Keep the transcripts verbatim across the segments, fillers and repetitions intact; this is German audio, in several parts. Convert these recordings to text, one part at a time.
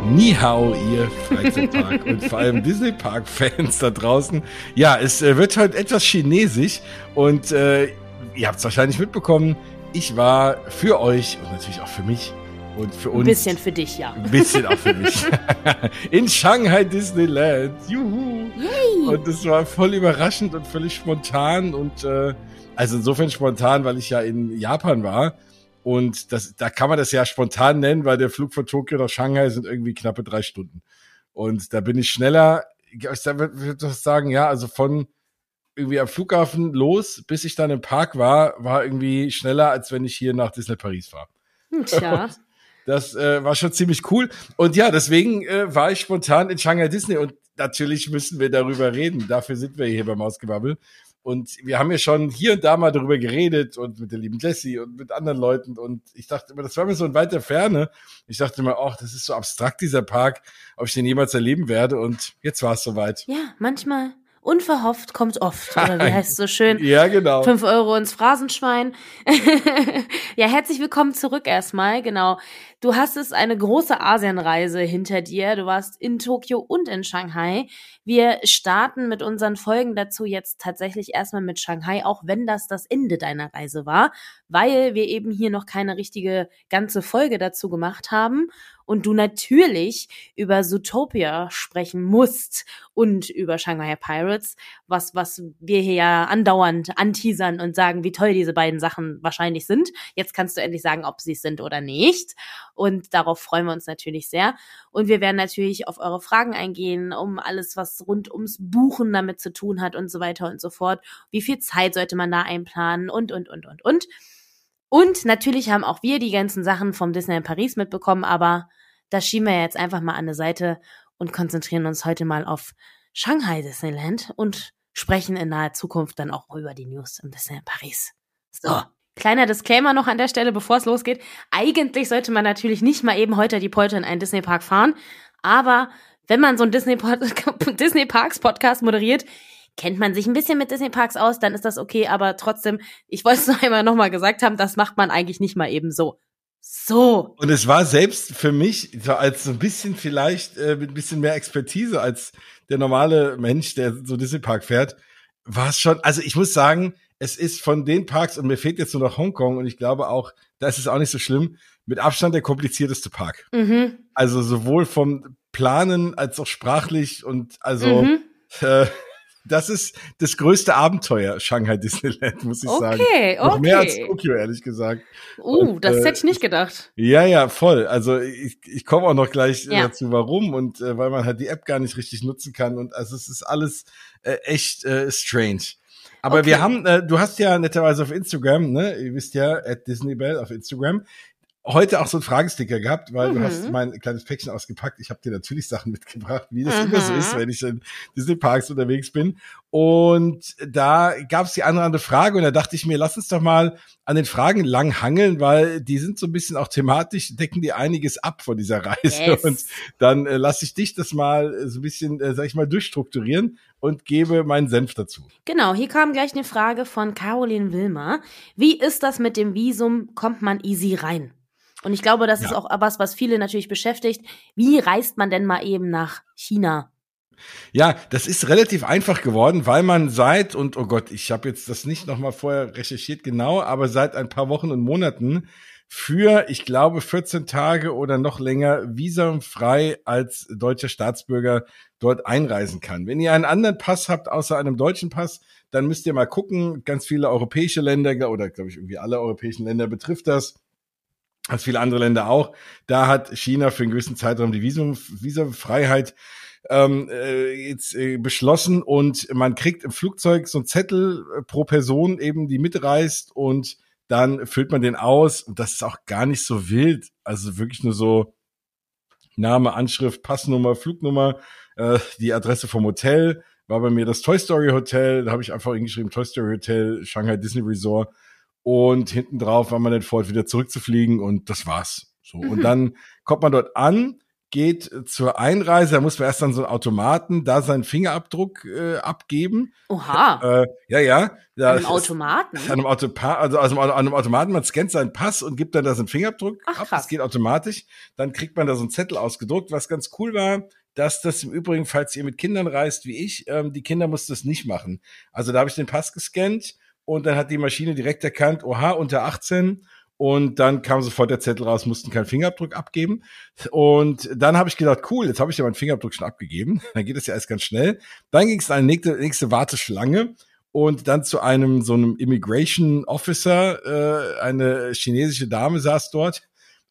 Ni hao, ihr Freizeitpark und vor allem Disney-Park-Fans da draußen. Ja, es äh, wird heute etwas chinesisch und äh, ihr habt es wahrscheinlich mitbekommen, ich war für euch und natürlich auch für mich und für uns. Ein bisschen für dich, ja. Ein bisschen auch für mich. In Shanghai Disneyland. Juhu. Yay. Und es war voll überraschend und völlig spontan und äh, also insofern spontan, weil ich ja in Japan war. Und das, da kann man das ja spontan nennen, weil der Flug von Tokio nach Shanghai sind irgendwie knappe drei Stunden. Und da bin ich schneller, ich würde sagen, ja, also von irgendwie am Flughafen los, bis ich dann im Park war, war irgendwie schneller, als wenn ich hier nach Disney Paris war. Tja. Und das äh, war schon ziemlich cool. Und ja, deswegen äh, war ich spontan in Shanghai Disney. Und natürlich müssen wir darüber reden. Dafür sind wir hier beim Ausgebabbel. Und wir haben ja schon hier und da mal darüber geredet und mit der lieben Jessie und mit anderen Leuten. Und ich dachte immer, das war mir so in weiter Ferne. Ich dachte immer, ach, das ist so abstrakt, dieser Park, ob ich den jemals erleben werde. Und jetzt war es soweit. Ja, manchmal unverhofft kommt oft. Oder wie heißt es so schön? Ja, genau. Fünf Euro ins Phrasenschwein. Ja, herzlich willkommen zurück erstmal. Genau. Du hast es eine große Asienreise hinter dir. Du warst in Tokio und in Shanghai. Wir starten mit unseren Folgen dazu jetzt tatsächlich erstmal mit Shanghai, auch wenn das das Ende deiner Reise war, weil wir eben hier noch keine richtige ganze Folge dazu gemacht haben und du natürlich über Zootopia sprechen musst und über Shanghai Pirates, was was wir hier ja andauernd anteasern und sagen, wie toll diese beiden Sachen wahrscheinlich sind. Jetzt kannst du endlich sagen, ob sie es sind oder nicht. Und darauf freuen wir uns natürlich sehr. Und wir werden natürlich auf eure Fragen eingehen, um alles, was rund ums Buchen damit zu tun hat und so weiter und so fort. Wie viel Zeit sollte man da einplanen und, und, und, und, und. Und natürlich haben auch wir die ganzen Sachen vom Disneyland Paris mitbekommen, aber das schieben wir jetzt einfach mal an die Seite und konzentrieren uns heute mal auf Shanghai Disneyland und sprechen in naher Zukunft dann auch über die News im Disneyland Paris. So. Kleiner Disclaimer noch an der Stelle, bevor es losgeht. Eigentlich sollte man natürlich nicht mal eben heute die Polter in einen Disney-Park fahren, aber wenn man so einen Disney-Parks-Podcast moderiert, kennt man sich ein bisschen mit Disney-Parks aus, dann ist das okay, aber trotzdem, ich wollte es noch einmal nochmal gesagt haben, das macht man eigentlich nicht mal eben so. So. Und es war selbst für mich so als so ein bisschen vielleicht äh, mit ein bisschen mehr Expertise als der normale Mensch, der so Disney-Park fährt, war es schon, also ich muss sagen, es ist von den Parks, und mir fehlt jetzt nur noch Hongkong, und ich glaube auch, da ist es auch nicht so schlimm, mit Abstand der komplizierteste Park. Mhm. Also sowohl vom Planen als auch sprachlich und also Mhm. äh, das ist das größte Abenteuer Shanghai Disneyland, muss ich okay, sagen. Okay, Noch okay. mehr als Tokio, ehrlich gesagt. Uh, und, das äh, hätte ich nicht gedacht. Ja, ja, voll. Also ich, ich komme auch noch gleich Ja. dazu, warum, und äh, weil man halt die App gar nicht richtig nutzen kann, und also es ist alles äh, echt äh, strange. Aber Okay. wir haben, äh, du hast ja netterweise auf Instagram, ne, ihr wisst ja, at Disneybell auf Instagram, heute auch so einen Fragesticker gehabt, weil Mhm. du hast mein kleines Päckchen ausgepackt. Ich habe dir natürlich Sachen mitgebracht, wie das Mhm. immer so ist, wenn ich in Disney-Parks unterwegs bin. Und da gab es die andere, andere Frage, und da dachte ich mir, lass uns doch mal an den Fragen lang hangeln, weil die sind so ein bisschen auch thematisch, decken die einiges ab von dieser Reise. Yes. Und dann äh, lasse ich dich das mal äh, so ein bisschen, äh, sag ich mal, durchstrukturieren und gebe meinen Senf dazu. Genau, hier kam gleich eine Frage von Caroline Wilmer. Wie ist das mit dem Visum? Kommt man easy rein? Und ich glaube, das Ja. ist auch was, was viele natürlich beschäftigt. Wie reist man denn mal eben nach China? Ja, das ist relativ einfach geworden, weil man seit, und oh Gott, ich habe jetzt das nicht nochmal vorher recherchiert genau, aber seit ein paar Wochen und Monaten für, ich glaube, vierzehn Tage oder noch länger visumfrei als deutscher Staatsbürger dort einreisen kann. Wenn ihr einen anderen Pass habt, außer einem deutschen Pass, dann müsst ihr mal gucken. Ganz viele europäische Länder, oder glaube ich irgendwie alle europäischen Länder betrifft das, als viele andere Länder auch. Da hat China für einen gewissen Zeitraum die Visum, Visumfreiheit ähm, äh, jetzt äh, beschlossen, und man kriegt im Flugzeug so einen Zettel äh, pro Person eben, die mitreist, und dann füllt man den aus, und das ist auch gar nicht so wild. Also wirklich nur so Name, Anschrift, Passnummer, Flugnummer, äh, die Adresse vom Hotel. War bei mir das Toy Story Hotel, da habe ich einfach hingeschrieben, Toy Story Hotel, Shanghai Disney Resort. Und hinten drauf war man dann vor, wieder zurückzufliegen, und das war's. So. Mhm. Und dann kommt man dort an, geht zur Einreise, da muss man erst an so einen Automaten da seinen Fingerabdruck äh, abgeben. Oha. Äh, ja, ja. Da An einem Automaten? An einem, Autopa also, also an einem Automaten, man scannt seinen Pass und gibt dann da seinen Fingerabdruck Ach, ab. krass. Das geht automatisch. Dann kriegt man da so einen Zettel ausgedruckt. Was ganz cool war, dass das im Übrigen, falls ihr mit Kindern reist wie ich, ähm, die Kinder mussten das nicht machen. Also da habe ich den Pass gescannt und dann hat die Maschine direkt erkannt, oha, unter achtzehn. Und dann kam sofort der Zettel raus, mussten keinen Fingerabdruck abgeben. Und dann habe ich gedacht, cool, jetzt habe ich ja meinen Fingerabdruck schon abgegeben. Dann geht es ja erst ganz schnell. Dann ging es in eine nächste, nächste Warteschlange und dann zu einem so einem Immigration Officer. Äh, eine chinesische Dame saß dort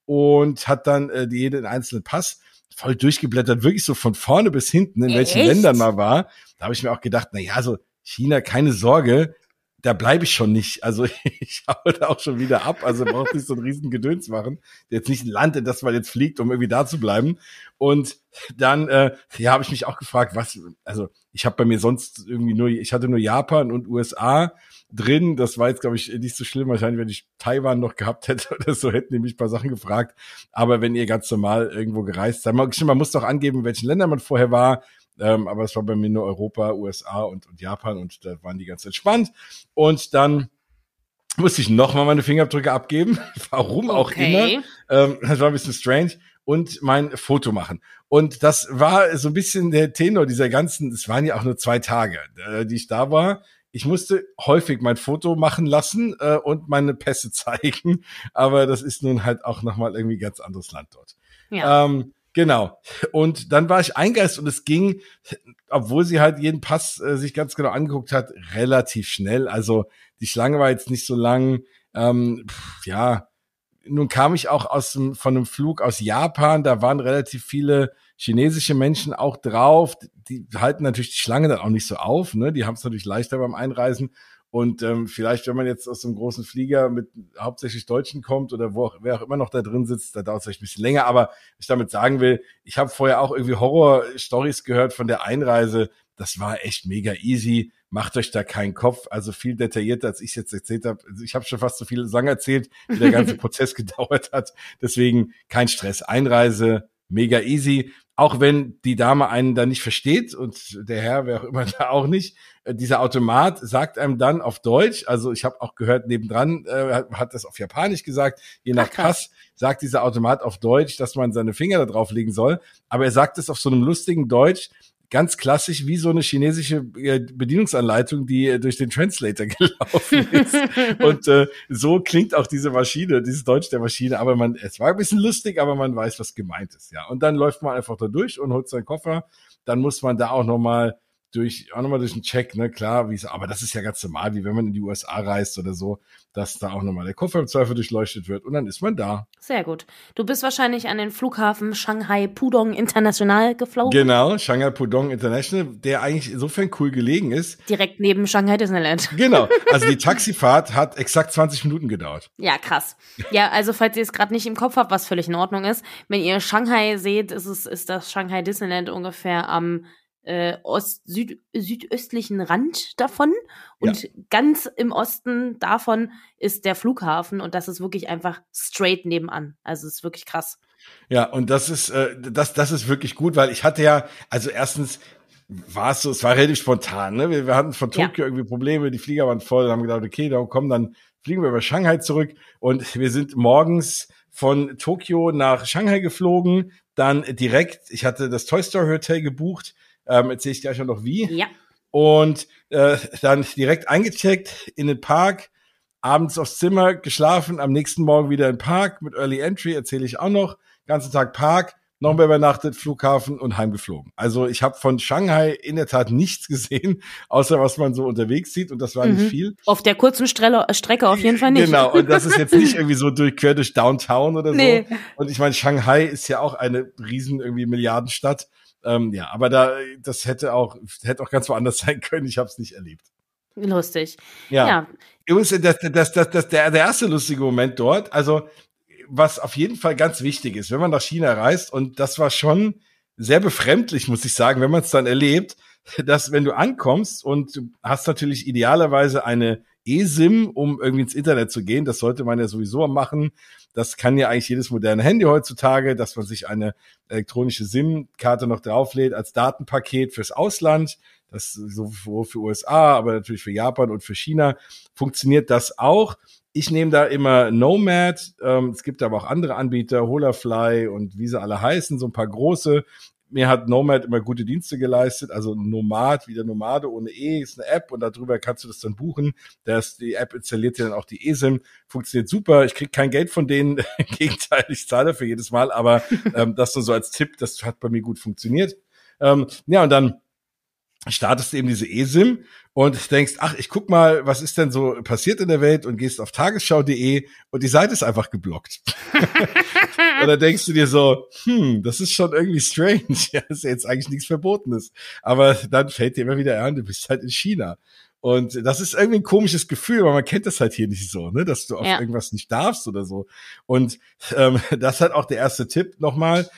und hat dann äh, jeden einzelnen Pass voll durchgeblättert, wirklich so von vorne bis hinten, in welchen Echt? Ländern man war. Da habe ich mir auch gedacht, na ja, so China, keine Sorge, da bleibe ich schon nicht. Also ich haue da auch schon wieder ab. Also braucht nicht so ein riesen Gedöns machen. Jetzt nicht ein Land, in das man jetzt fliegt, um irgendwie da zu bleiben. Und dann äh, ja, habe ich mich auch gefragt, was, also ich habe bei mir sonst irgendwie nur, ich hatte nur Japan und U S A drin. Das war jetzt, glaube ich, nicht so schlimm. Wahrscheinlich, wenn ich Taiwan noch gehabt hätte oder so, hätten die mich ein paar Sachen gefragt. Aber wenn ihr ganz normal irgendwo gereist seid, man, man muss doch angeben, in welchen Ländern man vorher war. Ähm, aber es war bei mir nur Europa, U S A und, und Japan und da waren die ganz entspannt. Und dann musste ich nochmal meine Fingerabdrücke abgeben, warum auch Okay. immer. Ähm, das war ein bisschen strange. Und mein Foto machen. Und das war so ein bisschen der Tenor dieser ganzen, es waren ja auch nur zwei Tage, äh, die ich da war. Ich musste häufig mein Foto machen lassen äh, und meine Pässe zeigen. Aber das ist nun halt auch nochmal irgendwie ein ganz anderes Land dort. Ja. Ähm, Genau. Und dann war ich eingereist und es ging, obwohl sie halt jeden Pass äh, sich ganz genau angeguckt hat, relativ schnell. Also die Schlange war jetzt nicht so lang. Ähm, pff, ja, nun kam ich auch aus dem, von einem Flug aus Japan. Da waren relativ viele chinesische Menschen auch drauf. Die halten natürlich die Schlange dann auch nicht so auf. Ne? Die haben es natürlich leichter beim Einreisen. Und ähm, vielleicht, wenn man jetzt aus so einem großen Flieger mit hauptsächlich Deutschen kommt oder wo auch, wer auch immer noch da drin sitzt, da dauert es vielleicht ein bisschen länger. Aber was ich damit sagen will, ich habe vorher auch irgendwie Horror-Stories gehört von der Einreise. Das war echt mega easy. Macht euch da keinen Kopf. Also viel detaillierter, als ich es jetzt erzählt habe. Also ich habe schon fast so viele Sachen erzählt, wie der ganze Prozess gedauert hat. Deswegen kein Stress. Einreise, mega easy. Auch wenn die Dame einen da nicht versteht und der Herr, wer auch immer da auch nicht, äh, dieser Automat sagt einem dann auf Deutsch, also ich habe auch gehört, nebendran äh, hat, hat das auf Japanisch gesagt, je nach Ach, krass. Pass sagt dieser Automat auf Deutsch, dass man seine Finger da drauf legen soll, aber er sagt es auf so einem lustigen Deutsch, ganz klassisch wie so eine chinesische äh, Bedienungsanleitung, die äh, durch den Translator gelaufen ist. Und äh, so klingt auch diese Maschine, dieses Deutsch der Maschine. Aber man, es war ein bisschen lustig, aber man weiß, was gemeint ist. Ja. Und dann läuft man einfach da durch und holt seinen Koffer. Dann muss man da auch nochmal durch, auch nochmal durch einen Check, ne, klar, wie es, aber das ist ja ganz normal, wie wenn man in die U S A reist oder so, dass da auch nochmal der Koffer im Zweifel durchleuchtet wird und dann ist man da. Sehr gut. Du bist wahrscheinlich an den Flughafen Shanghai Pudong International geflogen. Genau, Shanghai Pudong International, der eigentlich insofern cool gelegen ist. Direkt neben Shanghai Disneyland. Genau, also die Taxifahrt hat exakt zwanzig Minuten gedauert. Ja, krass. Ja, also falls ihr es gerade nicht im Kopf habt, was völlig in Ordnung ist, wenn ihr Shanghai seht, ist es ist das Shanghai Disneyland ungefähr am äh, Ost Süd südöstlichen Rand davon und ja. Ganz im Osten davon ist der Flughafen und das ist wirklich einfach straight nebenan. Also es ist wirklich krass. Ja, und das ist äh, das das ist wirklich gut, weil ich hatte ja, also erstens war es so, es war relativ spontan, ne? Wir, wir hatten von Tokio ja. irgendwie Probleme, die Flieger waren voll, haben gedacht, okay, dann komm, dann fliegen wir über Shanghai zurück und wir sind morgens von Tokio nach Shanghai geflogen, dann direkt, ich hatte das Toy Story Hotel gebucht, ähm, erzähle ich gleich noch wie. Ja. Und äh, dann direkt eingecheckt in den Park, abends aufs Zimmer geschlafen, am nächsten Morgen wieder im Park mit Early Entry, erzähle ich auch noch, ganzen Tag Park, nochmal übernachtet, Flughafen und heimgeflogen. Also ich habe von Shanghai in der Tat nichts gesehen, außer was man so unterwegs sieht und das war mhm. nicht viel. Auf der kurzen Strelle, Strecke auf jeden Fall nicht. Genau, und das ist jetzt nicht irgendwie so durch, quer durch Downtown oder nee. so. Und ich meine, Shanghai ist ja auch eine riesen irgendwie Milliardenstadt. Ähm, ja, aber da, das hätte auch, hätte auch ganz woanders sein können. Ich habe es nicht erlebt. Lustig. Ja. ja. Übrigens, das, das, das, das, der, der erste lustige Moment dort, also was auf jeden Fall ganz wichtig ist, wenn man nach China reist, und das war schon sehr befremdlich, muss ich sagen, wenn man es dann erlebt, dass wenn du ankommst und du hast natürlich idealerweise eine eSIM, um irgendwie ins Internet zu gehen. Das sollte man ja sowieso machen. Das kann ja eigentlich jedes moderne Handy heutzutage, dass man sich eine elektronische SIM-Karte noch drauflädt als Datenpaket fürs Ausland. Das sowohl für U S A, aber natürlich für Japan und für China funktioniert das auch. Ich nehme da immer Nomad. Ähm, es gibt aber auch andere Anbieter, Holafly und wie sie alle heißen, so ein paar große. Mir hat Nomad immer gute Dienste geleistet, also Nomad, wie der Nomade ohne E, ist eine App und darüber kannst du das dann buchen. Das, die App installiert dir dann auch die eSIM, funktioniert super. Ich krieg kein Geld von denen, im Gegenteil, ich zahle für jedes Mal, aber ähm, das nur so als Tipp, das hat bei mir gut funktioniert. Ähm, ja, und dann startest du eben diese eSIM und denkst, ach, ich guck mal, was ist denn so passiert in der Welt und gehst auf tagesschau punkt de und die Seite ist einfach geblockt. Und dann denkst du dir so, hm, das ist schon irgendwie strange. Ja, das ist ja jetzt eigentlich nichts Verbotenes. Aber dann fällt dir immer wieder an, du bist halt in China. Und das ist irgendwie ein komisches Gefühl, weil man kennt das halt hier nicht so, ne, dass du auf ja. irgendwas nicht darfst oder so. Und ähm, das ist halt auch der erste Tipp nochmal.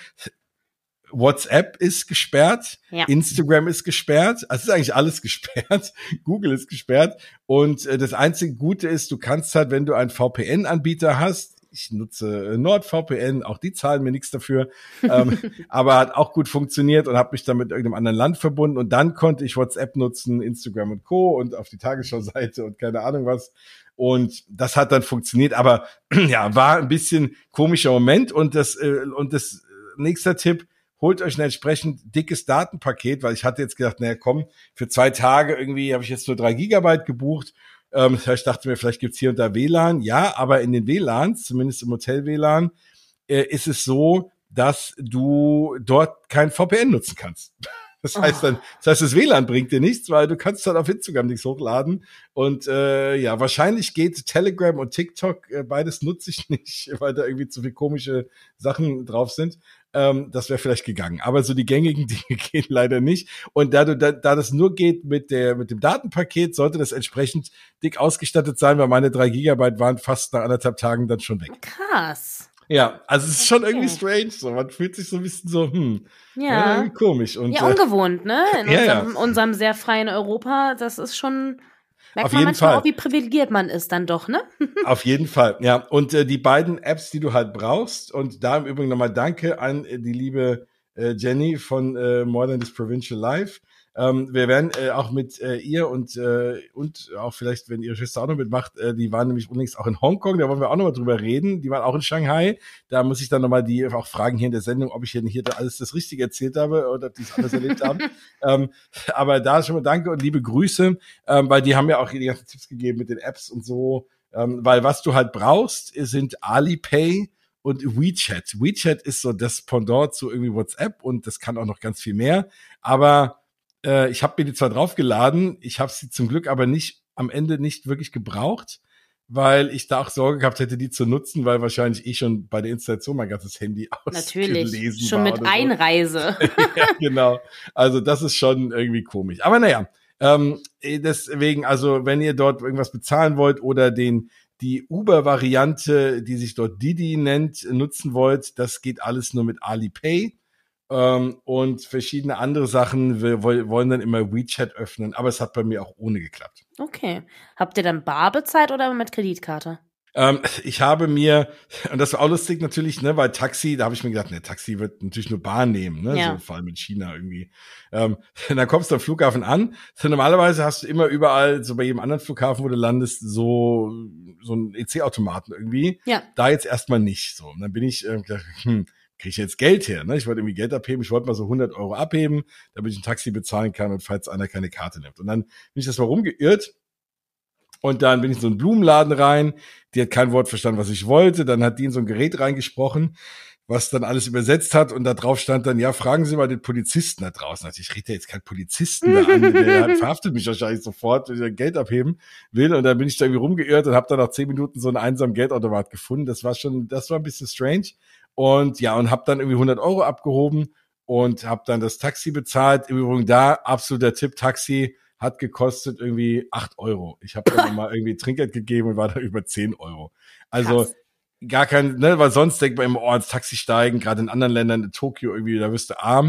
WhatsApp ist gesperrt, ja. Instagram ist gesperrt, also ist eigentlich alles gesperrt, Google ist gesperrt und äh, das einzige Gute ist, du kannst halt, wenn du einen V P N-Anbieter hast, ich nutze NordVPN, auch die zahlen mir nichts dafür, ähm, aber hat auch gut funktioniert und habe mich dann mit irgendeinem anderen Land verbunden und dann konnte ich WhatsApp nutzen, Instagram und Co. und auf die Tagesschau-Seite und keine Ahnung was. Und das hat dann funktioniert, aber ja, war ein bisschen komischer Moment und das äh, und das äh, nächster Tipp, holt euch ein entsprechend dickes Datenpaket, weil ich hatte jetzt gedacht, naja, komm, für zwei Tage irgendwie habe ich jetzt nur drei Gigabyte gebucht. Ähm, ich dachte mir, vielleicht gibt's hier und da W L A N. Ja, aber in den W L A Ns, zumindest im Hotel-W L A N, äh, ist es so, dass du dort kein V P N nutzen kannst. Das heißt dann, das heißt, das W L A N bringt dir nichts, weil du kannst dann auf Instagram nichts hochladen. Und äh, ja, wahrscheinlich geht Telegram und TikTok, äh, beides nutze ich nicht, weil da irgendwie zu viel komische Sachen drauf sind. Ähm, das wäre vielleicht gegangen. Aber so die gängigen Dinge gehen leider nicht. Und da du da, da das nur geht mit der mit dem Datenpaket, sollte das entsprechend dick ausgestattet sein, weil meine drei Gigabyte waren fast nach anderthalb Tagen dann schon weg. Krass. Ja, also es ist schon irgendwie strange, so. Man fühlt sich so ein bisschen so, hm, ja, ja irgendwie komisch. Und, ja, ungewohnt, ne? In ja, unserem, ja. unserem sehr freien Europa, das ist schon, merkt Auf man jeden manchmal Fall. auch, wie privilegiert man ist dann doch, ne? Auf jeden Fall, ja. Und äh, die beiden Apps, die du halt brauchst, und da im Übrigen nochmal Danke an äh, die liebe äh, Jenny von äh, More Than This Provincial Life. Ähm, wir werden äh, auch mit äh, ihr und äh, und auch vielleicht, wenn ihre Schwester auch noch mitmacht, äh, die waren nämlich unlängst auch in Hongkong, da wollen wir auch nochmal drüber reden. Die waren auch in Shanghai. Da muss ich dann nochmal die auch fragen hier in der Sendung, ob ich hier, hier alles das Richtige erzählt habe oder ob die es alles erlebt haben. Ähm, aber da schon mal Danke und liebe Grüße, ähm, weil die haben ja auch die ganzen Tipps gegeben mit den Apps und so. Ähm, weil was du halt brauchst, sind Alipay und WeChat. WeChat ist so das Pendant zu irgendwie WhatsApp und das kann auch noch ganz viel mehr. Aber äh, ich habe mir die zwar draufgeladen, ich habe sie zum Glück aber nicht am Ende nicht wirklich gebraucht, weil ich da auch Sorge gehabt hätte, die zu nutzen, weil wahrscheinlich ich schon bei der Installation mein ganzes Handy ausgelesen Natürlich, schon war mit oder so. Einreise. Ja, genau. Also das ist schon irgendwie komisch. Aber naja, ähm, deswegen, also wenn ihr dort irgendwas bezahlen wollt oder den die Uber-Variante, die sich dort Didi nennt, nutzen wollt, das geht alles nur mit Alipay. Ähm, und verschiedene andere Sachen, wir wollen dann immer WeChat öffnen, aber es hat bei mir auch ohne geklappt. Okay. Habt ihr dann bar bezahlt oder mit Kreditkarte? Ähm, ich habe mir, und das war auch lustig natürlich, ne, weil Taxi, da habe ich mir gedacht, ne, Taxi wird natürlich nur Bahn nehmen, ne, ja. so vor allem in China irgendwie. Ähm, dann kommst du am Flughafen an, so, normalerweise hast du immer überall, so bei jedem anderen Flughafen, wo du landest, so so einen E C-Automaten irgendwie. Ja. Da jetzt erstmal nicht, so. Und dann bin ich, äh, gedacht, hm, kriege ich jetzt Geld her, ne? Ich wollte irgendwie Geld abheben, ich wollte mal so hundert Euro abheben, damit ich ein Taxi bezahlen kann und falls einer keine Karte nimmt. Und dann bin ich das mal rumgeirrt. Und dann bin ich in so einen Blumenladen rein, die hat kein Wort verstanden, was ich wollte. Dann hat die in so ein Gerät reingesprochen, was dann alles übersetzt hat. Und da drauf stand dann, ja, fragen Sie mal den Polizisten da draußen. Also ich rede ja jetzt keinen Polizisten da an, der verhaftet mich wahrscheinlich sofort, wenn er Geld abheben will. Und dann bin ich da irgendwie rumgeirrt und habe dann nach zehn Minuten so einen einsamen Geldautomat gefunden. Das war schon, das war ein bisschen strange. Und ja, und habe dann irgendwie hundert Euro abgehoben und habe dann das Taxi bezahlt. Im Übrigen da, absoluter Tipp, Taxi hat gekostet irgendwie acht Euro. Ich habe dann mal irgendwie Trinkgeld gegeben und war da über zehn Euro. Also krass. Gar kein, ne, weil sonst denkt man immer, oh, ins Taxi steigen, gerade in anderen Ländern, in Tokio irgendwie, da wirst du arm.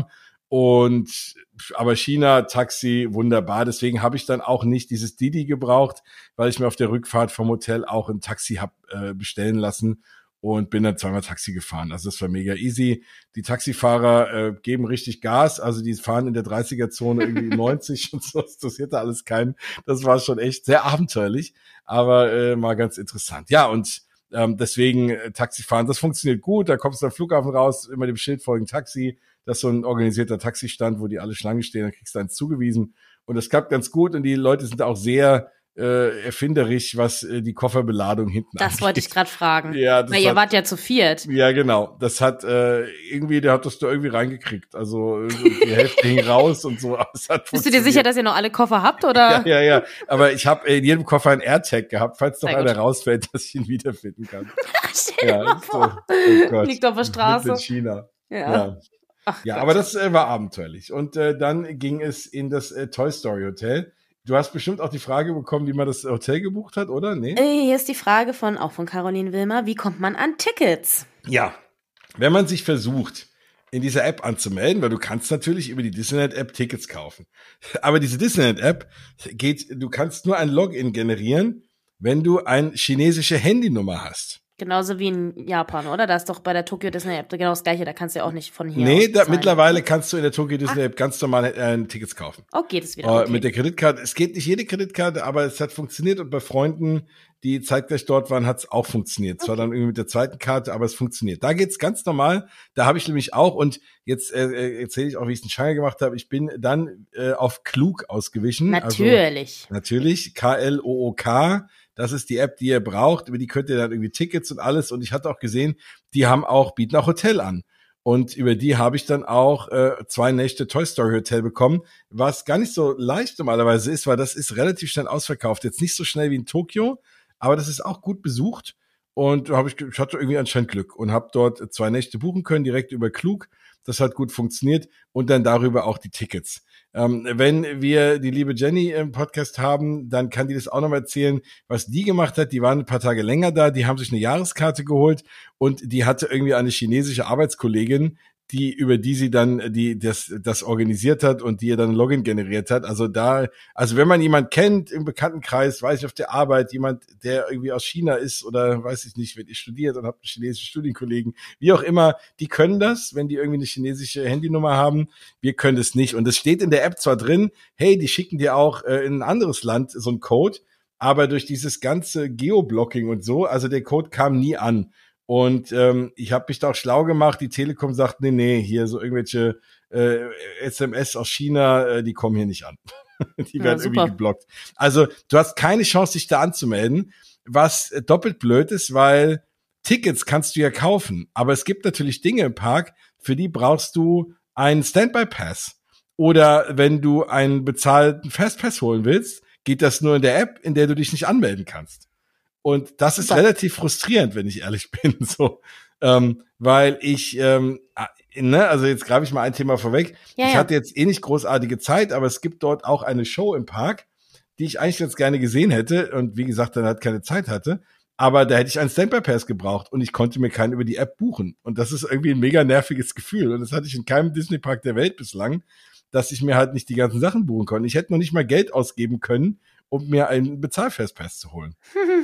Und aber China, Taxi, wunderbar. Deswegen habe ich dann auch nicht dieses Didi gebraucht, weil ich mir auf der Rückfahrt vom Hotel auch ein Taxi hab äh, bestellen lassen und bin dann zweimal Taxi gefahren. Also das war mega easy. Die Taxifahrer äh, geben richtig Gas, also die fahren in der dreißiger-Zone irgendwie neunzig und so. Das interessierte alles keinen. Das war schon echt sehr abenteuerlich, aber äh, mal ganz interessant. Ja, und ähm, deswegen äh, Taxifahren, das funktioniert gut. Da kommst du am Flughafen raus, immer dem Schild folgen Taxi. Das ist so ein organisierter Taxistand, wo die alle Schlange stehen, dann kriegst du eins zugewiesen. Und das klappt ganz gut und die Leute sind auch sehr äh, erfinderisch, was äh, die Kofferbeladung hinten Das angeht. wollte ich gerade fragen. Ja, das Weil ihr hat, wart ja zu viert. Ja, genau. Das hat äh, irgendwie, der hat das da irgendwie reingekriegt. Also die Hälfte hing raus und so. Aber es hat Bist du dir sicher, dass ihr noch alle Koffer habt, oder? Ja, ja, ja. Aber ich habe in jedem Koffer ein AirTag gehabt, falls doch Sehr einer gut. rausfällt, dass ich ihn wiederfinden kann. Stell dir Ja, mal so. vor. Oh Gott. Liegt auf der Straße. Mitten in China. Ja. Ja. Ach Ja, Gott. aber das äh, war abenteuerlich. Und äh, dann ging es in das äh, Toy Story Hotel. Du hast bestimmt auch die Frage bekommen, wie man das Hotel gebucht hat, oder? Nee? Äh, Hier ist die Frage von, auch von Caroline Wilmer, wie kommt man an Tickets? Ja. Wenn man sich versucht, in dieser App anzumelden, weil du kannst natürlich über die Disneyland-App Tickets kaufen. Aber diese Disneyland-App geht, du kannst nur ein Login generieren, wenn du eine chinesische Handynummer hast. Genauso wie in Japan, oder? Da ist doch bei der Tokyo Disney App genau das Gleiche, da kannst du ja auch nicht von hier Nee, aus da, zahlen. mittlerweile kannst du in der Tokyo Disney App ganz normal äh, Tickets kaufen. Oh, geht es wieder. Äh, Okay. Mit der Kreditkarte. Es geht nicht jede Kreditkarte, aber es hat funktioniert und bei Freunden, die zeitgleich dort waren, hat es auch funktioniert. Zwar Okay. dann irgendwie mit der zweiten Karte, aber es funktioniert. Da geht's ganz normal. Da habe ich nämlich auch, und jetzt äh, erzähle ich auch, wie ich es in Shanghai gemacht habe. Ich bin dann äh, auf Klug ausgewichen. Natürlich. Also, natürlich. K L O O K. Das ist die App, die ihr braucht. Über die könnt ihr dann irgendwie Tickets und alles. Und ich hatte auch gesehen, die haben auch, bieten auch Hotel an. Und über die habe ich dann auch äh, zwei Nächte Toy Story Hotel bekommen, was gar nicht so leicht normalerweise ist, weil das ist relativ schnell ausverkauft. Jetzt nicht so schnell wie in Tokio, aber das ist auch gut besucht. Und da habe ich, ich hatte irgendwie anscheinend Glück und habe dort zwei Nächte buchen können, direkt über Klug. Das hat gut funktioniert und dann darüber auch die Tickets. Ähm, wenn wir die liebe Jenny im Podcast haben, dann kann die das auch nochmal erzählen, was die gemacht hat. Die waren ein paar Tage länger da, die haben sich eine Jahreskarte geholt und die hatte irgendwie eine chinesische Arbeitskollegin, die, über die sie dann, die, das, das organisiert hat und die ihr dann ein Login generiert hat. Also da, also wenn man jemanden kennt im Bekanntenkreis, weiß ich, auf der Arbeit, jemand, der irgendwie aus China ist oder weiß ich nicht, wenn ihr studiert und habt einen chinesischen Studienkollegen, wie auch immer, die können das, wenn die irgendwie eine chinesische Handynummer haben. Wir können das nicht. Und es steht in der App zwar drin, hey, die schicken dir auch äh, in ein anderes Land so einen Code, aber durch dieses ganze Geoblocking und so, also der Code kam nie an. Und ähm, ich habe mich da auch schlau gemacht. Die Telekom sagt, nee, nee, hier so irgendwelche äh, S M S aus China, äh, die kommen hier nicht an. Die Ja, werden super. irgendwie geblockt. Also du hast keine Chance, dich da anzumelden, was äh, doppelt blöd ist, weil Tickets kannst du ja kaufen. Aber es gibt natürlich Dinge im Park, für die brauchst du einen Standby-Pass. Oder wenn du einen bezahlten Fastpass holen willst, geht das nur in der App, in der du dich nicht anmelden kannst. Und das ist Super. relativ frustrierend, wenn ich ehrlich bin, so, ähm, weil ich, ähm, ne, also jetzt greife ich mal ein Thema vorweg. Ja, ich ja. hatte jetzt eh nicht großartige Zeit, aber es gibt dort auch eine Show im Park, die ich eigentlich ganz gerne gesehen hätte und wie gesagt, dann halt keine Zeit hatte. Aber da hätte ich einen Standby-Pass gebraucht und ich konnte mir keinen über die App buchen. Und das ist irgendwie ein mega nerviges Gefühl. Und das hatte ich in keinem Disney-Park der Welt bislang, dass ich mir halt nicht die ganzen Sachen buchen konnte. Ich hätte noch nicht mal Geld ausgeben können, um mir einen Bezahlfastpass zu holen.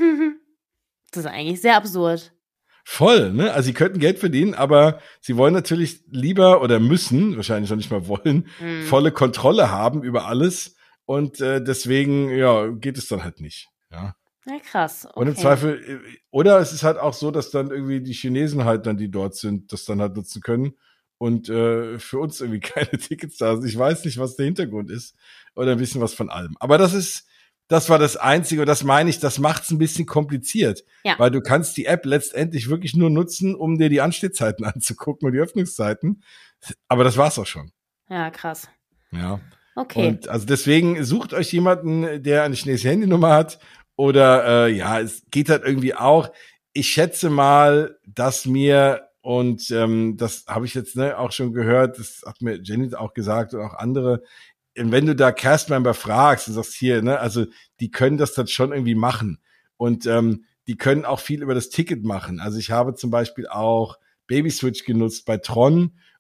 Das ist eigentlich sehr absurd. Voll, ne? Also sie könnten Geld verdienen, aber sie wollen natürlich lieber oder müssen, wahrscheinlich noch nicht mal wollen, Mhm. volle Kontrolle haben über alles. Und äh, deswegen, ja, geht es dann halt nicht. Ja. Ja, krass. Okay. Und im Zweifel, äh, oder es ist halt auch so, dass dann irgendwie die Chinesen halt dann, die dort sind, das dann halt nutzen können. Und äh, für uns irgendwie keine Tickets da sind. Ich weiß nicht, was der Hintergrund ist. Oder ein bisschen was von allem. Aber das ist, das war das Einzige. Und das meine ich, das macht es ein bisschen kompliziert. Ja. Weil du kannst die App letztendlich wirklich nur nutzen, um dir die Anstehzeiten anzugucken und die Öffnungszeiten. Aber das war's auch schon. Ja, krass. Ja. Okay. Und also deswegen sucht euch jemanden, der eine chinesische Handynummer hat. Oder äh, ja, es geht halt irgendwie auch. Ich schätze mal, dass mir und ähm, das habe ich jetzt ne, auch schon gehört, das hat mir Jenny auch gesagt und auch andere, wenn du da Castmember fragst und sagst hier, ne, also die können das dann schon irgendwie machen und ähm, die können auch viel über das Ticket machen. Also ich habe zum Beispiel auch Babyswitch genutzt bei Tron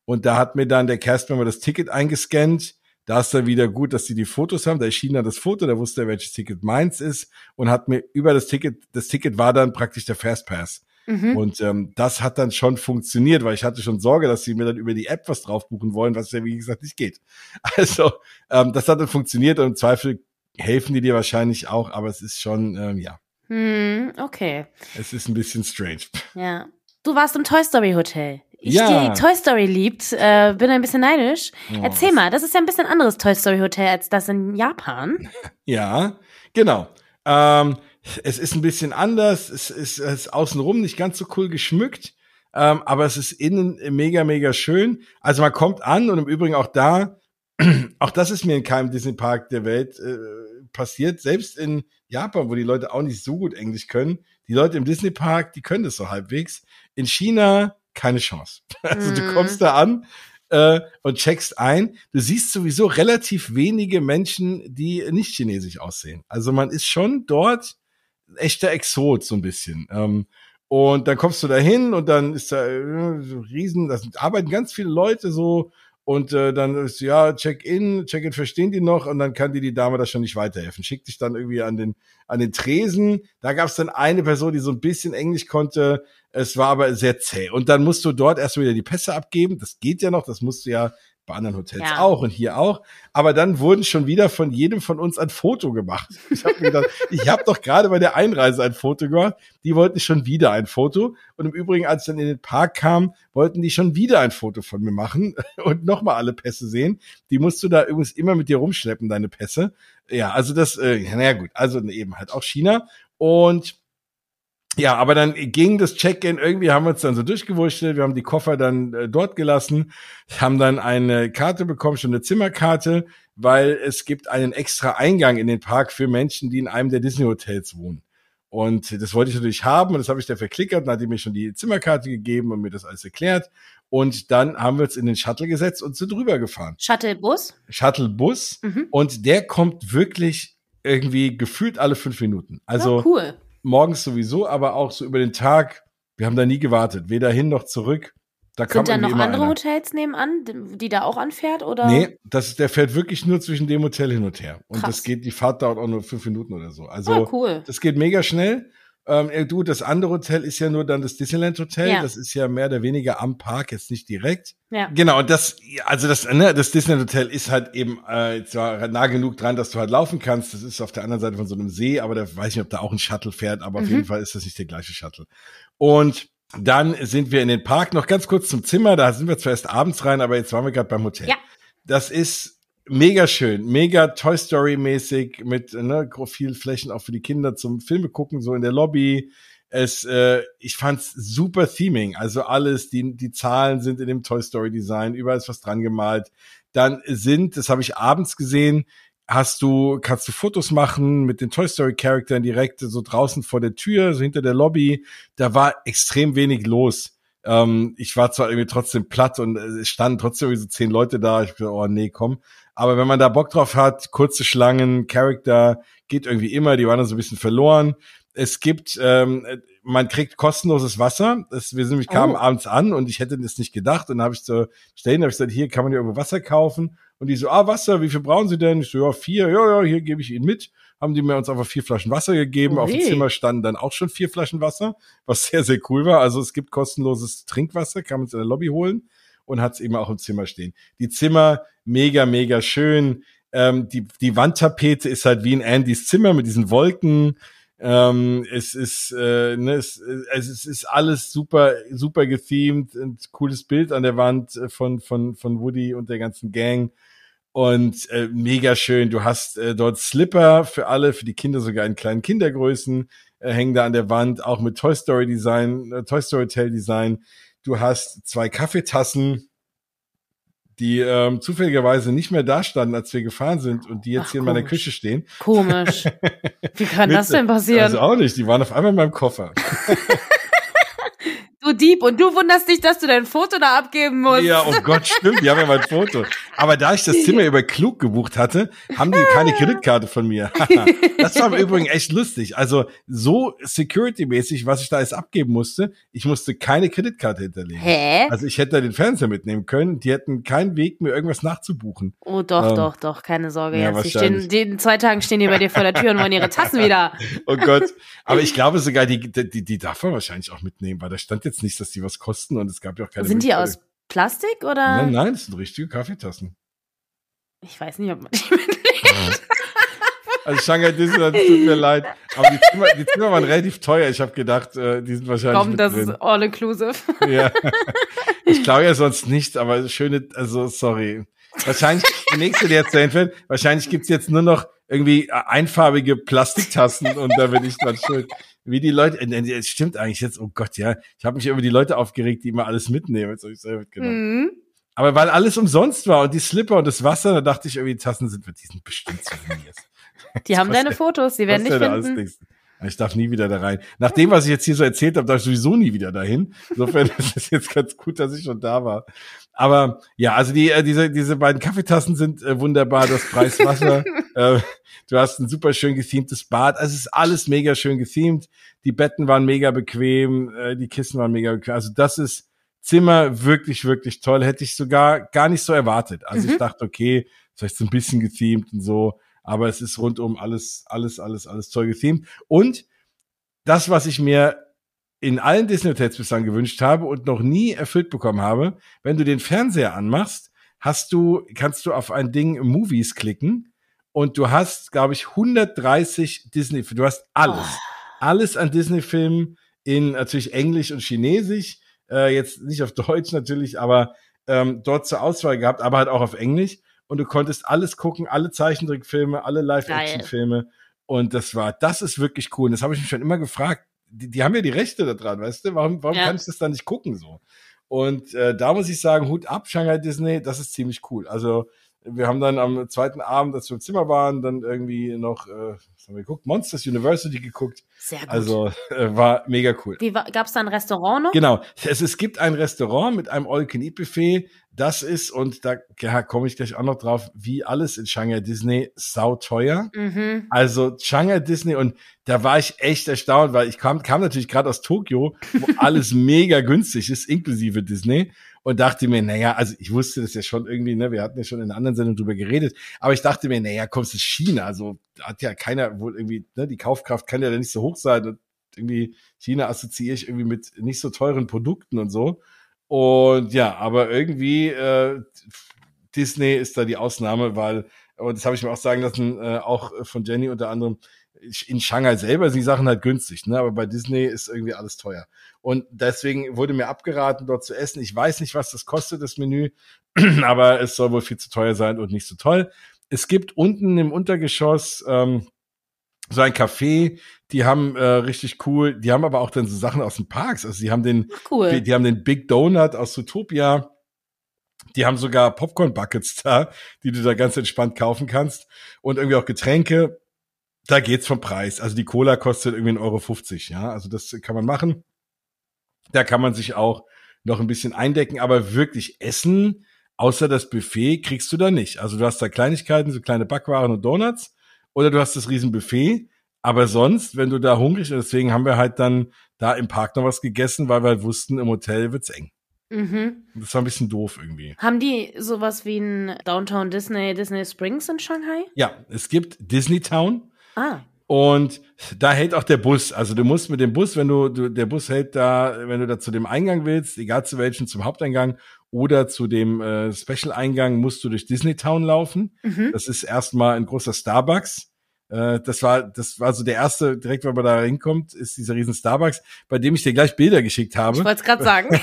Und da hat mir dann der Castmember das Ticket eingescannt. Da ist dann wieder gut, dass die die Fotos haben. Da erschien dann das Foto, da wusste er, welches Ticket meins ist und hat mir über das Ticket, das Ticket war dann praktisch der Fastpass. Mhm. Und ähm, das hat dann schon funktioniert, weil ich hatte schon Sorge, dass sie mir dann über die App was drauf buchen wollen, was ja wie gesagt nicht geht. Also ähm, das hat dann funktioniert und im Zweifel helfen die dir wahrscheinlich auch, aber es ist schon, ähm, ja. Hm, okay. Es ist ein bisschen strange. Ja. Du warst im Toy Story Hotel. Ich, ja. die Toy Story liebt, äh, bin ein bisschen neidisch. Oh, Erzähl mal, das ist ja ein bisschen anderes Toy Story Hotel als das in Japan. Ja, genau. Ähm, es ist ein bisschen anders, es ist, es ist außenrum nicht ganz so cool geschmückt, ähm, aber es ist innen mega, mega schön. Also man kommt an und im Übrigen auch da, auch das ist mir in keinem Disney-Park der Welt äh, passiert, selbst in Japan, wo die Leute auch nicht so gut Englisch können. Die Leute im Disney-Park, die können das so halbwegs. In China keine Chance. Also mm. du kommst da an äh, und checkst ein. Du siehst sowieso relativ wenige Menschen, die nicht chinesisch aussehen. Also man ist schon dort echter Exot so ein bisschen. Ähm, und dann kommst du da hin und dann ist da äh, so riesen, da arbeiten ganz viele Leute so und äh, dann ist ja Check-in, Check-in verstehen die noch und dann kann dir die Dame da schon nicht weiterhelfen. Schickt dich dann irgendwie an den an den Tresen. Da gab es dann eine Person, die so ein bisschen Englisch konnte. Es war aber sehr zäh. Und dann musst du dort erst wieder die Pässe abgeben. Das geht ja noch, das musst du ja bei anderen Hotels ja. auch und hier auch. Aber dann wurden schon wieder von jedem von uns ein Foto gemacht. Ich habe mir gedacht, ich habe doch gerade bei der Einreise ein Foto gemacht. Die wollten schon wieder ein Foto. Und im Übrigen, als ich dann in den Park kam, wollten die schon wieder ein Foto von mir machen und nochmal alle Pässe sehen. Die musst du da übrigens immer mit dir rumschleppen, deine Pässe. Ja, also das, äh, naja gut, also eben halt auch China. Und ja, aber dann ging das Check-in, irgendwie haben wir uns dann so durchgewurschtelt, wir haben die Koffer dann äh, dort gelassen, haben dann eine Karte bekommen, schon eine Zimmerkarte, weil es gibt einen extra Eingang in den Park für Menschen, die in einem der Disney-Hotels wohnen. Und das wollte ich natürlich haben und das habe ich dann verklickert und hat die mir schon die Zimmerkarte gegeben und mir das alles erklärt. Und dann haben wir uns in den Shuttle gesetzt und sind drüber gefahren. Shuttlebus? Shuttlebus. Mhm. Und der kommt wirklich irgendwie gefühlt alle fünf Minuten. Also ja, cool. Morgens sowieso, aber auch so über den Tag. Wir haben da nie gewartet, weder hin noch zurück. Da Sind da noch andere einer. Hotels nebenan, die da auch anfährt? Oder? Nee, das, der fährt wirklich nur zwischen dem Hotel hin und her. Und Krass. das geht, die Fahrt dauert auch nur fünf Minuten oder so. Also oh, cool. Das geht mega schnell. Ähm, du, das andere Hotel ist ja nur dann das Disneyland Hotel. Ja. Das ist ja mehr oder weniger am Park, jetzt nicht direkt. Ja. Genau, und das, also das, ne, das Disneyland Hotel ist halt eben äh, zwar nah genug dran, dass du halt laufen kannst. Das ist auf der anderen Seite von so einem See, aber da weiß ich nicht, ob da auch ein Shuttle fährt, aber mhm. auf jeden Fall ist das nicht der gleiche Shuttle. Und dann sind wir in den Park, noch ganz kurz zum Zimmer, da sind wir zwar erst abends rein, aber jetzt waren wir gerade beim Hotel. Ja. Das ist mega schön, mega Toy Story mäßig mit ne, viel Flächen auch für die Kinder zum Filme gucken, so in der Lobby. Es, äh, ich fand's super Theming, also alles, die die Zahlen sind in dem Toy Story Design, überall ist was dran gemalt. Dann sind, das habe ich abends gesehen, hast du kannst du Fotos machen mit den Toy Story Charakteren direkt so draußen vor der Tür, so hinter der Lobby. Da war extrem wenig los. Ähm, ich war zwar irgendwie trotzdem platt und es standen trotzdem irgendwie so zehn Leute da. Ich dachte, oh nee, komm. Aber wenn man da Bock drauf hat, kurze Schlangen, Charakter, geht irgendwie immer, die waren dann so ein bisschen verloren. Es gibt, ähm, man kriegt kostenloses Wasser. Das, wir sind nämlich kamen oh. abends an und ich hätte das nicht gedacht. Und dann habe ich so stehen, habe ich gesagt, hier kann man ja irgendwo Wasser kaufen. Und die so, ah, Wasser, wie viel brauchen Sie denn? Ich so, ja, vier, ja, ja, hier gebe ich Ihnen mit. Haben die mir uns einfach vier Flaschen Wasser gegeben. Oh, Auf dem Zimmer standen dann auch schon vier Flaschen Wasser, was sehr, sehr cool war. Also es gibt kostenloses Trinkwasser, kann man es in der Lobby holen und hat es eben auch im Zimmer stehen. Die Zimmer, mega, mega schön. Ähm, die, die Wandtapete ist halt wie in Andys Zimmer mit diesen Wolken. Ähm, es ist, äh, ne, es, es, es ist alles super, super gethemed, ein cooles Bild an der Wand von, von, von Woody und der ganzen Gang. Und äh, mega schön. Du hast äh, dort Slipper für alle, für die Kinder sogar in kleinen Kindergrößen, äh, hängen da an der Wand, auch mit Toy Story Design, äh, Toy Story Tale Design. Du hast zwei Kaffeetassen, die ähm, zufälligerweise nicht mehr da standen, als wir gefahren sind und die jetzt Ach, hier komisch. in meiner Küche stehen. Komisch. Wie kann das denn passieren? Also auch nicht, die waren auf einmal in meinem Koffer. so deep. Und du wunderst dich, dass du dein Foto da abgeben musst. Ja, oh Gott, stimmt, die haben ja mein Foto. Aber da ich das Zimmer über Klug gebucht hatte, haben die keine Kreditkarte von mir. Das war im Übrigen echt lustig. Also so security-mäßig, was ich da jetzt abgeben musste, ich musste keine Kreditkarte hinterlegen. Hä? Also ich hätte da den Fernseher mitnehmen können. Die hätten keinen Weg, mir irgendwas nachzubuchen. Oh, doch, ähm, doch, doch, keine Sorge. Ja, jetzt. Die stehen, die in zwei Tagen stehen die bei dir vor der Tür und wollen ihre Tassen wieder. Oh Gott. Aber ich glaube sogar, die, die, die darf man wahrscheinlich auch mitnehmen, weil da stand jetzt nicht, dass die was kosten und es gab ja auch keine. Sind die aus Plastik oder? Nein, nein, das sind richtige Kaffeetassen. Ich weiß nicht, ob man die mitnimmt. Also Shanghai Disneyland, es tut mir leid. Aber die Zimmer, die Zimmer waren relativ teuer. Ich habe gedacht, äh, die sind wahrscheinlich Komm, mit das drin. ist all inclusive. Ja. Ich glaube ja sonst nicht, aber schöne, also sorry. Wahrscheinlich, die nächste, die jetzt dahin fällt, wahrscheinlich gibt's jetzt nur noch irgendwie einfarbige Plastiktassen und da bin ich dann schuld. Wie die Leute, es stimmt eigentlich jetzt, oh Gott, ja. Ich habe mich über die Leute aufgeregt, die immer alles mitnehmen. Jetzt habe ich selber mitgenommen. Mhm. Aber weil alles umsonst war und die Slipper und das Wasser, da dachte ich irgendwie, die Tassen sind, die sind bestimmt Souvenirs. Die haben deine Fotos, die werden dich finden. Ich darf nie wieder da rein. Nach dem, was ich jetzt hier so erzählt habe, darf ich sowieso nie wieder dahin. Insofern ist es jetzt ganz gut, dass ich schon da war. Aber ja, also die äh, diese diese beiden Kaffeetassen sind äh, wunderbar. Das Preiswasser. äh, du hast ein super schön gethemtes Bad. Also es ist alles mega schön gethemt. Die Betten waren mega bequem. Äh, die Kissen waren mega bequem. Also das ist Zimmer wirklich, wirklich toll. Hätte ich sogar gar nicht so erwartet. Also mhm. ich dachte, okay, vielleicht so ein bisschen gethemt und so. Aber es ist rundum alles, alles, alles, alles toll gethemt. Und das, was ich mir in allen Disney-Hotels bislang gewünscht habe und noch nie erfüllt bekommen habe, wenn du den Fernseher anmachst, hast du, kannst du auf ein Ding Movies klicken und du hast, glaube ich, hundertdreißig Disney, du hast alles. Oh. Alles an Disney-Filmen in natürlich Englisch und Chinesisch, äh, jetzt nicht auf Deutsch natürlich, aber ähm, dort zur Auswahl gehabt, aber halt auch auf Englisch. Und du konntest alles gucken, alle Zeichentrickfilme, alle Live-Action-Filme. Und das war, das ist wirklich cool. Und das habe ich mich schon immer gefragt. Die, die haben ja die Rechte da dran, weißt du? Warum, warum ja. kann ich das dann nicht gucken so? Und äh, da muss ich sagen, Hut ab, Shanghai Disney, das ist ziemlich cool. Also wir haben dann am zweiten Abend, als wir im Zimmer waren, dann irgendwie noch, äh, was haben wir geguckt? Monsters University geguckt. Sehr gut. Also äh, war mega cool. Wie gab es da ein Restaurant noch? Genau. Es, es gibt ein Restaurant mit einem All-You-Can-Eat-Buffet. Das ist, und da ja, komme ich gleich auch noch drauf, wie alles in Shanghai Disney, sauteuer. Mhm. Also Shanghai Disney, und da war ich echt erstaunt, weil ich kam, kam natürlich gerade aus Tokio, wo alles mega günstig ist, inklusive Disney. Und dachte mir, naja, also ich wusste das ja schon irgendwie, ne, wir hatten ja schon in einer anderen Sendung drüber geredet, aber ich dachte mir, naja, kommst du China, also hat ja keiner wohl irgendwie, ne, die Kaufkraft kann ja nicht so hoch sein und irgendwie China assoziiere ich irgendwie mit nicht so teuren Produkten und so. Und ja, aber irgendwie äh, Disney ist da die Ausnahme, weil, und das habe ich mir auch sagen lassen, äh, auch von Jenny unter anderem, in Shanghai selber sind die Sachen halt günstig, ne? Aber bei Disney ist irgendwie alles teuer. Und deswegen wurde mir abgeraten, dort zu essen. Ich weiß nicht, was das kostet, das Menü, aber es soll wohl viel zu teuer sein und nicht so toll. Es gibt unten im Untergeschoss ähm, so ein Café, die haben äh, richtig cool, die haben aber auch dann so Sachen aus den Parks. Also die haben den, cool. die, die haben den Big Donut aus Zootopia. Die haben sogar Popcorn-Buckets da, die du da ganz entspannt kaufen kannst. Und irgendwie auch Getränke. Da geht's vom Preis. Also die Cola kostet irgendwie ein Euro fünfzig, ja. Also das kann man machen. Da kann man sich auch noch ein bisschen eindecken, aber wirklich essen, außer das Buffet, kriegst du da nicht. Also du hast da Kleinigkeiten, so kleine Backwaren und Donuts, oder du hast das Riesenbuffet. Aber sonst, wenn du da hungrig bist, deswegen haben wir halt dann da im Park noch was gegessen, weil wir halt wussten, im Hotel wird's eng. Mhm. Das war ein bisschen doof irgendwie. Haben die sowas wie ein Downtown Disney, Disney Springs in Shanghai? Ja, es gibt Disney Town. Ah. Und da hält auch der Bus. Also du musst mit dem Bus, wenn du, du der Bus hält da, wenn du da zu dem Eingang willst, egal zu welchem, zum Haupteingang oder zu dem äh, Special-Eingang, musst du durch Disney Town laufen. Mhm. Das ist erstmal ein großer Starbucks. Äh, das war, das war so der erste, direkt wenn man da hinkommt, ist dieser riesen Starbucks, bei dem ich dir gleich Bilder geschickt habe. Ich wollte es gerade sagen.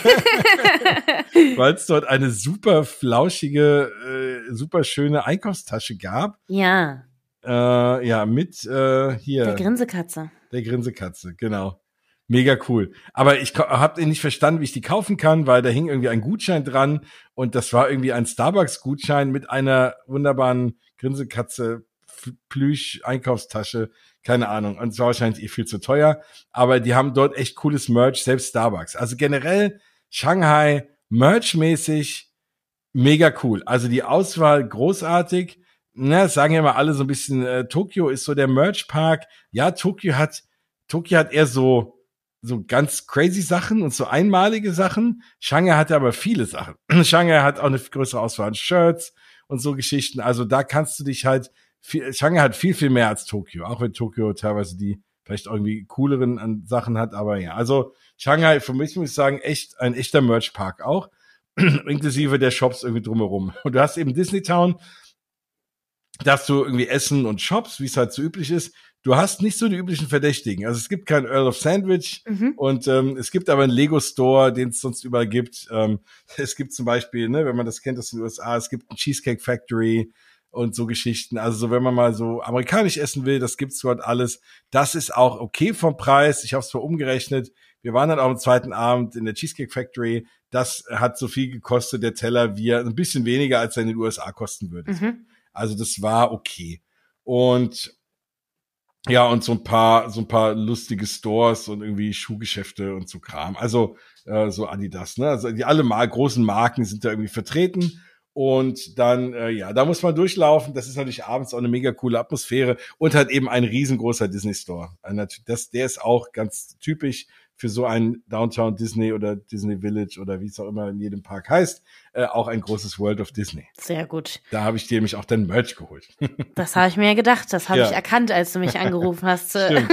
Weil es dort eine super flauschige, äh, super schöne Einkaufstasche gab. Ja. Äh, ja, mit äh, hier. Der Grinsekatze. Der Grinsekatze, genau. Mega cool. Aber ich habe nicht verstanden, wie ich die kaufen kann, weil da hing irgendwie ein Gutschein dran und das war irgendwie ein Starbucks-Gutschein mit einer wunderbaren Grinsekatze Plüsch-Einkaufstasche. keine Ahnung. Und es war wahrscheinlich eh viel zu teuer. Aber die haben dort echt cooles Merch, selbst Starbucks. Also generell Shanghai, Merch-mäßig, mega cool. Also die Auswahl großartig. Na, sagen ja immer alle so ein bisschen, äh, Tokio ist so der Merch-Park. Ja, Tokio hat, Tokio hat eher so, so ganz crazy Sachen und so einmalige Sachen. Shanghai hatte aber viele Sachen. Shanghai hat auch eine größere Auswahl an Shirts und so Geschichten. Also da kannst du dich halt, viel, Shanghai hat viel, viel mehr als Tokio. Auch wenn Tokio teilweise die vielleicht irgendwie cooleren an Sachen hat. Aber ja, also Shanghai, für mich muss ich sagen, echt ein echter Merch-Park auch. Inklusive der Shops irgendwie drumherum. Und du hast eben Disney Town, da hast du irgendwie Essen und Shops, wie es halt so üblich ist. Du hast nicht so die üblichen Verdächtigen. Also es gibt keinen Earl of Sandwich mhm. und ähm, es gibt aber einen Lego-Store, den es sonst überall gibt. Ähm, es gibt zum Beispiel, ne, wenn man das kennt aus den U S A, es gibt einen Cheesecake Factory und so Geschichten. Also so, wenn man mal so amerikanisch essen will, das gibt's dort alles. Das ist auch okay vom Preis. Ich habe es zwar umgerechnet. Wir waren dann auch am zweiten Abend in der Cheesecake Factory. Das hat so viel gekostet, der Teller, wie er ein bisschen weniger, als er in den U S A kosten würde. Mhm. Also das war okay. Und ja, und so ein paar, so ein paar lustige Stores und irgendwie Schuhgeschäfte und so Kram. Also äh, so Adidas, ne? Also die alle mal großen Marken sind da irgendwie vertreten. Und dann, äh, ja, da muss man durchlaufen. Das ist natürlich abends auch eine mega coole Atmosphäre und halt eben ein riesengroßer Disney Store. Das, der ist auch ganz typisch für so ein Downtown Disney oder Disney Village oder wie es auch immer in jedem Park heißt, äh, auch ein großes World of Disney. Sehr gut. Da habe ich dir nämlich auch dein Merch geholt. Das habe ich mir ja gedacht. Das habe ja. ich erkannt, als du mich angerufen hast. Stimmt.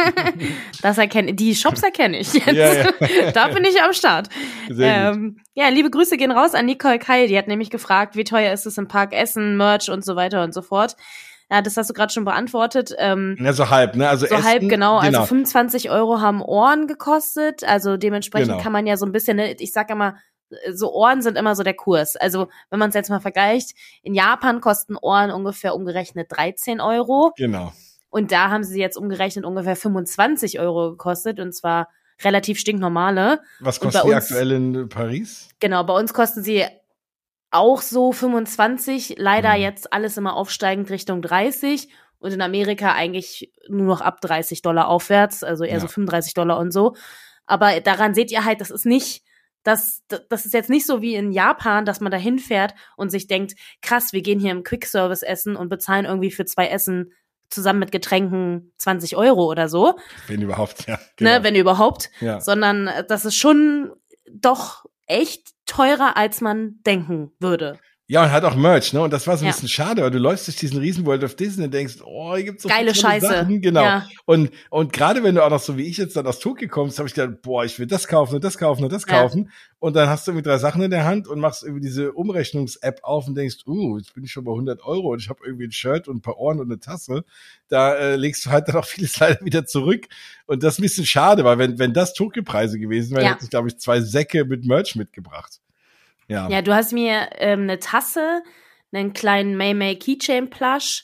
Das erkenne die Shops erkenne ich jetzt. Ja, ja. Da bin ich am Start. Sehr ähm, gut. Ja, liebe Grüße gehen raus an Nicole Keil. Die hat nämlich gefragt, wie teuer ist es im Park Essen, Merch und so weiter und so fort. Ja, das hast du gerade schon beantwortet. Ähm, ja, so halb, ne? Also so Essen, halb, genau. genau. Also fünfundzwanzig Euro haben Ohren gekostet. Also dementsprechend genau. kann man ja so ein bisschen, ne, ich sag immer, so Ohren sind immer so der Kurs. Also wenn man es jetzt mal vergleicht, in Japan kosten Ohren ungefähr umgerechnet dreizehn Euro. Genau. Und da haben sie jetzt umgerechnet ungefähr fünfundzwanzig Euro gekostet und zwar relativ stinknormale. Was kostet die aktuell in Paris? Genau, bei uns kosten sie auch so fünfundzwanzig, leider mhm. jetzt alles immer aufsteigend Richtung dreißig und in Amerika eigentlich nur noch ab dreißig Dollar aufwärts, also eher ja. so fünfunddreißig Dollar und so. Aber daran seht ihr halt, das ist nicht, das, das ist jetzt nicht so wie in Japan, dass man da hinfährt und sich denkt, krass, wir gehen hier im Quick-Service essen und bezahlen irgendwie für zwei Essen zusammen mit Getränken zwanzig Euro oder so. Wenn überhaupt, ja. Genau. Ne, wenn überhaupt. Ja. Sondern das ist schon doch echt teurer, als man denken würde. Ja, und hat auch Merch, ne? Und das war so ein ja. bisschen schade, weil du läufst durch diesen riesen World of Disney und denkst, oh, hier gibt's so geile viele Scheiße. Sachen. Genau. Ja. Und, und gerade wenn du auch noch so wie ich jetzt dann aus Tokio kommst, habe ich gedacht, boah, ich will das kaufen und das kaufen und das kaufen. Ja. Und dann hast du irgendwie drei Sachen in der Hand und machst irgendwie diese Umrechnungs-App auf und denkst, uh, jetzt bin ich schon bei hundert Euro und ich habe irgendwie ein Shirt und ein paar Ohren und eine Tasse. Da äh, legst du halt dann auch vieles leider wieder zurück. Und das ist ein bisschen schade, weil wenn, wenn das Tokio-Preise gewesen wären, ja. hätte ich, glaube ich, zwei Säcke mit Merch mitgebracht. Ja. Ja, du hast mir ähm, eine Tasse, einen kleinen Mei Mei Keychain Plush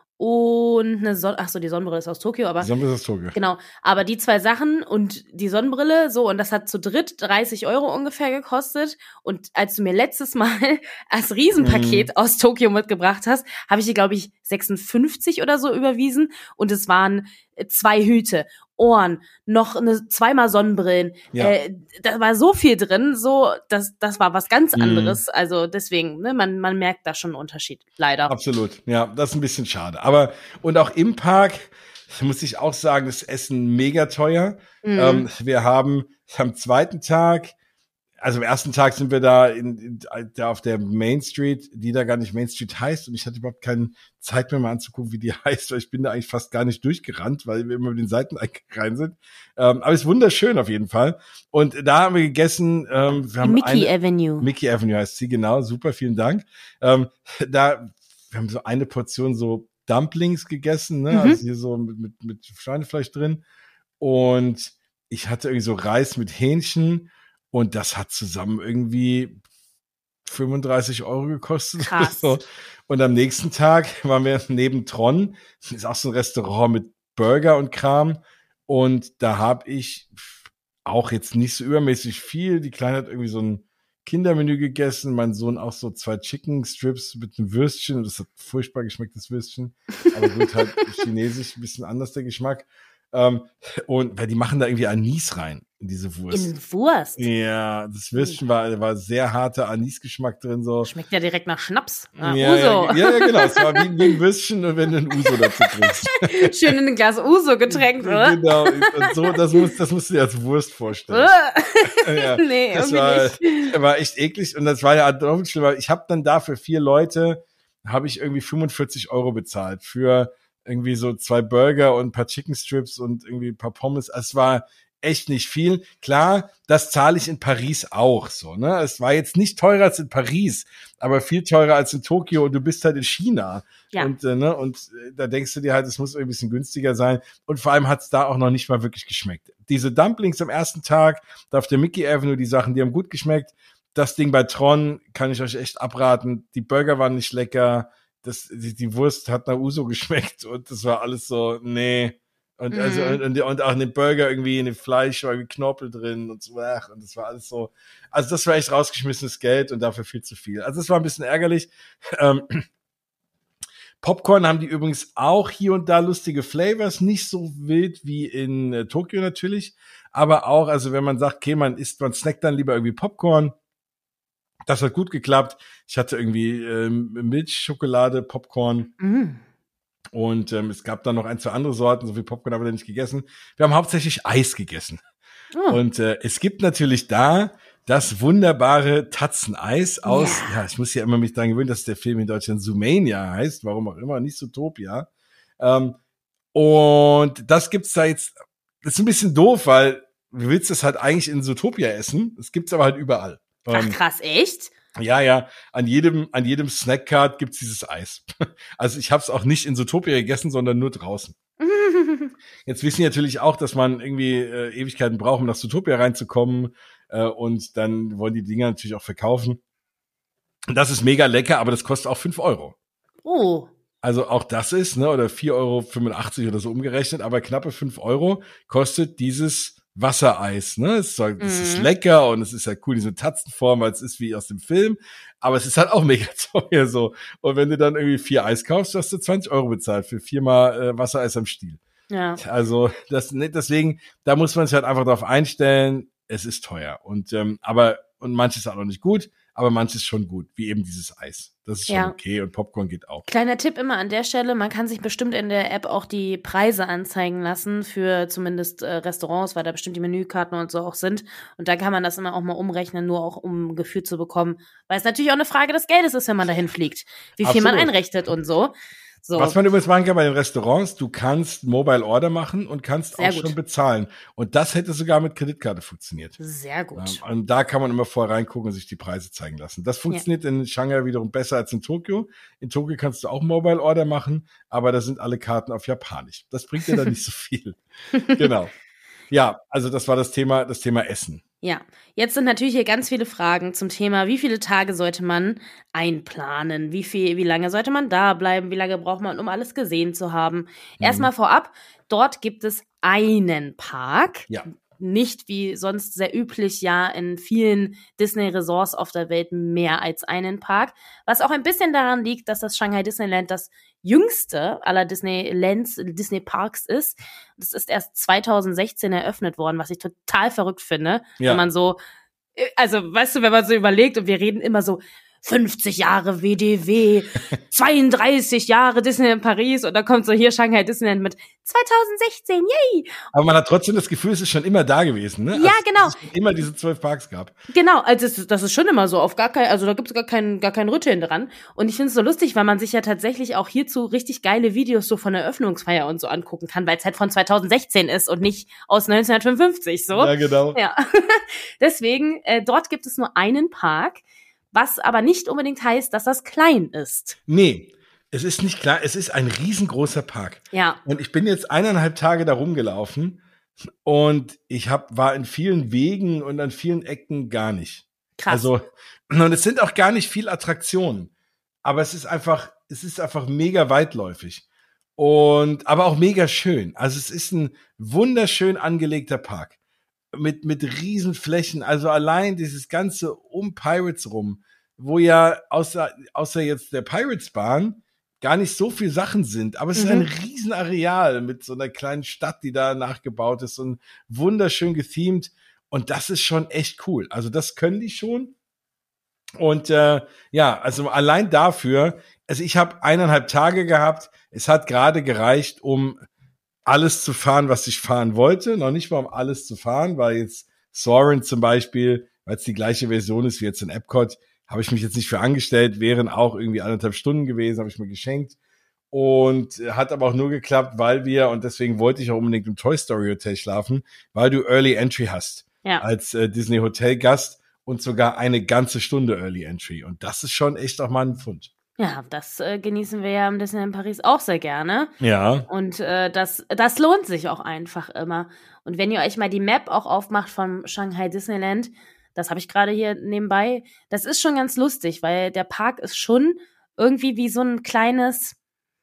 und eine Son- ach so, die Sonnenbrille ist aus Tokio, aber die Sonnenbrille ist aus Tokio. Genau, aber die zwei Sachen und die Sonnenbrille, so, und das hat zu dritt dreißig Euro ungefähr gekostet. Und als du mir letztes Mal als Riesenpaket mm. aus Tokio mitgebracht hast, habe ich dir, glaube ich, sechsundfünfzig oder so überwiesen und es waren zwei Hüte, Ohren, noch eine zweimal Sonnenbrillen. Ja. Äh, da war so viel drin, so das das war was ganz anderes. Mm. Also deswegen, ne, man man merkt da schon einen Unterschied, leider. Absolut, ja, das ist ein bisschen schade. Aber und auch im Park muss ich auch sagen, das Essen mega teuer. Mm. Ähm, wir haben am zweiten Tag, also am ersten Tag sind wir da in, in da auf der Main Street, die da gar nicht Main Street heißt und ich hatte überhaupt keine Zeit mehr mal anzugucken, wie die heißt, weil ich bin da eigentlich fast gar nicht durchgerannt, weil wir immer mit den Seiten rein sind. Ähm, aber es ist wunderschön auf jeden Fall. Und da haben wir gegessen. Ähm, wir haben Mickey eine, Avenue. Mickey Avenue heißt sie, genau. Super, vielen Dank. Ähm, da, wir haben so eine Portion so Dumplings gegessen, ne? Mhm. Also hier so mit, mit, mit Schweinefleisch drin. Und ich hatte irgendwie so Reis mit Hähnchen. Und das hat zusammen irgendwie fünfunddreißig Euro gekostet. Krass. So. Und am nächsten Tag waren wir neben Tron. Das ist auch so ein Restaurant mit Burger und Kram. Und da habe ich auch jetzt nicht so übermäßig viel. Die Kleine hat irgendwie so ein Kindermenü gegessen, mein Sohn auch so zwei Chicken Strips mit einem Würstchen. Das hat furchtbar geschmeckt, das Würstchen. Aber gut, halt chinesisch, ein bisschen anders der Geschmack. Ähm, und weil die machen da irgendwie Anis rein in diese Wurst. In Wurst? Ja, das Würstchen war, war sehr harter Anisgeschmack drin. So. Schmeckt ja direkt nach Schnaps. Ah, ja, Uso. Ja, ja, genau. Es war wie, wie ein Würstchen, und wenn du ein Uso dazu trinkst. Schön in ein Glas Uso getränkt, oder? Genau. Und so, das musst, das musst du dir als Wurst vorstellen. Ja, nee, das irgendwie war, nicht. war echt eklig. Und das war ja doppelt schlimm. Ich habe dann dafür vier Leute, habe ich irgendwie fünfundvierzig Euro bezahlt für irgendwie so zwei Burger und ein paar Chicken Strips und irgendwie ein paar Pommes. Es war echt nicht viel. Klar, das zahle ich in Paris auch so, ne? Es war jetzt nicht teurer als in Paris, aber viel teurer als in Tokio, und du bist halt in China. Ja. Und, äh, ne, und äh, da denkst du dir halt, es muss irgendwie ein bisschen günstiger sein. Und vor allem hat's da auch noch nicht mal wirklich geschmeckt. Diese Dumplings am ersten Tag, da auf der Mickey Avenue, die Sachen, die haben gut geschmeckt. Das Ding bei Tron kann ich euch echt abraten. Die Burger waren nicht lecker. Das, die, die Wurst hat nach Uso geschmeckt, und das war alles so, nee. Und, also, Mhm. und, und auch in dem Burger irgendwie in dem Fleisch war irgendwie Knorpel drin und so, ach, und das war alles so, also das war echt rausgeschmissenes Geld und dafür viel zu viel. Also das war ein bisschen ärgerlich. Ähm, Popcorn haben die übrigens auch hier und da lustige Flavors, nicht so wild wie in äh, Tokio natürlich, aber auch, also wenn man sagt, okay, man isst, man snackt dann lieber irgendwie Popcorn. Das hat gut geklappt. Ich hatte irgendwie ähm, Milch, Schokolade, Popcorn. Mm. Und ähm, es gab dann noch ein, zwei andere Sorten. So viel Popcorn haben wir nicht gegessen. Wir haben hauptsächlich Eis gegessen. Oh. Und äh, es gibt natürlich da das wunderbare Tatzeneis aus, ja. ja, ich muss ja immer mich daran gewöhnen, dass der Film in Deutschland Zoomania heißt, warum auch immer, nicht Zootopia. Ähm, und das gibt's da jetzt, das ist ein bisschen doof, weil du willst es halt eigentlich in Zootopia essen. Das gibt's aber halt überall. Ach krass, echt? Ja, ja, an jedem an jedem Snackcard gibt's dieses Eis. Also ich habe es auch nicht in Zootopia gegessen, sondern nur draußen. Jetzt wissen die natürlich auch, dass man irgendwie äh, Ewigkeiten braucht, um nach Zootopia reinzukommen. Äh, und dann wollen die Dinger natürlich auch verkaufen. Und das ist mega lecker, aber das kostet auch fünf Euro. Oh. Also auch das ist, ne, oder vier Euro fünfundachtzig oder so umgerechnet, aber knappe fünf Euro kostet dieses Wassereis, ne? Es ist, es Mhm. ist lecker und es ist ja cool, diese Tatzenform, weil es ist wie aus dem Film, aber es ist halt auch mega teuer so. Und wenn du dann irgendwie vier Eis kaufst, hast du zwanzig Euro bezahlt für viermal äh, Wassereis am Stiel. Ja. Also das, ne, deswegen, da muss man sich halt einfach darauf einstellen, es ist teuer. Und ähm, aber und manches ist auch noch nicht gut, aber manches schon gut, wie eben dieses Eis. Das ist schon Ja. okay und Popcorn geht auch. Kleiner Tipp immer an der Stelle, man kann sich bestimmt in der App auch die Preise anzeigen lassen für zumindest äh, Restaurants, weil da bestimmt die Menükarten und so auch sind. Und da kann man das immer auch mal umrechnen, nur auch um ein Gefühl zu bekommen, weil es natürlich auch eine Frage des Geldes ist, wenn man dahin fliegt, wie viel man Absolut. einrechnet und so. So. Was man übrigens machen kann bei den Restaurants, du kannst Mobile Order machen und kannst Sehr auch gut. schon bezahlen. Und das hätte sogar mit Kreditkarte funktioniert. Sehr gut. Ähm, Und da kann man immer vorher reingucken und sich die Preise zeigen lassen. Das funktioniert in Shanghai wiederum besser als in Tokio. In Tokio kannst du auch Mobile Order machen, aber da sind alle Karten auf Japanisch. Das bringt dir dann nicht so viel. Genau. Ja, also das war das Thema, das Thema Essen. Ja, jetzt sind natürlich hier ganz viele Fragen zum Thema, wie viele Tage sollte man einplanen? Wie viel, wie lange sollte man da bleiben? Wie lange braucht man, um alles gesehen zu haben? Erstmal vorab, dort gibt es einen Park. Ja. Nicht wie sonst sehr üblich, ja, in vielen Disney-Resorts auf der Welt mehr als einen Park. Was auch ein bisschen daran liegt, dass das Shanghai Disneyland das jüngste aller Disneylands, Disney-Parks ist. Das ist erst zweitausendsechzehn eröffnet worden, was ich total verrückt finde. Ja. Wenn man so, also, weißt du, wenn man so überlegt und wir reden immer so, fünfzig Jahre W D W, zweiunddreißig Jahre Disneyland Paris und dann kommt so hier Shanghai Disneyland mit zweitausendsechzehn, yay! Aber man hat trotzdem das Gefühl, es ist schon immer da gewesen, ne? Ja, genau. Dass es immer diese zwölf Parks gab. Genau, also das, das ist schon immer so, auf gar kein, also da gibt es gar keinen gar kein Rütteln dran. Und ich finde es so lustig, weil man sich ja tatsächlich auch hierzu richtig geile Videos so von der Eröffnungsfeier und so angucken kann, weil es halt von zweitausendsechzehn ist und nicht aus neunzehnhundertfünfundfünfzig, so. Ja, genau. Ja, deswegen, äh, dort gibt es nur einen Park, was aber nicht unbedingt heißt, dass das klein ist. Nee, es ist nicht klar, es ist ein riesengroßer Park. Ja. Und ich bin jetzt eineinhalb Tage da rumgelaufen und ich hab, war in vielen Wegen und an vielen Ecken gar nicht. Krass. Also, und es sind auch gar nicht viel Attraktionen. Aber es ist einfach, es ist einfach mega weitläufig. Und, aber auch mega schön. Also es ist ein wunderschön angelegter Park. mit, mit Riesenflächen. Also allein dieses Ganze um Pirates rum, wo ja außer, außer jetzt der Pirates-Bahn gar nicht so viel Sachen sind. Aber es mhm. ist ein Riesenareal mit so einer kleinen Stadt, die da nachgebaut ist und wunderschön gethemed. Und das ist schon echt cool. Also das können die schon. Und äh, ja, also allein dafür, also ich habe eineinhalb Tage gehabt. Es hat gerade gereicht, um alles zu fahren, was ich fahren wollte. Noch nicht mal um alles zu fahren, weil jetzt Soarin' zum Beispiel, weil es die gleiche Version ist wie jetzt in Epcot, habe ich mich jetzt nicht für angestellt, wären auch irgendwie anderthalb Stunden gewesen, habe ich mir geschenkt. Und hat aber auch nur geklappt, weil wir, und deswegen wollte ich auch unbedingt im Toy Story Hotel schlafen, weil du Early Entry hast ja. als äh, Disney Hotel Gast und sogar eine ganze Stunde Early Entry. Und das ist schon echt auch mal ein Pfund. Ja, das äh, genießen wir ja im Disney in Paris auch sehr gerne. Ja. Und äh, das, das lohnt sich auch einfach immer. Und wenn ihr euch mal die Map auch aufmacht vom Shanghai Disneyland, das habe ich gerade hier nebenbei, das ist schon ganz lustig, weil der Park ist schon irgendwie wie so ein kleines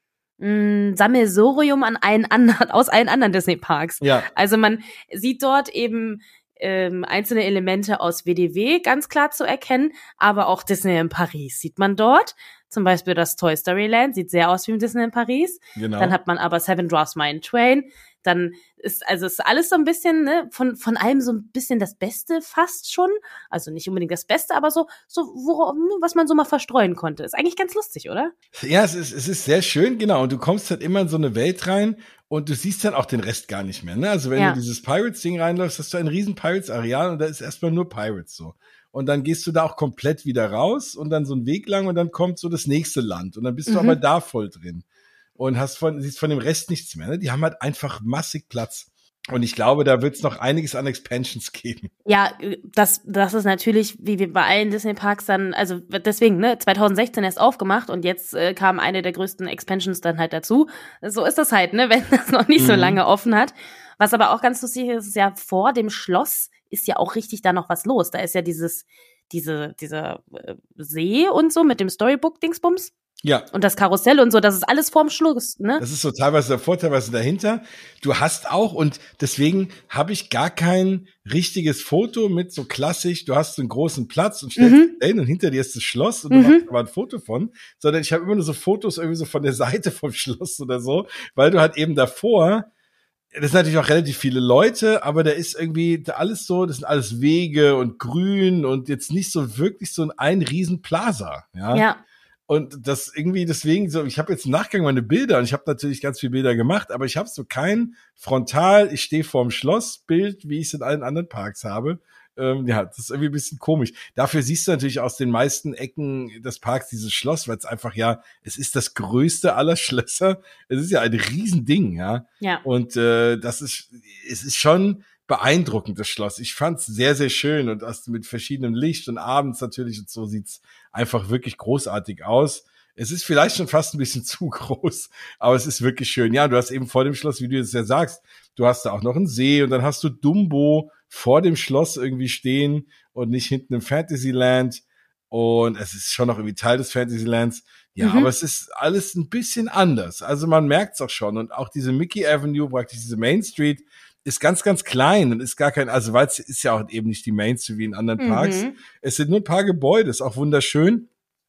mh, Sammelsurium an allen anderen, aus allen anderen Disney-Parks. Ja. Also man sieht dort eben ähm, einzelne Elemente aus W D W ganz klar zu erkennen, aber auch Disney in Paris sieht man dort. Zum Beispiel das Toy Story Land sieht sehr aus wie im Disney in Paris. Genau. Dann hat man aber Seven Dwarfs Mine Train. Dann ist, also ist alles so ein bisschen, ne, von, von allem so ein bisschen das Beste fast schon. Also nicht unbedingt das Beste, aber so, so, worauf, was man so mal verstreuen konnte. Ist eigentlich ganz lustig, oder? Ja, es ist, es ist sehr schön, genau. Und du kommst halt immer in so eine Welt rein und du siehst dann auch den Rest gar nicht mehr, ne? Also wenn ja. du dieses Pirates-Ding reinläufst, hast du ein riesen Pirates-Areal und da ist erstmal nur Pirates so. Und dann gehst du da auch komplett wieder raus und dann so einen Weg lang und dann kommt so das nächste Land und dann bist du mhm. aber da voll drin und hast von, siehst von dem Rest nichts mehr. Ne? Die haben halt einfach massig Platz. Und ich glaube, da wird es noch einiges an Expansions geben. Ja, das, das ist natürlich, wie wir bei allen Disney-Parks dann, also deswegen, ne, zwanzig sechzehn erst aufgemacht und jetzt äh, kam eine der größten Expansions dann halt dazu. So ist das halt, ne, wenn das noch nicht mhm. so lange offen hat. Was aber auch ganz lustig ist, ist ja vor dem Schloss ist ja auch richtig da noch was los. Da ist ja dieses, diese, dieser äh, See und so mit dem Storybook-Dingsbums. Ja. Und das Karussell und so, das ist alles vorm Schluss, ne? Das ist so teilweise davor, teilweise dahinter. Du hast auch, und deswegen habe ich gar kein richtiges Foto mit so klassisch, du hast so einen großen Platz und stellst mhm. dich hin und hinter dir ist das Schloss und du mhm. machst aber ein Foto von, sondern ich habe immer nur so Fotos irgendwie so von der Seite vom Schloss oder so, weil du halt eben davor, das sind natürlich auch relativ viele Leute, aber da ist irgendwie da alles so, das sind alles Wege und Grün und jetzt nicht so wirklich so ein, ein riesen Plaza, ja. Ja. Und das irgendwie deswegen so, ich habe jetzt im Nachgang meine Bilder und ich habe natürlich ganz viele Bilder gemacht, aber ich habe so kein Frontal, ich stehe vorm Schloss Bild, wie ich es in allen anderen Parks habe. Ähm, ja, das ist irgendwie ein bisschen komisch. Dafür siehst du natürlich aus den meisten Ecken des Parks dieses Schloss, weil es einfach ja, es ist das größte aller Schlösser. Es ist ja ein Riesending, ja. Ja. Und äh, das ist, es ist schon beeindruckend, das Schloss. Ich fand's sehr, sehr schön und das mit verschiedenem Licht und abends natürlich und so sieht's einfach wirklich großartig aus. Es ist vielleicht schon fast ein bisschen zu groß, aber es ist wirklich schön. Ja, du hast eben vor dem Schloss, wie du es ja sagst, du hast da auch noch einen See und dann hast du Dumbo vor dem Schloss irgendwie stehen und nicht hinten im Fantasyland. Und es ist schon noch irgendwie Teil des Fantasylands. Ja, mhm. aber es ist alles ein bisschen anders. Also man merkt's auch schon. Und auch diese Mickey Avenue, praktisch diese Main Street, ist ganz, ganz klein und ist gar kein, also weil es ist ja auch eben nicht die Main Street wie in anderen Parks. Mhm. Es sind nur ein paar Gebäude, ist auch wunderschön.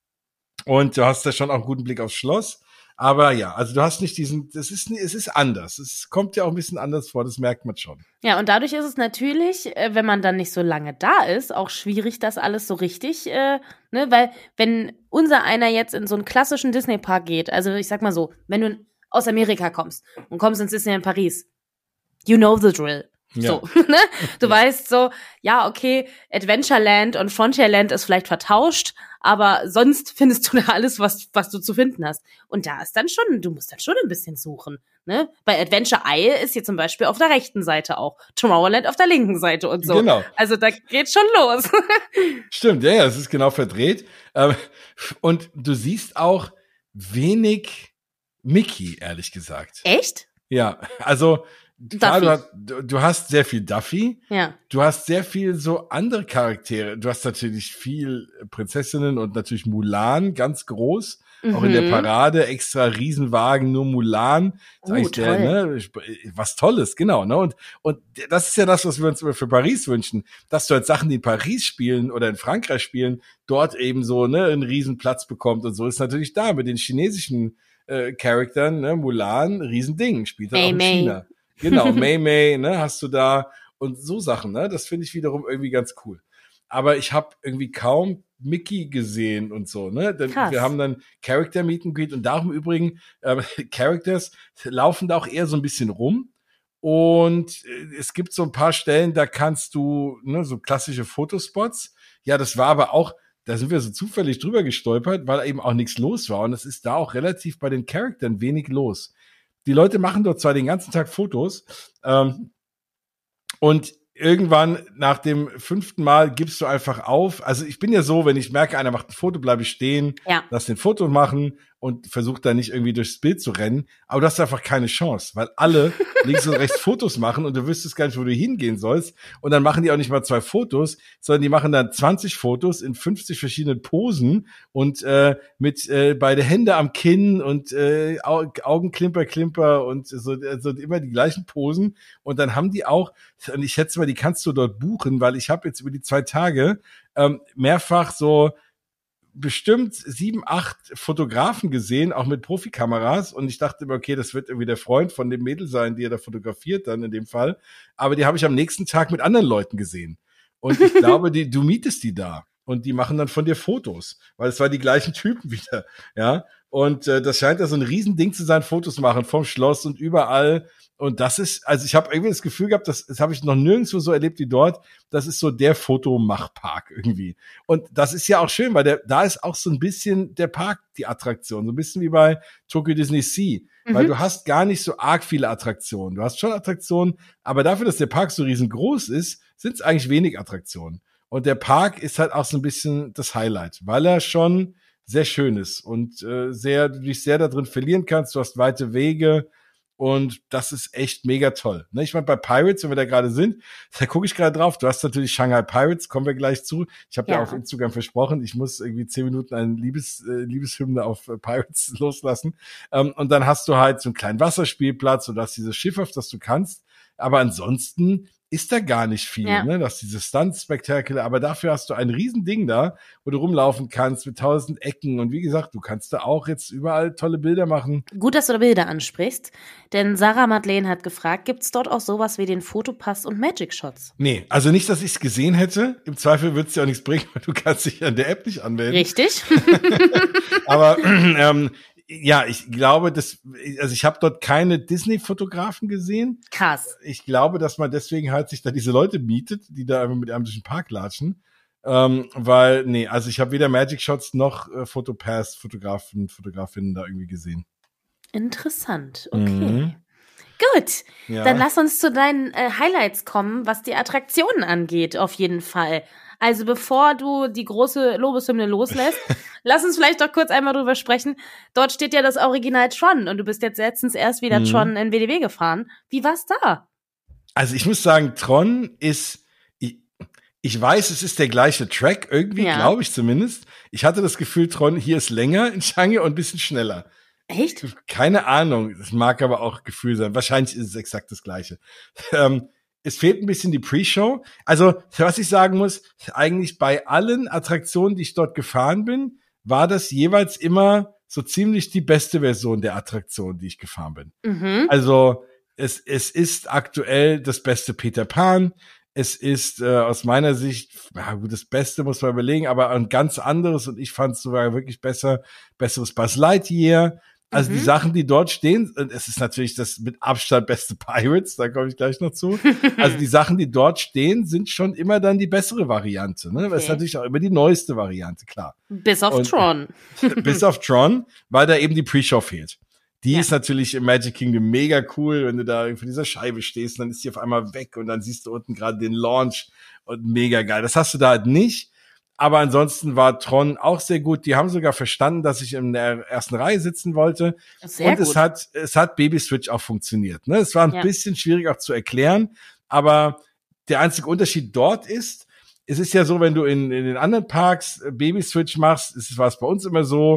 Und du hast da schon auch einen guten Blick aufs Schloss. Aber ja, also du hast nicht diesen, das ist, es ist anders. Es kommt ja auch ein bisschen anders vor, das merkt man schon. Ja, und dadurch ist es natürlich, wenn man dann nicht so lange da ist, auch schwierig, das alles so richtig, äh, ne, weil wenn unser einer jetzt in so einen klassischen Disney-Park geht, also ich sag mal so, wenn du aus Amerika kommst und kommst ins Disney in Paris, you know the drill. Ja. So, ne? Du ja. weißt so, ja, okay, Adventureland und Frontierland ist vielleicht vertauscht, aber sonst findest du da alles, was was du zu finden hast. Und da ist dann schon, du musst dann schon ein bisschen suchen, ne? Bei Adventure Isle ist hier zum Beispiel auf der rechten Seite auch, Tomorrowland auf der linken Seite und so. Genau. Also da geht's schon los. Stimmt, ja, ja, es ist genau verdreht. Und du siehst auch wenig Mickey, ehrlich gesagt. Echt? Ja, also klar, du hast, du hast sehr viel Duffy. Ja. Du hast sehr viel so andere Charaktere. Du hast natürlich viel Prinzessinnen und natürlich Mulan, ganz groß. auch in der Mhm. Parade, extra Riesenwagen, nur Mulan. Das ist Oh, eigentlich der, ne, was Tolles, genau, ne, und, und das ist ja das, was wir uns immer für Paris wünschen, dass du halt Sachen, die in Paris spielen oder in Frankreich spielen, dort eben so, ne, einen Riesenplatz bekommt und so ist natürlich da mit den chinesischen äh, Charaktern, ne, Mulan, Riesending, spielt halt auch Mei in Mei. China. Genau, Mei Mei, ne, hast du da und so Sachen, ne, das finde ich wiederum irgendwie ganz cool. Aber ich habe irgendwie kaum Mickey gesehen und so, ne? Denn Krass. wir haben dann Character Meet and Greet und darum im Übrigen, äh, Characters laufen da auch eher so ein bisschen rum. Und äh, es gibt so ein paar Stellen, da kannst du, ne, so klassische Fotospots. Ja, das war aber auch, da sind wir so zufällig drüber gestolpert, weil eben auch nichts los war. Und es ist da auch relativ bei den Charaktern wenig los. Die Leute machen dort zwar den ganzen Tag Fotos, ähm, und irgendwann nach dem fünften Mal gibst du einfach auf. Also ich bin ja so, wenn ich merke, einer macht ein Foto, bleibe ich stehen, Ja. lass den Foto machen und versuche da nicht irgendwie durchs Bild zu rennen. Aber du hast einfach keine Chance, weil alle links und rechts Fotos machen und du wüsstest gar nicht, wo du hingehen sollst. Und dann machen die auch nicht mal zwei Fotos, sondern die machen dann zwanzig Fotos in fünfzig verschiedenen Posen und äh, mit äh, beide Hände am Kinn und äh, Au- Augenklimper, Klimper und so also immer die gleichen Posen. Und dann haben die auch, und ich schätze mal, die kannst du dort buchen, weil ich habe jetzt über die zwei Tage ähm, mehrfach so bestimmt sieben, acht Fotografen gesehen, auch mit Profikameras. Und ich dachte immer, okay, das wird irgendwie der Freund von dem Mädel sein, die er da fotografiert dann in dem Fall. Aber die habe ich am nächsten Tag mit anderen Leuten gesehen. Und ich glaube, die, du mietest die da. Und die machen dann von dir Fotos, weil es war die gleichen Typen wieder, ja. Und äh, das scheint ja so ein Riesending zu sein, Fotos machen vom Schloss und überall. Und das ist, also ich habe irgendwie das Gefühl gehabt, das, das habe ich noch nirgendwo so erlebt wie dort. Das ist so der Fotomachpark irgendwie. Und das ist ja auch schön, weil der, da ist auch so ein bisschen der Park die Attraktion, so ein bisschen wie bei Tokyo Disney Sea, mhm. weil du hast gar nicht so arg viele Attraktionen. Du hast schon Attraktionen, aber dafür, dass der Park so riesengroß ist, sind es eigentlich wenig Attraktionen. Und der Park ist halt auch so ein bisschen das Highlight, weil er schon sehr schön ist und äh, sehr, du dich sehr da drin verlieren kannst. Du hast weite Wege und das ist echt mega toll. Ne? Ich meine, bei Pirates, wenn wir da gerade sind, da gucke ich gerade drauf. Du hast natürlich Shanghai Pirates, kommen wir gleich zu. Ich habe ja. ja auf Instagram versprochen, ich muss irgendwie zehn Minuten eine Liebes, äh, Liebeshymne auf äh, Pirates loslassen. Ähm, und dann hast du halt so einen kleinen Wasserspielplatz und hast dieses Schiff, auf das du kannst. Aber ansonsten ist da gar nicht viel, ja. ne? Das ist dieses Stunt-Spektakel, aber dafür hast du ein Riesending da, wo du rumlaufen kannst mit tausend Ecken und wie gesagt, du kannst da auch jetzt überall tolle Bilder machen. Gut, dass du da Bilder ansprichst, denn Sarah Madeleine hat gefragt, gibt's dort auch sowas wie den Fotopass und Magic Shots? Nee, also nicht, dass ich es gesehen hätte, im Zweifel würde es dir auch nichts bringen, weil du kannst dich an der App nicht anmelden. Richtig. Aber ähm, ja, ich glaube, dass, also ich habe dort keine Disney-Fotografen gesehen. Krass. Ich glaube, dass man deswegen halt sich da diese Leute mietet, die da einfach mit einem durch den Park latschen. Ähm, weil, nee, also ich habe weder Magic Shots noch äh, Fotopass, Fotografen, Fotografinnen da irgendwie gesehen. Interessant, okay. Mhm. Gut, ja. Dann lass uns zu deinen äh, Highlights kommen, was die Attraktionen angeht, auf jeden Fall. Also bevor du die große Lobeshymne loslässt, lass uns vielleicht doch kurz einmal drüber sprechen. Dort steht ja das Original Tron und du bist jetzt letztens erst wieder mhm. Tron in W D W gefahren. Wie war's da? Also ich muss sagen, Tron ist, ich, ich weiß, es ist der gleiche Track, irgendwie ja. glaube ich zumindest. Ich hatte das Gefühl, Tron hier ist länger in Shanghai und ein bisschen schneller. Echt? Keine Ahnung, das mag aber auch Gefühl sein. Wahrscheinlich ist es exakt das Gleiche. Ähm, es fehlt ein bisschen die Pre-Show. Also, was ich sagen muss, eigentlich bei allen Attraktionen, die ich dort gefahren bin, war das jeweils immer so ziemlich die beste Version der Attraktion, die ich gefahren bin. Mhm. Also, es, es ist aktuell das beste Peter Pan. Es ist äh, aus meiner Sicht, ja gut, das Beste muss man überlegen, aber ein ganz anderes und ich fand es sogar wirklich besser, besseres Buzz Lightyear. Also mhm. die Sachen, die dort stehen, und es ist natürlich das mit Abstand beste Pirates, da komme ich gleich noch zu. Also die Sachen, die dort stehen, sind schon immer dann die bessere Variante. Ne? Okay. Das ist natürlich auch immer die neueste Variante, klar. Bis auf und, Tron. bis auf Tron, weil da eben die Pre-Show fehlt. Die ja. ist natürlich im Magic Kingdom mega cool, wenn du da vor dieser Scheibe stehst, dann ist die auf einmal weg und dann siehst du unten gerade den Launch und mega geil. Das hast du da halt nicht. Aber ansonsten war Tron auch sehr gut. Die haben sogar verstanden, dass ich in der ersten Reihe sitzen wollte. Sehr und gut. es hat, es hat Baby Switch auch funktioniert. Ne? Es war ein ja. bisschen schwierig auch zu erklären, aber der einzige Unterschied dort ist, es ist ja so, wenn du in, in den anderen Parks Baby Switch machst, ist, war es bei uns immer so,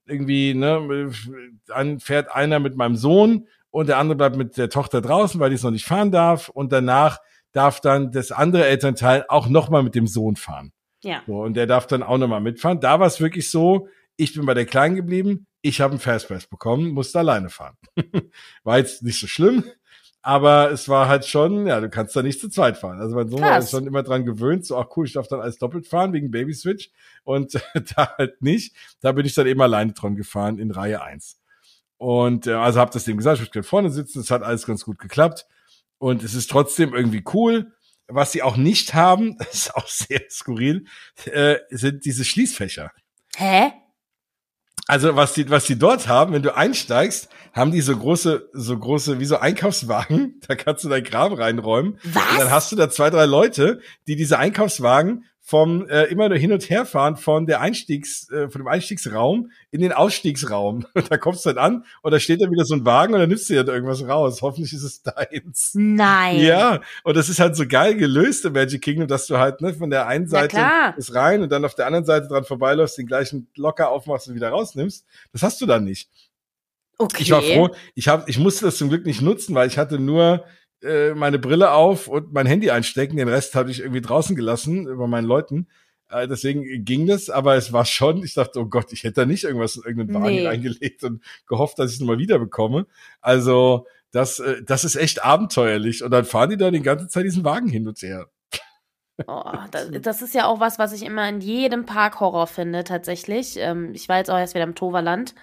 irgendwie, ne, dann fährt einer mit meinem Sohn und der andere bleibt mit der Tochter draußen, weil die es noch nicht fahren darf und danach darf dann das andere Elternteil auch nochmal mit dem Sohn fahren. Ja. So, und der darf dann auch nochmal mitfahren. Da war es wirklich so, ich bin bei der Kleinen geblieben, ich habe einen Fastpass bekommen, musste alleine fahren. War jetzt nicht so schlimm, aber es war halt schon, ja, du kannst da nicht zu zweit fahren. Also mein Sohn Krass. war jetzt schon immer dran gewöhnt, so, ach cool, ich darf dann alles doppelt fahren wegen Babyswitch und da halt nicht. Da bin ich dann eben alleine dran gefahren in Reihe eins. Und äh, also habe das dem gesagt, ich möchte vorne sitzen, es hat alles ganz gut geklappt. Und es ist trotzdem irgendwie cool. Was sie auch nicht haben, das ist auch sehr skurril, äh, sind diese Schließfächer. Hä? Also was die, was die dort haben, wenn du einsteigst, haben die so große, so große, wie so Einkaufswagen. Da kannst du dein Kram reinräumen. Was? Und dann hast du da zwei, drei Leute, die diese Einkaufswagen vom äh, immer nur hin und her fahren von der Einstiegs, äh, von dem Einstiegsraum in den Ausstiegsraum. Und da kommst du dann an und da steht dann wieder so ein Wagen und dann nimmst du dir irgendwas raus. Hoffentlich ist es deins. Nein. Ja, und das ist halt so geil gelöst im Magic Kingdom, dass du halt ne von der einen Seite ist rein und dann auf der anderen Seite dran vorbeiläufst, den gleichen locker aufmachst und wieder rausnimmst. Das hast du dann nicht. Okay. Ich war froh, ich hab, ich musste das zum Glück nicht nutzen, weil ich hatte nur äh, meine Brille auf und mein Handy einstecken. Den Rest habe ich irgendwie draußen gelassen über meinen Leuten. Äh, deswegen ging das, aber es war schon, ich dachte, oh Gott, ich hätte da nicht irgendwas in irgendeinen Wagen Nee. reingelegt und gehofft, dass ich es mal wieder bekomme. Also das, äh, das ist echt abenteuerlich. Und dann fahren die da die ganze Zeit diesen Wagen hin und her. Oh, das, das ist ja auch was, was ich immer in jedem Park Horror finde, tatsächlich. Ähm, ich war jetzt auch erst wieder im Toverland.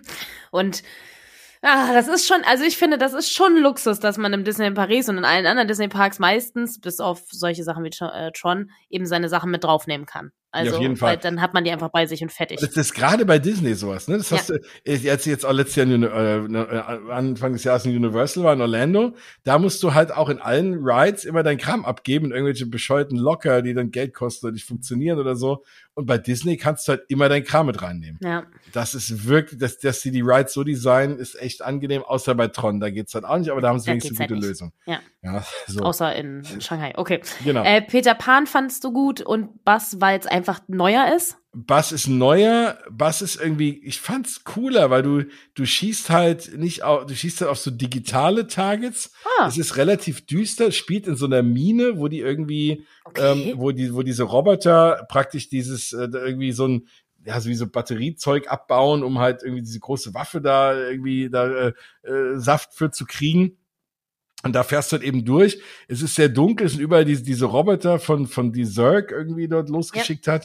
Und ah, das ist schon, also ich finde, das ist schon Luxus, dass man im Disney Paris und in allen anderen Disney Parks meistens, bis auf solche Sachen wie äh, Tron, eben seine Sachen mit draufnehmen kann. Also, Ja, auf jeden Fall. Weil dann hat man die einfach bei sich und fertig. Das ist gerade bei Disney sowas, ne? Das Ja. hast du, als ich jetzt auch letztes Jahr in, äh, Anfang des Jahres in Universal war in Orlando, da musst du halt auch in allen Rides immer dein Kram abgeben, irgendwelche bescheuerten Locker, die dann Geld kosten oder nicht funktionieren oder so. Und bei Disney kannst du halt immer dein Kram mit reinnehmen. Ja. Das ist wirklich, dass, dass sie die Rides so designen, ist echt angenehm, außer bei Tron, da geht's halt auch nicht, aber da haben sie Da wenigstens geht's eine halt gute nicht. Lösung. Ja. Ja, so. Außer in, in Shanghai. Okay. Genau. Äh, Peter Pan fandst du gut und Buzz, weil es einfach neuer ist? Buzz ist neuer, Buzz ist irgendwie, ich fand's cooler, weil du, du schießt halt nicht auf, du schießt halt auf so digitale Targets. Ah. Es ist relativ düster, spielt in so einer Mine, wo die irgendwie, Okay. ähm, wo die, wo diese Roboter praktisch dieses, äh, irgendwie so ein, ja, so wie so Batteriezeug abbauen, um halt irgendwie diese große Waffe da irgendwie da äh, äh, Saft für zu kriegen. Und da fährst du halt eben durch. Es ist sehr dunkel, es sind überall diese, diese Roboter von, von die Zerg irgendwie dort losgeschickt ja. hat.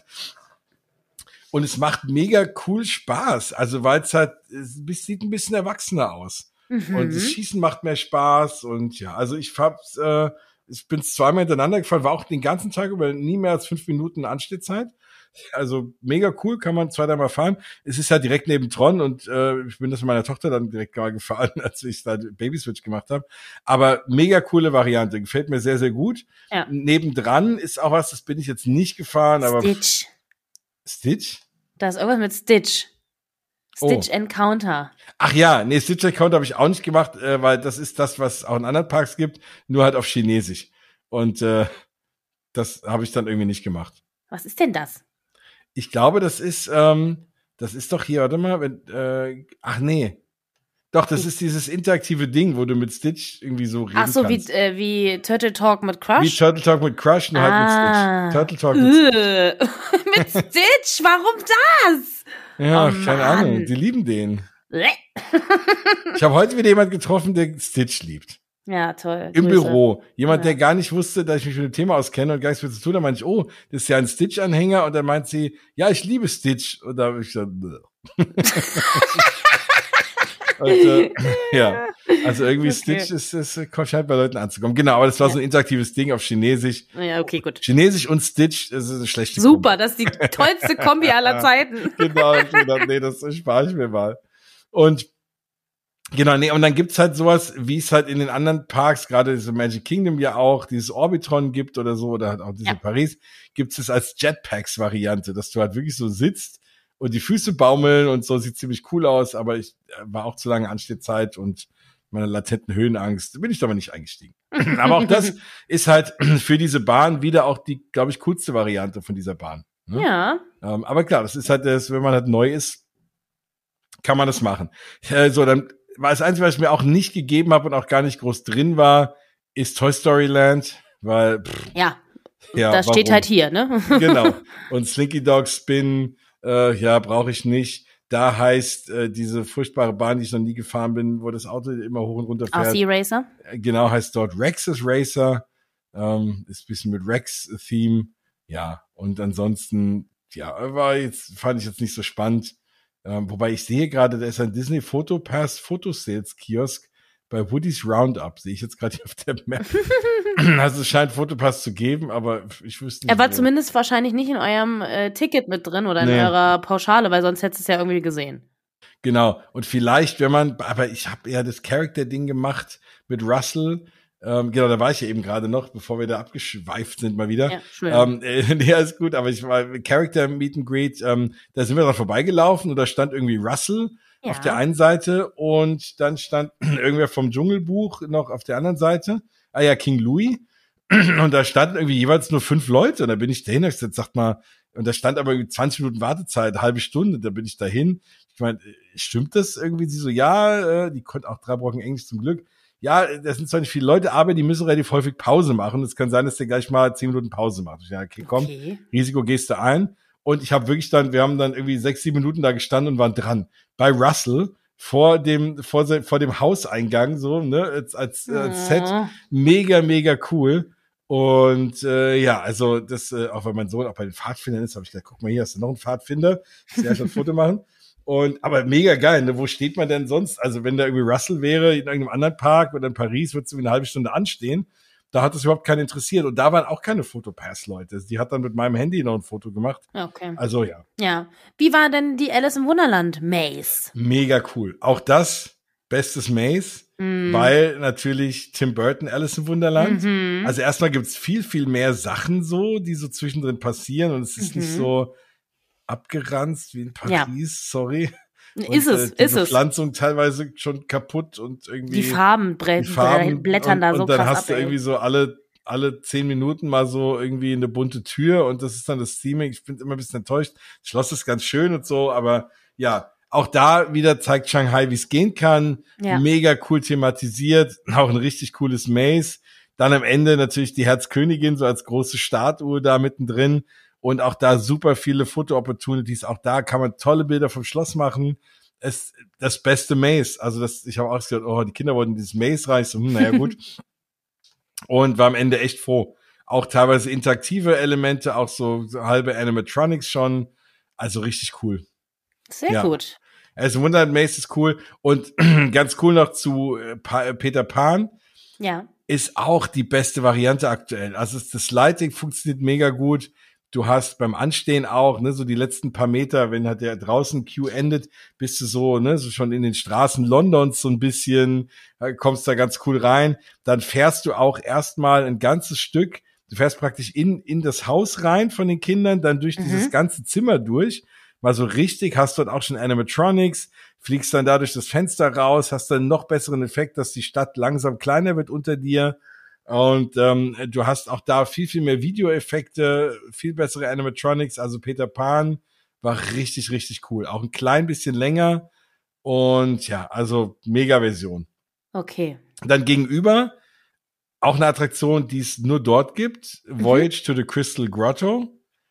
Und es macht mega cool Spaß. Also, weil es halt, es sieht ein bisschen erwachsener aus. Mhm. Und das Schießen macht mehr Spaß. Und ja, also ich hab's, äh, ich bin zweimal hintereinander gefahren, war auch den ganzen Tag über nie mehr als fünf Minuten Anstehzeit. Also mega cool, kann man zwei, dreimal fahren. Es ist halt direkt neben Tron und äh, ich bin das mit meiner Tochter dann direkt mal gefahren, als ich da Babyswitch gemacht habe. Aber mega coole Variante, gefällt mir sehr, sehr gut. Ja. Nebendran ist auch was, das bin ich jetzt nicht gefahren, aber Stitch. Stitch? Da ist irgendwas mit Stitch. Stitch Oh. Encounter. Ach ja, nee, Stitch Account habe ich auch nicht gemacht, äh, weil das ist das, was es auch in anderen Parks gibt, nur halt auf Chinesisch. Und äh, das habe ich dann irgendwie nicht gemacht. Was ist denn das? Ich glaube, das ist, ähm, das ist doch hier, warte mal, wenn, äh, ach nee. Doch, das ist dieses interaktive Ding, wo du mit Stitch irgendwie so reden Ach so, wie, kannst. äh, wie Turtle Talk mit Crush? Wie Turtle Talk mit Crush, nur ah. halt mit Stitch. Turtle Talk mit Äh. mit Stitch? Warum das? Ja, Oh, keine Mann. Ahnung, die lieben den. Ich habe heute wieder jemand getroffen, der Stitch liebt. Ja, toll. Im Grüße. Büro. Jemand, Ja. der gar nicht wusste, dass ich mich mit dem Thema auskenne und gar nichts mit zu tun. Da meinte ich, oh, das ist ja ein Stitch-Anhänger. Und dann meint sie, ja, ich liebe Stitch. Und da habe ich gesagt, und, äh, ja, also irgendwie Okay. Stitch ist, ist, scheint bei Leuten anzukommen. Genau, aber das war so ein interaktives Ding auf Chinesisch. Ja, okay, gut. Chinesisch und Stitch, das ist eine schlechte Super, das ist die tollste Kombi aller Zeiten. Genau, ich hab gedacht, nee, das spare ich mir mal. Und genau, nee, und dann gibt's halt sowas, wie es halt in den anderen Parks, gerade diese Magic Kingdom ja auch, dieses Orbitron gibt oder so, oder halt auch diese Ja. Paris, gibt's es als Jetpacks-Variante, dass du halt wirklich so sitzt und die Füße baumeln und so, sieht ziemlich cool aus, aber ich äh, war auch zu lange Anstehzeit und meine latenten Höhenangst, bin ich da aber nicht eingestiegen. Aber auch das ist halt für diese Bahn wieder auch die, glaube ich, coolste Variante von dieser Bahn. Ne? Ja. Ähm, aber klar, das ist halt das, wenn man halt neu ist, kann man das machen. Äh, so, dann war das Einzige, was ich mir auch nicht gegeben habe und auch gar nicht groß drin war, ist Toy Story Land, weil pff, ja, ja, das warum? steht halt hier, ne? Genau. Und Slinky Dog Spin, äh, ja, brauche ich nicht. Da heißt äh, diese furchtbare Bahn, die ich noch nie gefahren bin, wo das Auto immer hoch und runter fährt. R C Racer? Genau, heißt dort Rex's Racer. Ähm, ist ein bisschen mit Rex-Theme. Ja, und ansonsten, ja, war jetzt, fand ich jetzt nicht so spannend. Ähm, wobei ich sehe gerade, da ist ein Disney Photopass Fotosales Kiosk bei Woody's Roundup. Sehe ich jetzt gerade hier auf der Map. Also es scheint Photopass zu geben, aber ich wüsste nicht. Er war wo. zumindest wahrscheinlich nicht in eurem äh, Ticket mit drin oder in Nee. eurer Pauschale, weil sonst hättest du es ja irgendwie gesehen. Genau. Und vielleicht, wenn man, aber ich habe ja das Character-Ding gemacht mit Russell. Ähm, genau, da war ich ja eben gerade noch, bevor wir da abgeschweift sind mal wieder. Ja, schön. Ähm, äh, nee, ist gut, aber ich war Character Meet and Greet, ähm, da sind wir dran vorbeigelaufen und da stand irgendwie Russell Ja. auf der einen Seite und dann stand irgendwer vom Dschungelbuch noch auf der anderen Seite. Ah ja, King Louis. Und da standen irgendwie jeweils nur fünf Leute und da bin ich dahin, ich gesagt, sagt mal, und da stand aber irgendwie zwanzig Minuten Wartezeit, eine halbe Stunde, da bin ich dahin. Ich meine, stimmt das irgendwie? Sie so, ja, äh, die konnte auch drei Brocken Englisch zum Glück. Ja, das sind zwar nicht viele Leute, aber die müssen relativ häufig Pause machen. Es kann sein, dass der gleich mal zehn Minuten Pause macht. Ich dachte, okay, komm, Okay. Risiko gehst du ein. Und ich habe wirklich dann, wir haben dann irgendwie sechs, sieben Minuten da gestanden und waren dran. Bei Russell vor dem, vor, se- vor dem Hauseingang, so, ne, als, als, als Set. Oh. Mega, mega cool. Und äh, ja, also das, äh, auch weil mein Sohn auch bei den Pfadfindern ist, habe ich gedacht, guck mal, hier hast du noch einen Pfadfinder. Ich muss erst ein Foto machen. Und aber mega geil, ne? Wo steht man denn sonst? Also wenn da irgendwie Russell wäre in irgendeinem anderen Park oder in Paris, würdest du eine halbe Stunde anstehen. Da hat das überhaupt keinen interessiert. Und da waren auch keine Fotopass-Leute. Die hat dann mit meinem Handy noch ein Foto gemacht. Okay. Also ja, Ja. Wie war denn die Alice im Wunderland Maze? mega cool. Auch das, bestes Maze, Mm. weil natürlich Tim Burton Alice im Wunderland. Mhm. Also erstmal gibt's viel, viel mehr Sachen so, die so zwischendrin passieren. Und es ist Mhm. nicht so abgeranzt wie in Paris, sorry. Und, Ist es, äh, die ist es. Bepflanzung teilweise schon kaputt und irgendwie Die Farben, bre- die Farben blättern und, da so und dann krass hast ab, du ey. irgendwie so alle alle zehn Minuten mal so irgendwie eine bunte Tür und das ist dann das Theming. Ich bin immer ein bisschen enttäuscht. Das Schloss ist ganz schön und so, aber ja, auch da wieder zeigt Shanghai, wie es gehen kann. Ja. Mega cool thematisiert, auch ein richtig cooles Maze. Dann am Ende natürlich die Herzkönigin so als große Statue da mittendrin. Und auch da super viele Foto-Opportunities. Auch da kann man tolle Bilder vom Schloss machen. Es, das beste Maze. Also das, ich habe auch gesagt, oh, die Kinder wollten dieses Maze rein. Ich so, hm, naja, gut. Und war am Ende echt froh. Auch teilweise interaktive Elemente, auch so, so halbe Animatronics schon. Also richtig cool. Sehr Ja. gut. Also Wunderland Maze ist cool. Und ganz cool noch zu äh, pa- Peter Pan. Ja. Ist auch die beste Variante aktuell. Also es- das Lighting funktioniert mega gut. Du hast beim Anstehen auch, ne, so die letzten paar Meter, wenn halt der draußen Queue endet, bist du so, ne, so schon in den Straßen Londons so ein bisschen, äh, kommst da ganz cool rein. Dann fährst du auch erstmal ein ganzes Stück. Du fährst praktisch in, in das Haus rein von den Kindern, dann durch Mhm. dieses ganze Zimmer durch. Mal so richtig, hast dort auch schon Animatronics, fliegst dann da durch das Fenster raus, hast dann noch besseren Effekt, dass die Stadt langsam kleiner wird unter dir. Und ähm, du hast auch da viel, viel mehr Videoeffekte, viel bessere Animatronics. Also Peter Pan war richtig, richtig cool. Auch ein klein bisschen länger. Und ja, also Mega-Version. Okay. Dann gegenüber auch eine Attraktion, die es nur dort gibt. Voyage to the Crystal Grotto.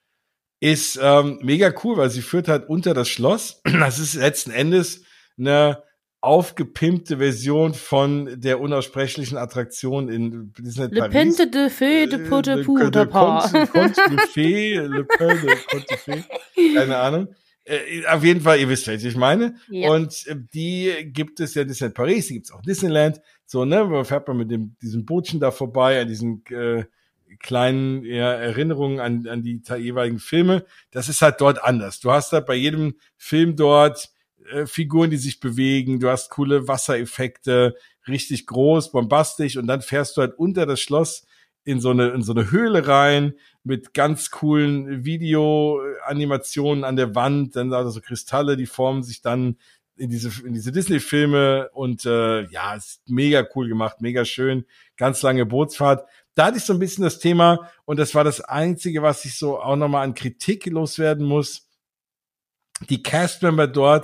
Ist ähm, mega cool, weil sie führt halt unter das Schloss. Das ist letzten Endes eine aufgepimpte Version von der unaussprechlichen Attraktion in Disneyland Le Paris. Pente de Feu de Pote Äh, Pou Le de Pa. Conte Conte de Fée, Le Pin de Conte de Fée. Keine Ahnung. Äh, auf jeden Fall, ihr wisst, welche ich meine. Ja. Und äh, die gibt es ja in Disneyland Paris, die gibt es auch Disneyland. So, ne, man fährt man mit dem, diesem Bootchen da vorbei, an diesen äh, kleinen ja, Erinnerungen an, an die ta- jeweiligen Filme. Das ist halt dort anders. Du hast halt bei jedem Film dort äh, Figuren, die sich bewegen. Du hast coole Wassereffekte, richtig groß, bombastisch. Und dann fährst du halt unter das Schloss in so eine, in so eine Höhle rein mit ganz coolen Video-Animationen an der Wand. Dann also so Kristalle, die formen sich dann in diese, in diese Disney-Filme. Und äh, ja, ist mega cool gemacht, mega schön. Ganz lange Bootsfahrt. Da hatte ich so ein bisschen das Thema, und das war das Einzige, was ich so auch nochmal an Kritik loswerden muss. Die Castmember dort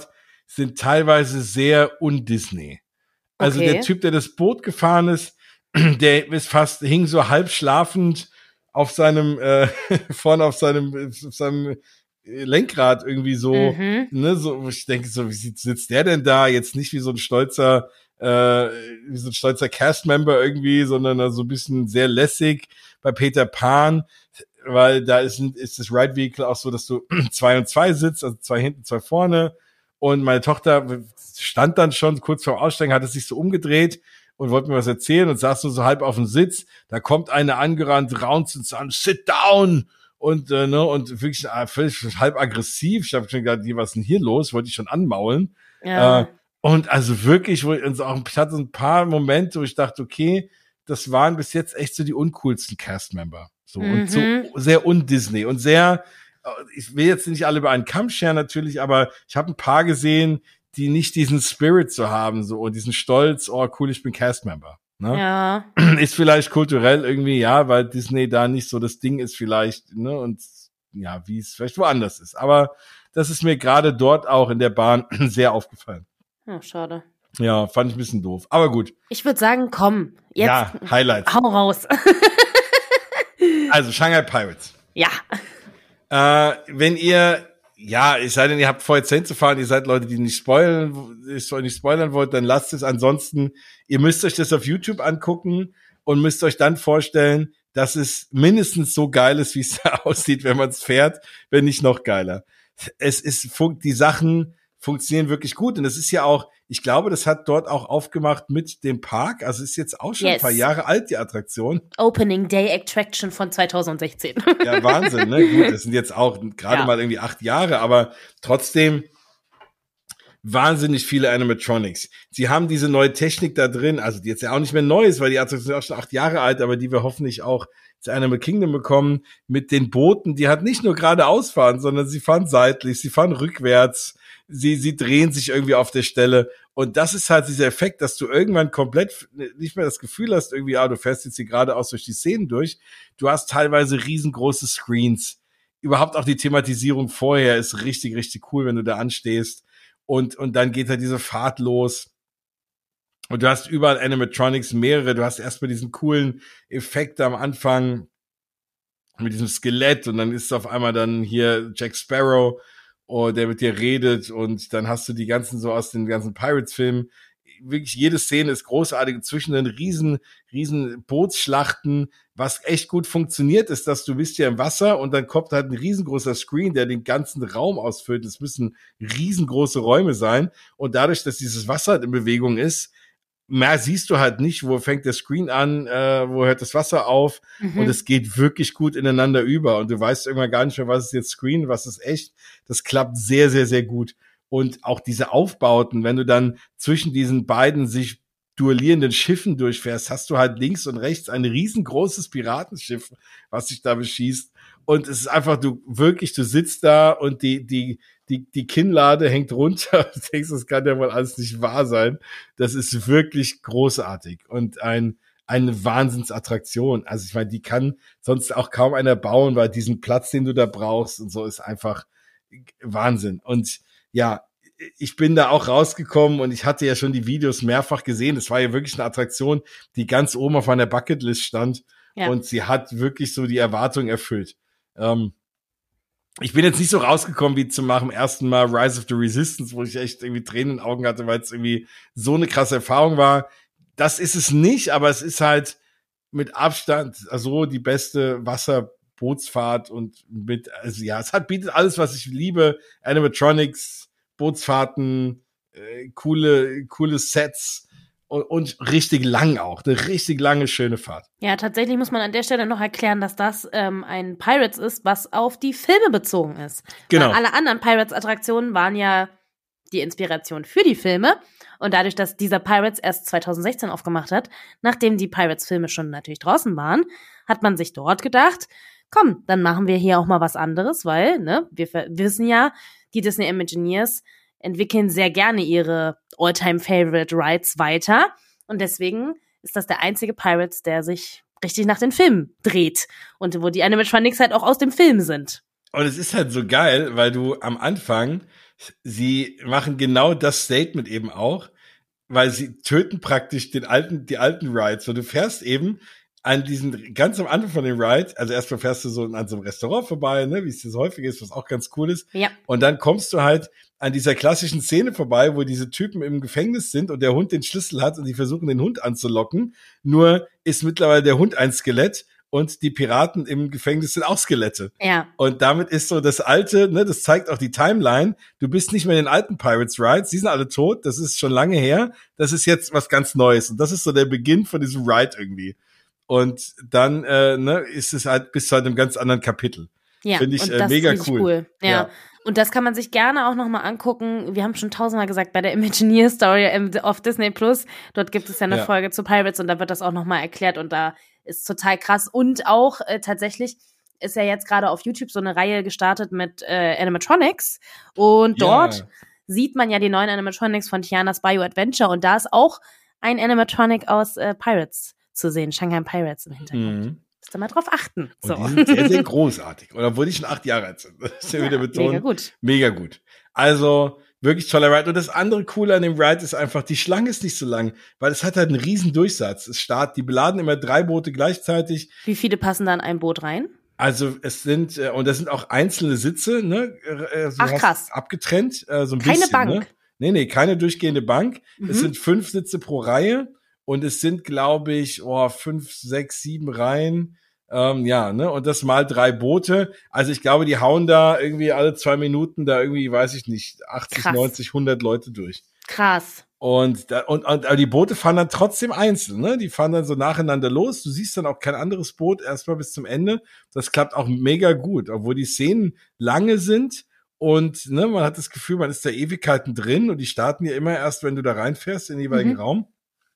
sind teilweise sehr un-Disney. Also Okay. der Typ, der das Boot gefahren ist, der ist fast, hing so halb schlafend auf seinem, äh, vorne auf seinem, auf seinem Lenkrad irgendwie so, Mhm. ne, so, ich denke so, wie sitzt der denn da? Jetzt nicht wie so ein stolzer, äh, wie so ein stolzer Cast-Member irgendwie, sondern so ein bisschen sehr lässig bei Peter Pan, weil da ist, ist das Ride Vehicle auch so, dass du zwei und zwei sitzt, also zwei hinten, zwei vorne. Und meine Tochter stand dann schon kurz vor Aussteigen, hatte sich so umgedreht und wollte mir was erzählen und saß so, so halb auf dem Sitz. Da kommt eine angerannt, raunzt uns an, sit down! Und, äh, ne, und wirklich äh, völlig halb aggressiv. Ich habe schon gedacht, was ist denn hier los? Wollte ich schon anmaulen. Ja. Äh, und also wirklich, wo ich, also auch, ich hatte so ein paar Momente, wo ich dachte, okay, das waren bis jetzt echt so die uncoolsten Cast-Member. So, Mhm. und so sehr un-Disney und sehr, ich will jetzt nicht alle über einen Kamm scheren natürlich, aber ich habe ein paar gesehen, die nicht diesen Spirit so haben, so, und diesen Stolz, oh cool, ich bin Cast-Member. Ne? Ja. Ist vielleicht kulturell irgendwie, ja, weil Disney da nicht so das Ding ist vielleicht, ne, und ja, wie es vielleicht woanders ist. Aber das ist mir gerade dort auch in der Bahn sehr aufgefallen. Oh, schade. Ja, fand ich ein bisschen doof. Aber gut. Ich würde sagen, komm, jetzt Ja, Highlights. hau raus. Also, Shanghai Pirates. Ja. Äh, wenn ihr, ja, es sei denn, ihr habt vor, jetzt hinzufahren, ihr seid Leute, die nicht spoilern, nicht spoilern wollt, dann lasst es. Ansonsten, ihr müsst euch das auf YouTube angucken und müsst euch dann vorstellen, dass es mindestens so geil ist, wie es da aussieht, wenn man es fährt, wenn nicht noch geiler. Es ist, die Sachen funktionieren wirklich gut. Und das ist ja auch, ich glaube, das hat dort auch aufgemacht mit dem Park. Also ist jetzt auch schon yes. ein paar Jahre alt, die Attraktion. Opening Day Attraction von zwanzig sechzehn. Ja, Wahnsinn, ne? Gut, das sind jetzt auch gerade ja. mal irgendwie acht Jahre, aber trotzdem wahnsinnig viele Animatronics. Sie haben diese neue Technik da drin, also die jetzt ja auch nicht mehr neu ist, weil die Attraktion ist auch schon acht Jahre alt, aber die wir hoffentlich auch zu Animal Kingdom bekommen, mit den Booten, die halt nicht nur geradeaus fahren, sondern sie fahren seitlich, sie fahren rückwärts, sie, sie drehen sich irgendwie auf der Stelle. Und das ist halt dieser Effekt, dass du irgendwann komplett nicht mehr das Gefühl hast, irgendwie, ah, du fährst jetzt hier geradeaus durch die Szenen durch. Du hast teilweise riesengroße Screens. Überhaupt auch die Thematisierung vorher ist richtig, richtig cool, wenn du da anstehst. Und, und dann geht halt diese Fahrt los. Und du hast überall Animatronics, mehrere. Du hast erstmal diesen coolen Effekt am Anfang mit diesem Skelett. Und dann ist auf einmal dann hier Jack Sparrow, oh, der mit dir redet. Und dann hast du die ganzen so aus den ganzen Pirates-Filmen. Wirklich jede Szene ist großartig. Zwischen den riesen, riesen Bootsschlachten. Was echt gut funktioniert, ist, dass du bist ja im Wasser und dann kommt halt ein riesengroßer Screen, der den ganzen Raum ausfüllt. Es müssen riesengroße Räume sein. Und dadurch, dass dieses Wasser halt in Bewegung ist, mehr siehst du halt nicht, wo fängt der Screen an, äh, wo hört das Wasser auf. Mhm. Und es geht wirklich gut ineinander über. Und du weißt irgendwann gar nicht mehr, was ist jetzt Screen, was ist echt. Das klappt sehr, sehr, sehr gut. Und auch diese Aufbauten, wenn du dann zwischen diesen beiden sich duellierenden Schiffen durchfährst, hast du halt links und rechts ein riesengroßes Piratenschiff, was sich da beschießt. Und es ist einfach, du wirklich, du sitzt da und die, die, die, die Kinnlade hängt runter. Du denkst, das kann ja wohl alles nicht wahr sein. Das ist wirklich großartig und ein, eine Wahnsinnsattraktion. Also ich meine, die kann sonst auch kaum einer bauen, weil diesen Platz, den du da brauchst und so, ist einfach Wahnsinn. Und ja, ich bin da auch rausgekommen und ich hatte ja schon die Videos mehrfach gesehen. Es war ja wirklich eine Attraktion, die ganz oben auf meiner Bucketlist stand. Ja. Und sie hat wirklich so die Erwartung erfüllt. Ähm, ich bin jetzt nicht so rausgekommen wie zum nach dem ersten Mal Rise of the Resistance, wo ich echt irgendwie Tränen in den Augen hatte, weil es irgendwie so eine krasse Erfahrung war. Das ist es nicht, aber es ist halt mit Abstand also die beste Wasserbootsfahrt und mit, also ja, es hat bietet alles, was ich liebe. Animatronics, Bootsfahrten, äh, coole, coole Sets und, und richtig lang auch. Eine richtig lange, schöne Fahrt. Ja, tatsächlich muss man an der Stelle noch erklären, dass das ähm, ein Pirates ist, was auf die Filme bezogen ist. Genau. Weil alle anderen Pirates-Attraktionen waren ja die Inspiration für die Filme. Und dadurch, dass dieser Pirates erst zwanzig sechzehn aufgemacht hat, nachdem die Pirates-Filme schon natürlich draußen waren, hat man sich dort gedacht, komm, dann machen wir hier auch mal was anderes, weil, ne, wir wissen ja, die Disney Imagineers entwickeln sehr gerne ihre All-Time-Favorite-Rides weiter. Und deswegen ist das der einzige Pirates, der sich richtig nach den Filmen dreht. Und wo die Animatronics halt auch aus dem Film sind. Und es ist halt so geil, weil du am Anfang, sie machen genau das Statement eben auch, weil sie töten praktisch den alten, die alten Rides. So, du fährst eben an diesen, ganz am Anfang von dem Ride, also erstmal fährst du so an so einem Restaurant vorbei, ne, wie es das häufig ist, was auch ganz cool ist. Ja. Und dann kommst du halt an dieser klassischen Szene vorbei, wo diese Typen im Gefängnis sind und der Hund den Schlüssel hat und die versuchen, den Hund anzulocken. Nur ist mittlerweile der Hund ein Skelett und die Piraten im Gefängnis sind auch Skelette. Ja. Und damit ist so das alte, ne, das zeigt auch die Timeline. Du bist nicht mehr in den alten Pirates Rides, die sind alle tot, das ist schon lange her. Das ist jetzt was ganz Neues und das ist so der Beginn von diesem Ride irgendwie. Und dann äh, ne, ist es halt bis zu einem ganz anderen Kapitel. Ja, finde ich und äh, das mega find ich cool. cool. Ja. ja. Und das kann man sich gerne auch nochmal angucken. Wir haben schon tausendmal gesagt, bei der Imagineer-Story auf Disney Plus, dort gibt es ja eine ja. Folge zu Pirates und da wird das auch nochmal erklärt und da ist total krass. Und auch äh, tatsächlich ist ja jetzt gerade auf YouTube so eine Reihe gestartet mit äh, Animatronics und dort ja. sieht man ja die neuen Animatronics von Tiana's Bayou Adventure und da ist auch ein Animatronic aus äh, Pirates zu sehen, Shanghai Pirates im Hintergrund. Mhm. Müsst ihr mal drauf achten. So. Und die sind sehr, sehr großartig. Und obwohl die schon acht Jahre alt sind. Das ist ja, ja wieder betont. Mega gut. Mega gut. Also, wirklich toller Ride. Und das andere Coole an dem Ride ist einfach, die Schlange ist nicht so lang, weil es hat halt einen riesen Durchsatz. Es startet, die beladen immer drei Boote gleichzeitig. Wie viele passen da in ein Boot rein? Also es sind, äh, und das sind auch einzelne Sitze, ne? Äh, so Ach krass. Abgetrennt, äh, so ein keine bisschen. Bank? Ne? Nee, nee, keine durchgehende Bank. Mhm. Es sind fünf Sitze pro Reihe und es sind, glaube ich, oh, fünf, sechs, sieben Reihen. Ähm, ja, ne, und das mal drei Boote. Also ich glaube, die hauen da irgendwie alle zwei Minuten da irgendwie, weiß ich nicht, achtzig, krass. neunzig, hundert Leute durch. Krass. Und, da, und, und aber die Boote fahren dann trotzdem einzeln, ne? Die fahren dann so nacheinander los. Du siehst dann auch kein anderes Boot erstmal bis zum Ende. Das klappt auch mega gut, obwohl die Szenen lange sind und ne, man hat das Gefühl, man ist da Ewigkeiten drin und die starten ja immer erst, wenn du da reinfährst in den jeweiligen mhm. Raum.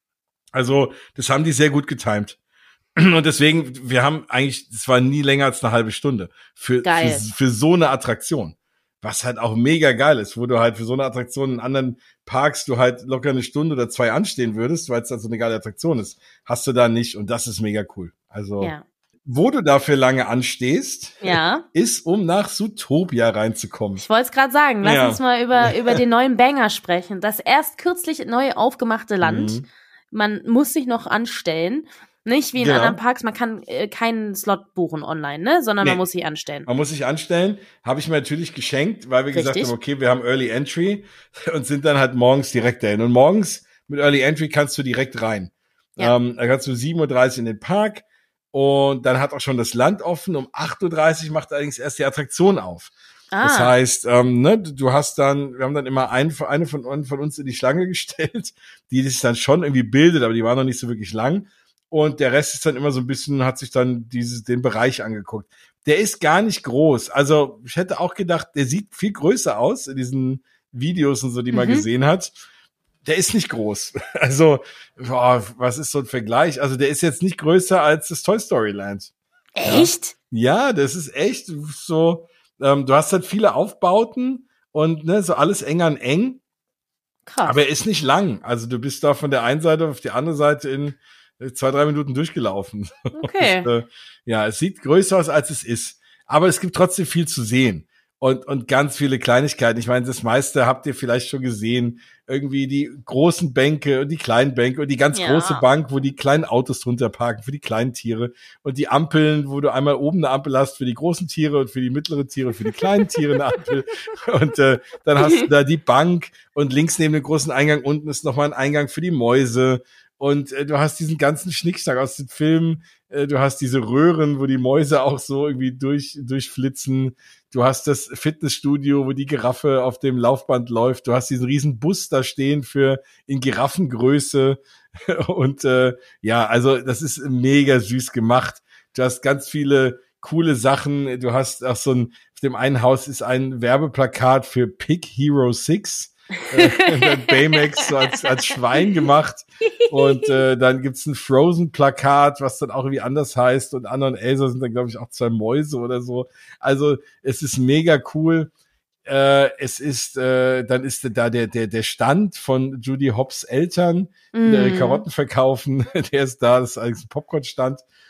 Also das haben die sehr gut getimt. Und deswegen, wir haben eigentlich, das war nie länger als eine halbe Stunde für, für, für so eine Attraktion. Was halt auch mega geil ist, wo du halt für so eine Attraktion in anderen Parks du halt locker eine Stunde oder zwei anstehen würdest, weil es halt so eine geile Attraktion ist. Hast du da nicht und das ist mega cool. Also, ja. Wo du dafür lange anstehst, ja. ist, um nach Zootopia reinzukommen. Ich wollte es gerade sagen, lass ja. uns mal über, über den neuen Banger sprechen. Das erst kürzlich neu aufgemachte Land. Mhm. Man muss sich noch anstellen. Nicht wie in genau. anderen Parks, man kann äh, keinen Slot buchen online, ne, sondern nee. man muss sich anstellen. Man muss sich anstellen, habe ich mir natürlich geschenkt, weil wir Richtig. gesagt haben, okay, wir haben Early Entry und sind dann halt morgens direkt dahin. Und morgens mit Early Entry kannst du direkt rein. Ja. Ähm, da kannst du sieben Uhr dreißig in den Park und dann hat auch schon das Land offen. Um acht Uhr dreißig macht allerdings erst die Attraktion auf. Ah. Das heißt, ähm, ne, du hast dann, wir haben dann immer einen, eine von, von uns in die Schlange gestellt, die sich dann schon irgendwie bildet, aber die war noch nicht so wirklich lang. Und der Rest ist dann immer so ein bisschen, hat sich dann dieses, den Bereich angeguckt. Der ist gar nicht groß. Also ich hätte auch gedacht, der sieht viel größer aus in diesen Videos und so, die man mhm. gesehen hat. Der ist nicht groß. Also, boah, was ist so ein Vergleich? Also der ist jetzt nicht größer als das Toy Story Land. Echt? Ja, ja, das ist echt so, ähm, du hast halt viele Aufbauten und ne, so alles eng an eng. Krass. Aber er ist nicht lang. Also du bist da von der einen Seite auf die andere Seite in zwei, drei Minuten durchgelaufen. Okay. Und, äh, ja, es sieht größer aus, als es ist. Aber es gibt trotzdem viel zu sehen. Und, und ganz viele Kleinigkeiten. Ich meine, das meiste habt ihr vielleicht schon gesehen. Irgendwie die großen Bänke und die kleinen Bänke und die ganz ja. große Bank, wo die kleinen Autos drunter parken für die kleinen Tiere. Und die Ampeln, wo du einmal oben eine Ampel hast für die großen Tiere und für die mittleren Tiere und für die kleinen Tiere eine Ampel. Und äh, dann hast du da die Bank und links neben dem großen Eingang unten ist nochmal ein Eingang für die Mäuse. Und äh, du hast diesen ganzen Schnickschnack aus den Filmen. Äh, du hast diese Röhren, wo die Mäuse auch so irgendwie durch durchflitzen. Du hast das Fitnessstudio, wo die Giraffe auf dem Laufband läuft. Du hast diesen riesen Bus da stehen für in Giraffengröße. Und äh, ja, also das ist mega süß gemacht. Du hast ganz viele coole Sachen. Du hast auch so ein, auf dem einen Haus ist ein Werbeplakat für Pig Hero six. äh, Baymax so als, als Schwein gemacht und äh, dann gibt's ein Frozen-Plakat, was dann auch irgendwie anders heißt und Anna und Elsa sind dann, glaube ich, auch zwei Mäuse oder so. Also es ist mega cool. Äh, es ist, äh, dann ist da der der der Stand von Judy Hopps Eltern, die mm. Karotten verkaufen, der ist da, das ist eigentlich ein Popcorn-Stand.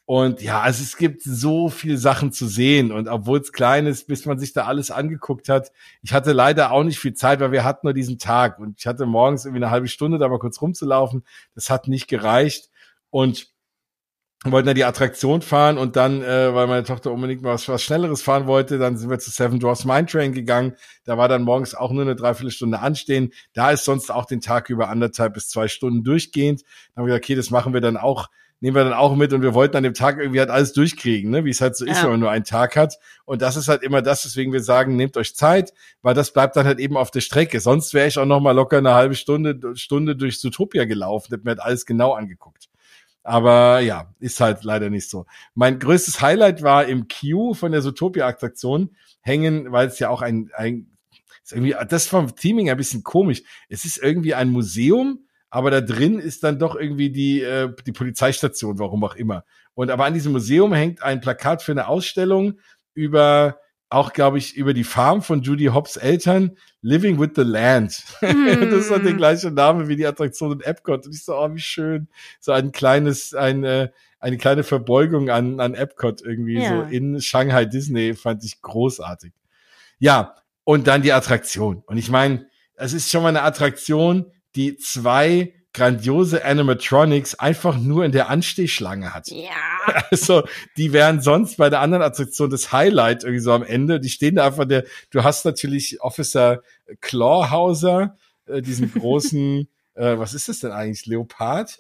Und ja, also es gibt so viele Sachen zu sehen. Und obwohl es klein ist, bis man sich da alles angeguckt hat. Ich hatte leider auch nicht viel Zeit, weil wir hatten nur diesen Tag. Und ich hatte morgens irgendwie eine halbe Stunde, da mal kurz rumzulaufen. Das hat nicht gereicht. Und wir wollten ja die Attraktion fahren. Und dann, äh, weil meine Tochter unbedingt mal was, was Schnelleres fahren wollte, dann sind wir zu Seven Dwarfs Mine Train gegangen. Da war dann morgens auch nur eine Dreiviertelstunde anstehen. Da ist sonst auch den Tag über anderthalb bis zwei Stunden durchgehend. Dann haben wir gesagt, okay, das machen wir dann auch. Nehmen wir dann auch mit und wir wollten an dem Tag irgendwie halt alles durchkriegen, ne, wie es halt so ist, ja. Wenn man nur einen Tag hat. Und das ist halt immer das, weswegen wir sagen, nehmt euch Zeit, weil das bleibt dann halt eben auf der Strecke. Sonst wäre ich auch noch mal locker eine halbe Stunde Stunde durch Zootopia gelaufen, hätte mir halt alles genau angeguckt. Aber ja, ist halt leider nicht so. Mein größtes Highlight war im Queue von der Zootopia-Attraktion hängen, weil es ja auch ein, ein ist irgendwie, das ist vom Theming ein bisschen komisch. Es ist irgendwie ein Museum, aber da drin ist dann doch irgendwie die äh, die Polizeistation, warum auch immer. Und aber an diesem Museum hängt ein Plakat für eine Ausstellung über, auch glaube ich, über die Farm von Judy Hopps Eltern, Living with the Land. Mm. Das ist halt der gleiche Name wie die Attraktion in Epcot. Und ich so, oh, wie schön. So ein kleines, eine, eine kleine Verbeugung an, an Epcot irgendwie, ja. So in Shanghai Disney, fand ich großartig. Ja, und dann die Attraktion. Und ich meine, es ist schon mal eine Attraktion, die zwei grandiose Animatronics einfach nur in der Anstehschlange hat. Ja. Also, die wären sonst bei der anderen Attraktion das Highlight irgendwie so am Ende. Die stehen da einfach der, du hast natürlich Officer Clawhauser, äh, diesen großen, äh, was ist das denn eigentlich? Leopard?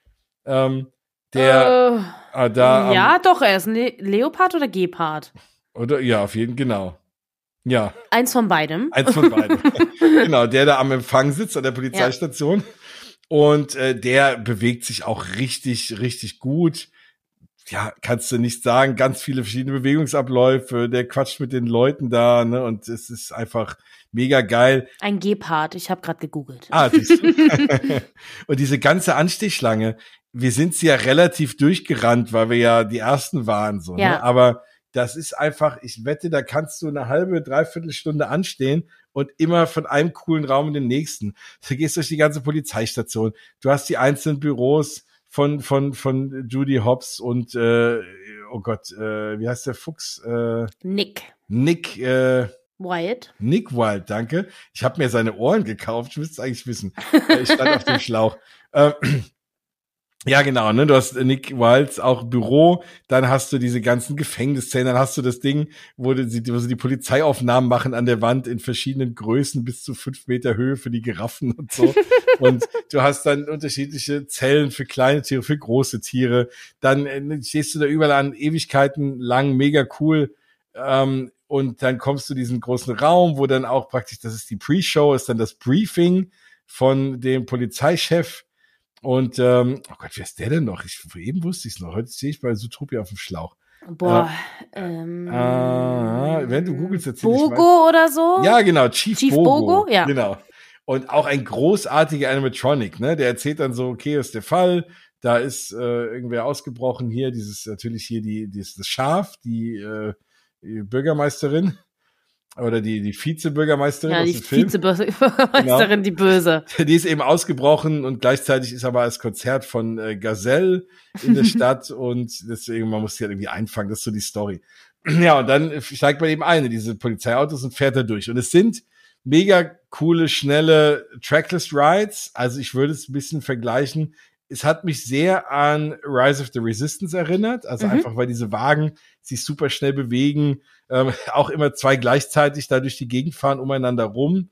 Ähm, der, äh, äh, da. Ja, ähm, doch, er ist ein Le- Leopard oder Gepard? Oder, ja, auf jeden, genau. Ja. Eins von beidem. Eins von beidem. Genau, der da am Empfang sitzt an der Polizeistation. Ja. Und äh, der bewegt sich auch richtig, richtig gut. Ja, kannst du nicht sagen. Ganz viele verschiedene Bewegungsabläufe. Der quatscht mit den Leuten da, ne? Und es ist einfach mega geil. Ein Gepard. Ich habe gerade gegoogelt. Ah, siehst du? Und diese ganze Anstehschlange, wir sind sie ja relativ durchgerannt, weil wir ja die Ersten waren, so. Ja. Ne? Aber das ist einfach, ich wette, da kannst du eine halbe, dreiviertel Stunde anstehen und immer von einem coolen Raum in den nächsten. Du gehst durch die ganze Polizeistation. Du hast die einzelnen Büros von von von Judy Hopps und äh, oh Gott, äh, wie heißt der Fuchs? Äh, Nick. Nick äh, Wyatt. Nick Wyatt, danke. Ich habe mir seine Ohren gekauft. Ich müsste es eigentlich wissen. Ich stand auf dem Schlauch. Äh, Ja, genau, ne, du hast Nick Wilds auch Büro, dann hast du diese ganzen Gefängnisszenen, dann hast du das Ding, wo, die, wo sie die Polizeiaufnahmen machen an der Wand in verschiedenen Größen bis zu fünf Meter Höhe für die Giraffen und so. Und du hast dann unterschiedliche Zellen für kleine Tiere, für große Tiere. Dann äh, stehst du da überall an Ewigkeiten lang, mega cool. Ähm, und dann kommst du in diesen großen Raum, wo dann auch praktisch, das ist die Pre-Show, ist dann das Briefing von dem Polizeichef. Und, ähm, oh Gott, wer ist der denn noch? Ich, eben wusste ich es noch. Heute stehe ich bei Zootopia auf dem Schlauch. Boah, äh, ähm. Äh, wenn du googelst, erzähl Bogo ich mal. Oder so? Ja, genau, Chief, Chief Bogo. Bogo, ja. Genau. Und auch ein großartiger Animatronic, ne? Der erzählt dann so, okay, ist der Fall. Da ist äh, irgendwer ausgebrochen hier, dieses, natürlich hier die, dieses, das Schaf, die, äh, die Bürgermeisterin. Oder die, die Vizebürgermeisterin ja, aus dem Film. Die Vizebürgermeisterin, genau. Die Böse. Die ist eben ausgebrochen und gleichzeitig ist aber das Konzert von äh, Gazelle in der Stadt und deswegen, man muss die halt irgendwie einfangen, das ist so die Story. Ja, und dann steigt man eben ein in diese Polizeiautos und fährt da durch. Und es sind mega coole, schnelle Trackless Rides. Also ich würde es ein bisschen vergleichen. Es hat mich sehr an Rise of the Resistance erinnert. Also mhm. einfach, weil diese Wagen sich super schnell bewegen. Ähm, auch immer zwei gleichzeitig da durch die Gegend fahren, umeinander rum.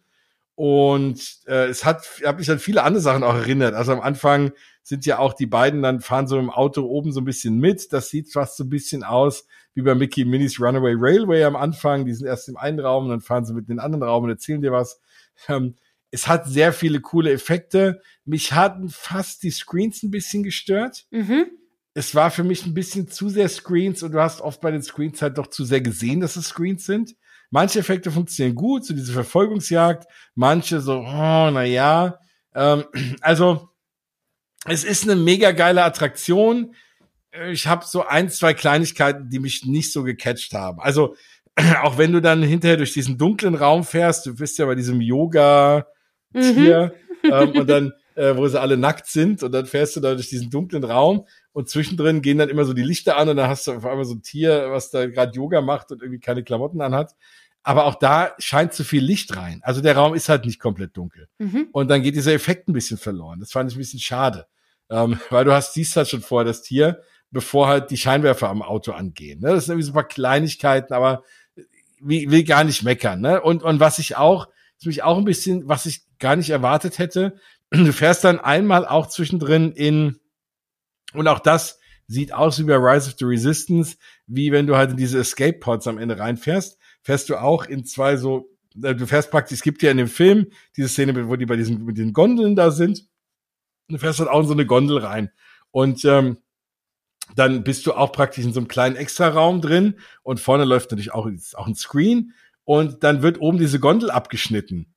Und äh, es hat, hat mich an viele andere Sachen auch erinnert. Also am Anfang sind ja auch die beiden, dann fahren so im Auto oben so ein bisschen mit. Das sieht fast so ein bisschen aus wie bei Mickey und Minnie's Runaway Railway am Anfang. Die sind erst im einen Raum und dann fahren sie mit in den anderen Raum und erzählen dir was. Ähm, es hat sehr viele coole Effekte. Mich hatten fast die Screens ein bisschen gestört. Mhm. Es war für mich ein bisschen zu sehr Screens und du hast oft bei den Screens halt doch zu sehr gesehen, dass es Screens sind. Manche Effekte funktionieren gut, so diese Verfolgungsjagd, manche so, oh, na ja. Ähm, also, es ist eine mega geile Attraktion. Ich habe so ein, zwei Kleinigkeiten, die mich nicht so gecatcht haben. Also, auch wenn du dann hinterher durch diesen dunklen Raum fährst, du bist ja bei diesem Yoga-Tier, mhm. ähm, und dann, äh, wo sie alle nackt sind, und dann fährst du da durch diesen dunklen Raum und zwischendrin gehen dann immer so die Lichter an und dann hast du auf einmal so ein Tier, was da gerade Yoga macht und irgendwie keine Klamotten anhat. Aber auch da scheint zu viel Licht rein. Also der Raum ist halt nicht komplett dunkel. Mhm. Und dann geht dieser Effekt ein bisschen verloren. Das fand ich ein bisschen schade. Ähm, weil du hast, siehst halt schon vorher das Tier, bevor halt die Scheinwerfer am Auto angehen. Ne? Das sind irgendwie so ein paar Kleinigkeiten, aber will, will gar nicht meckern. Ne? Und, und was ich auch, ist mich auch ein bisschen, was ich gar nicht erwartet hätte, du fährst dann einmal auch zwischendrin in, und auch das sieht aus wie bei Rise of the Resistance, wie wenn du halt in diese Escape Pods am Ende reinfährst, fährst du auch in zwei so, du fährst praktisch, es gibt ja in dem Film diese Szene, wo die bei diesen, mit den Gondeln da sind, du fährst halt auch in so eine Gondel rein und ähm, dann bist du auch praktisch in so einem kleinen Extraraum drin und vorne läuft natürlich auch, auch ein Screen und dann wird oben diese Gondel abgeschnitten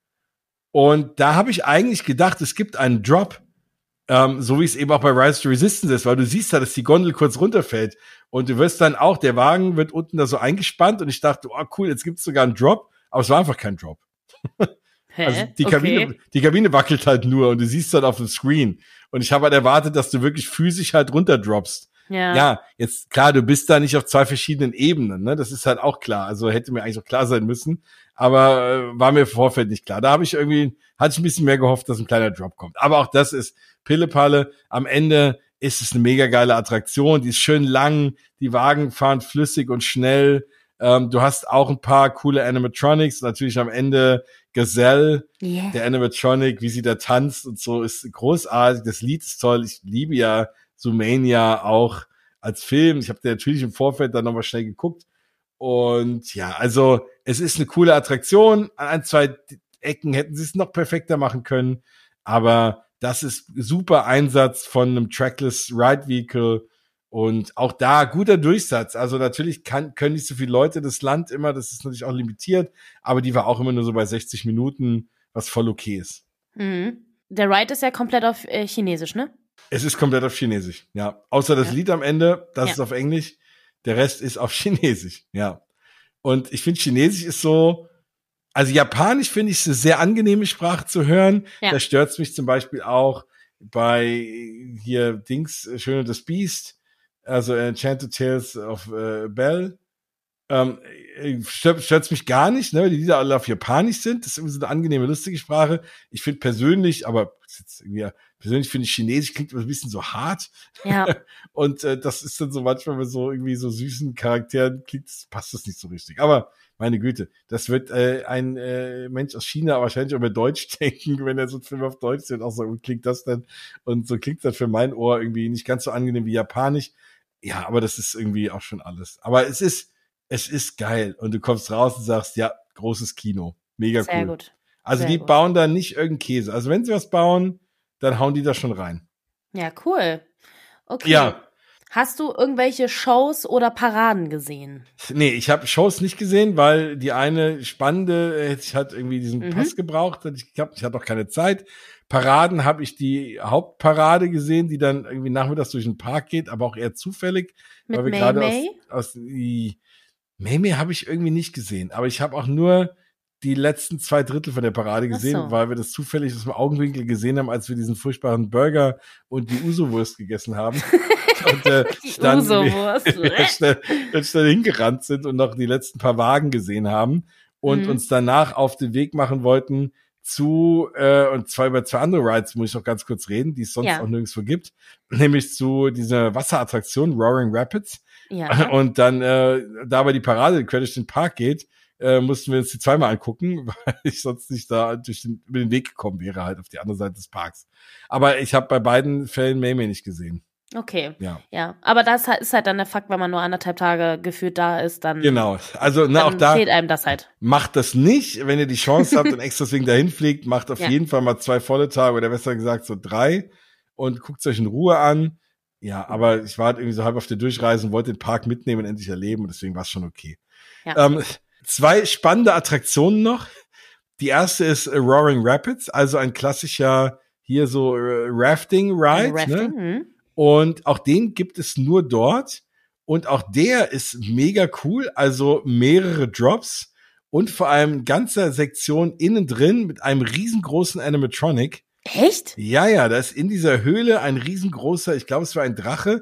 und da habe ich eigentlich gedacht, es gibt einen Drop, Ähm, so wie es eben auch bei Rise to Resistance ist, weil du siehst da, dass die Gondel kurz runterfällt und du wirst dann auch, der Wagen wird unten da so eingespannt und ich dachte, oh cool, jetzt gibt's sogar einen Drop, aber es war einfach kein Drop. Hä? Also die Kabine, okay. die Kabine wackelt halt nur und du siehst dann auf dem Screen und ich habe halt erwartet, dass du wirklich physisch halt runterdroppst. Ja. ja, jetzt klar, du bist da nicht auf zwei verschiedenen Ebenen, ne? Das ist halt auch klar. Also hätte mir eigentlich auch klar sein müssen, aber äh, war mir im Vorfeld nicht klar. Da habe ich irgendwie, hatte ich ein bisschen mehr gehofft, dass ein kleiner Drop kommt. Aber auch das ist Pillepalle. Am Ende ist es eine mega geile Attraktion. Die ist schön lang, die Wagen fahren flüssig und schnell. Ähm, du hast auch ein paar coole Animatronics. Natürlich am Ende Gazelle, yeah. der Animatronic, wie sie da tanzt und so, ist großartig. Das Lied ist toll. Ich liebe ja Zoomania auch als Film. Ich habe den natürlich im Vorfeld dann nochmal schnell geguckt. Und ja, also es ist eine coole Attraktion. An ein, zwei Ecken hätten sie es noch perfekter machen können. Aber das ist super Einsatz von einem Trackless Ride Vehicle. Und auch da guter Durchsatz. Also natürlich kann, können nicht so viele Leute das Land immer, das ist natürlich auch limitiert. Aber die war auch immer nur so bei sechzig Minuten, was voll okay ist. Mhm. Der Ride ist ja komplett auf äh, Chinesisch, ne? Es ist komplett auf Chinesisch, ja. Außer das ja. Lied am Ende, das ja. ist auf Englisch. Der Rest ist auf Chinesisch, ja. Und ich finde, Chinesisch ist so, also Japanisch finde ich es eine sehr angenehme Sprache zu hören. Ja. Da stört es mich zum Beispiel auch bei hier Dings, Schön und das Biest, also Enchanted Tales of äh, Belle. Ähm, stört, stört's mich gar nicht, ne, weil die Lieder alle auf Japanisch sind. Das ist irgendwie so eine angenehme, lustige Sprache. Ich finde persönlich, aber jetzt irgendwie, persönlich finde ich Chinesisch klingt immer ein bisschen so hart. Ja. Und äh, das ist dann so manchmal mit so irgendwie so süßen Charakteren klingt, passt das nicht so richtig. Aber meine Güte, das wird äh, ein äh, Mensch aus China wahrscheinlich auch über Deutsch denken, wenn er so einen Film auf Deutsch sieht, auch so, wie klingt das denn? Und so klingt das für mein Ohr irgendwie nicht ganz so angenehm wie Japanisch. Ja, aber das ist irgendwie auch schon alles. Aber es ist Es ist geil und du kommst raus und sagst, ja, großes Kino, mega Sehr cool. Gut. Also Sehr die gut. bauen da nicht irgendeinen Käse. Also wenn sie was bauen, dann hauen die da schon rein. Ja, cool. Okay. Ja. Hast du irgendwelche Shows oder Paraden gesehen? Nee, ich habe Shows nicht gesehen, weil die eine spannende, ich hatte irgendwie diesen mhm. Pass gebraucht. Ich glaube, ich hatte auch keine Zeit. Paraden habe ich die Hauptparade gesehen, die dann irgendwie nachmittags durch den Park geht, aber auch eher zufällig. Mit weil wir May gerade May? aus, aus die Meme habe ich irgendwie nicht gesehen, aber ich habe auch nur die letzten zwei Drittel von der Parade gesehen, so. Weil wir das zufällig aus dem Augenwinkel gesehen haben, als wir diesen furchtbaren Burger und die Uso-Wurst gegessen haben. und äh, die dann Uso-Wurst. Wir, schnell, schnell hingerannt sind und noch die letzten paar Wagen gesehen haben und mhm. uns danach auf den Weg machen wollten zu, äh, und zwar über zwei andere Rides muss ich noch ganz kurz reden, die es sonst ja. auch nirgendwo gibt, nämlich zu dieser Wasserattraktion Roaring Rapids. Ja. Und dann, äh, da aber die Parade quer durch den Park geht, äh, mussten wir uns die zweimal angucken, weil ich sonst nicht da durch den, über den Weg gekommen wäre, halt auf die andere Seite des Parks. Aber ich habe bei beiden Fällen May May nicht gesehen. Okay. Ja. Ja. Aber das ist halt dann der Fakt, wenn man nur anderthalb Tage gefühlt da ist, dann. Genau. Also, ne, auch da. Fehlt einem das halt. Macht das nicht, wenn ihr die Chance habt und extra deswegen dahin fliegt, macht auf ja. jeden Fall mal zwei volle Tage oder besser gesagt so drei und guckt euch in Ruhe an. Ja, aber ich war halt irgendwie so halb auf der Durchreise und wollte den Park mitnehmen und endlich erleben und deswegen war es schon okay. Ja. Ähm, zwei spannende Attraktionen noch. Die erste ist äh, Roaring Rapids, also ein klassischer hier so äh, Rafting-Ride. Rafting, ne? hm. Und auch den gibt es nur dort. Und auch der ist mega cool, also mehrere Drops und vor allem ganze Sektion innen drin mit einem riesengroßen Animatronic. Echt? Ja, ja, da ist in dieser Höhle ein riesengroßer, ich glaube, es war ein Drache,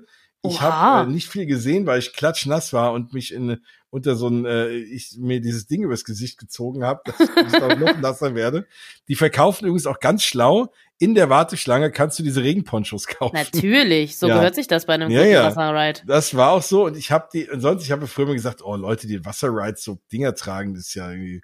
Ich habe äh, nicht viel gesehen, weil ich klatschnass war und mich in unter so ein, äh, ich mir dieses Ding übers Gesicht gezogen habe, dass ich noch, noch nasser werde. Die verkaufen übrigens auch ganz schlau. In der Warteschlange kannst du diese Regenponchos kaufen. Natürlich, so ja. gehört sich das bei einem ja, guten ja. Wasserride. Das war auch so und ich habe die, und sonst, ich habe früher mal gesagt, oh Leute, die Wasserrides so Dinger tragen, das ist ja irgendwie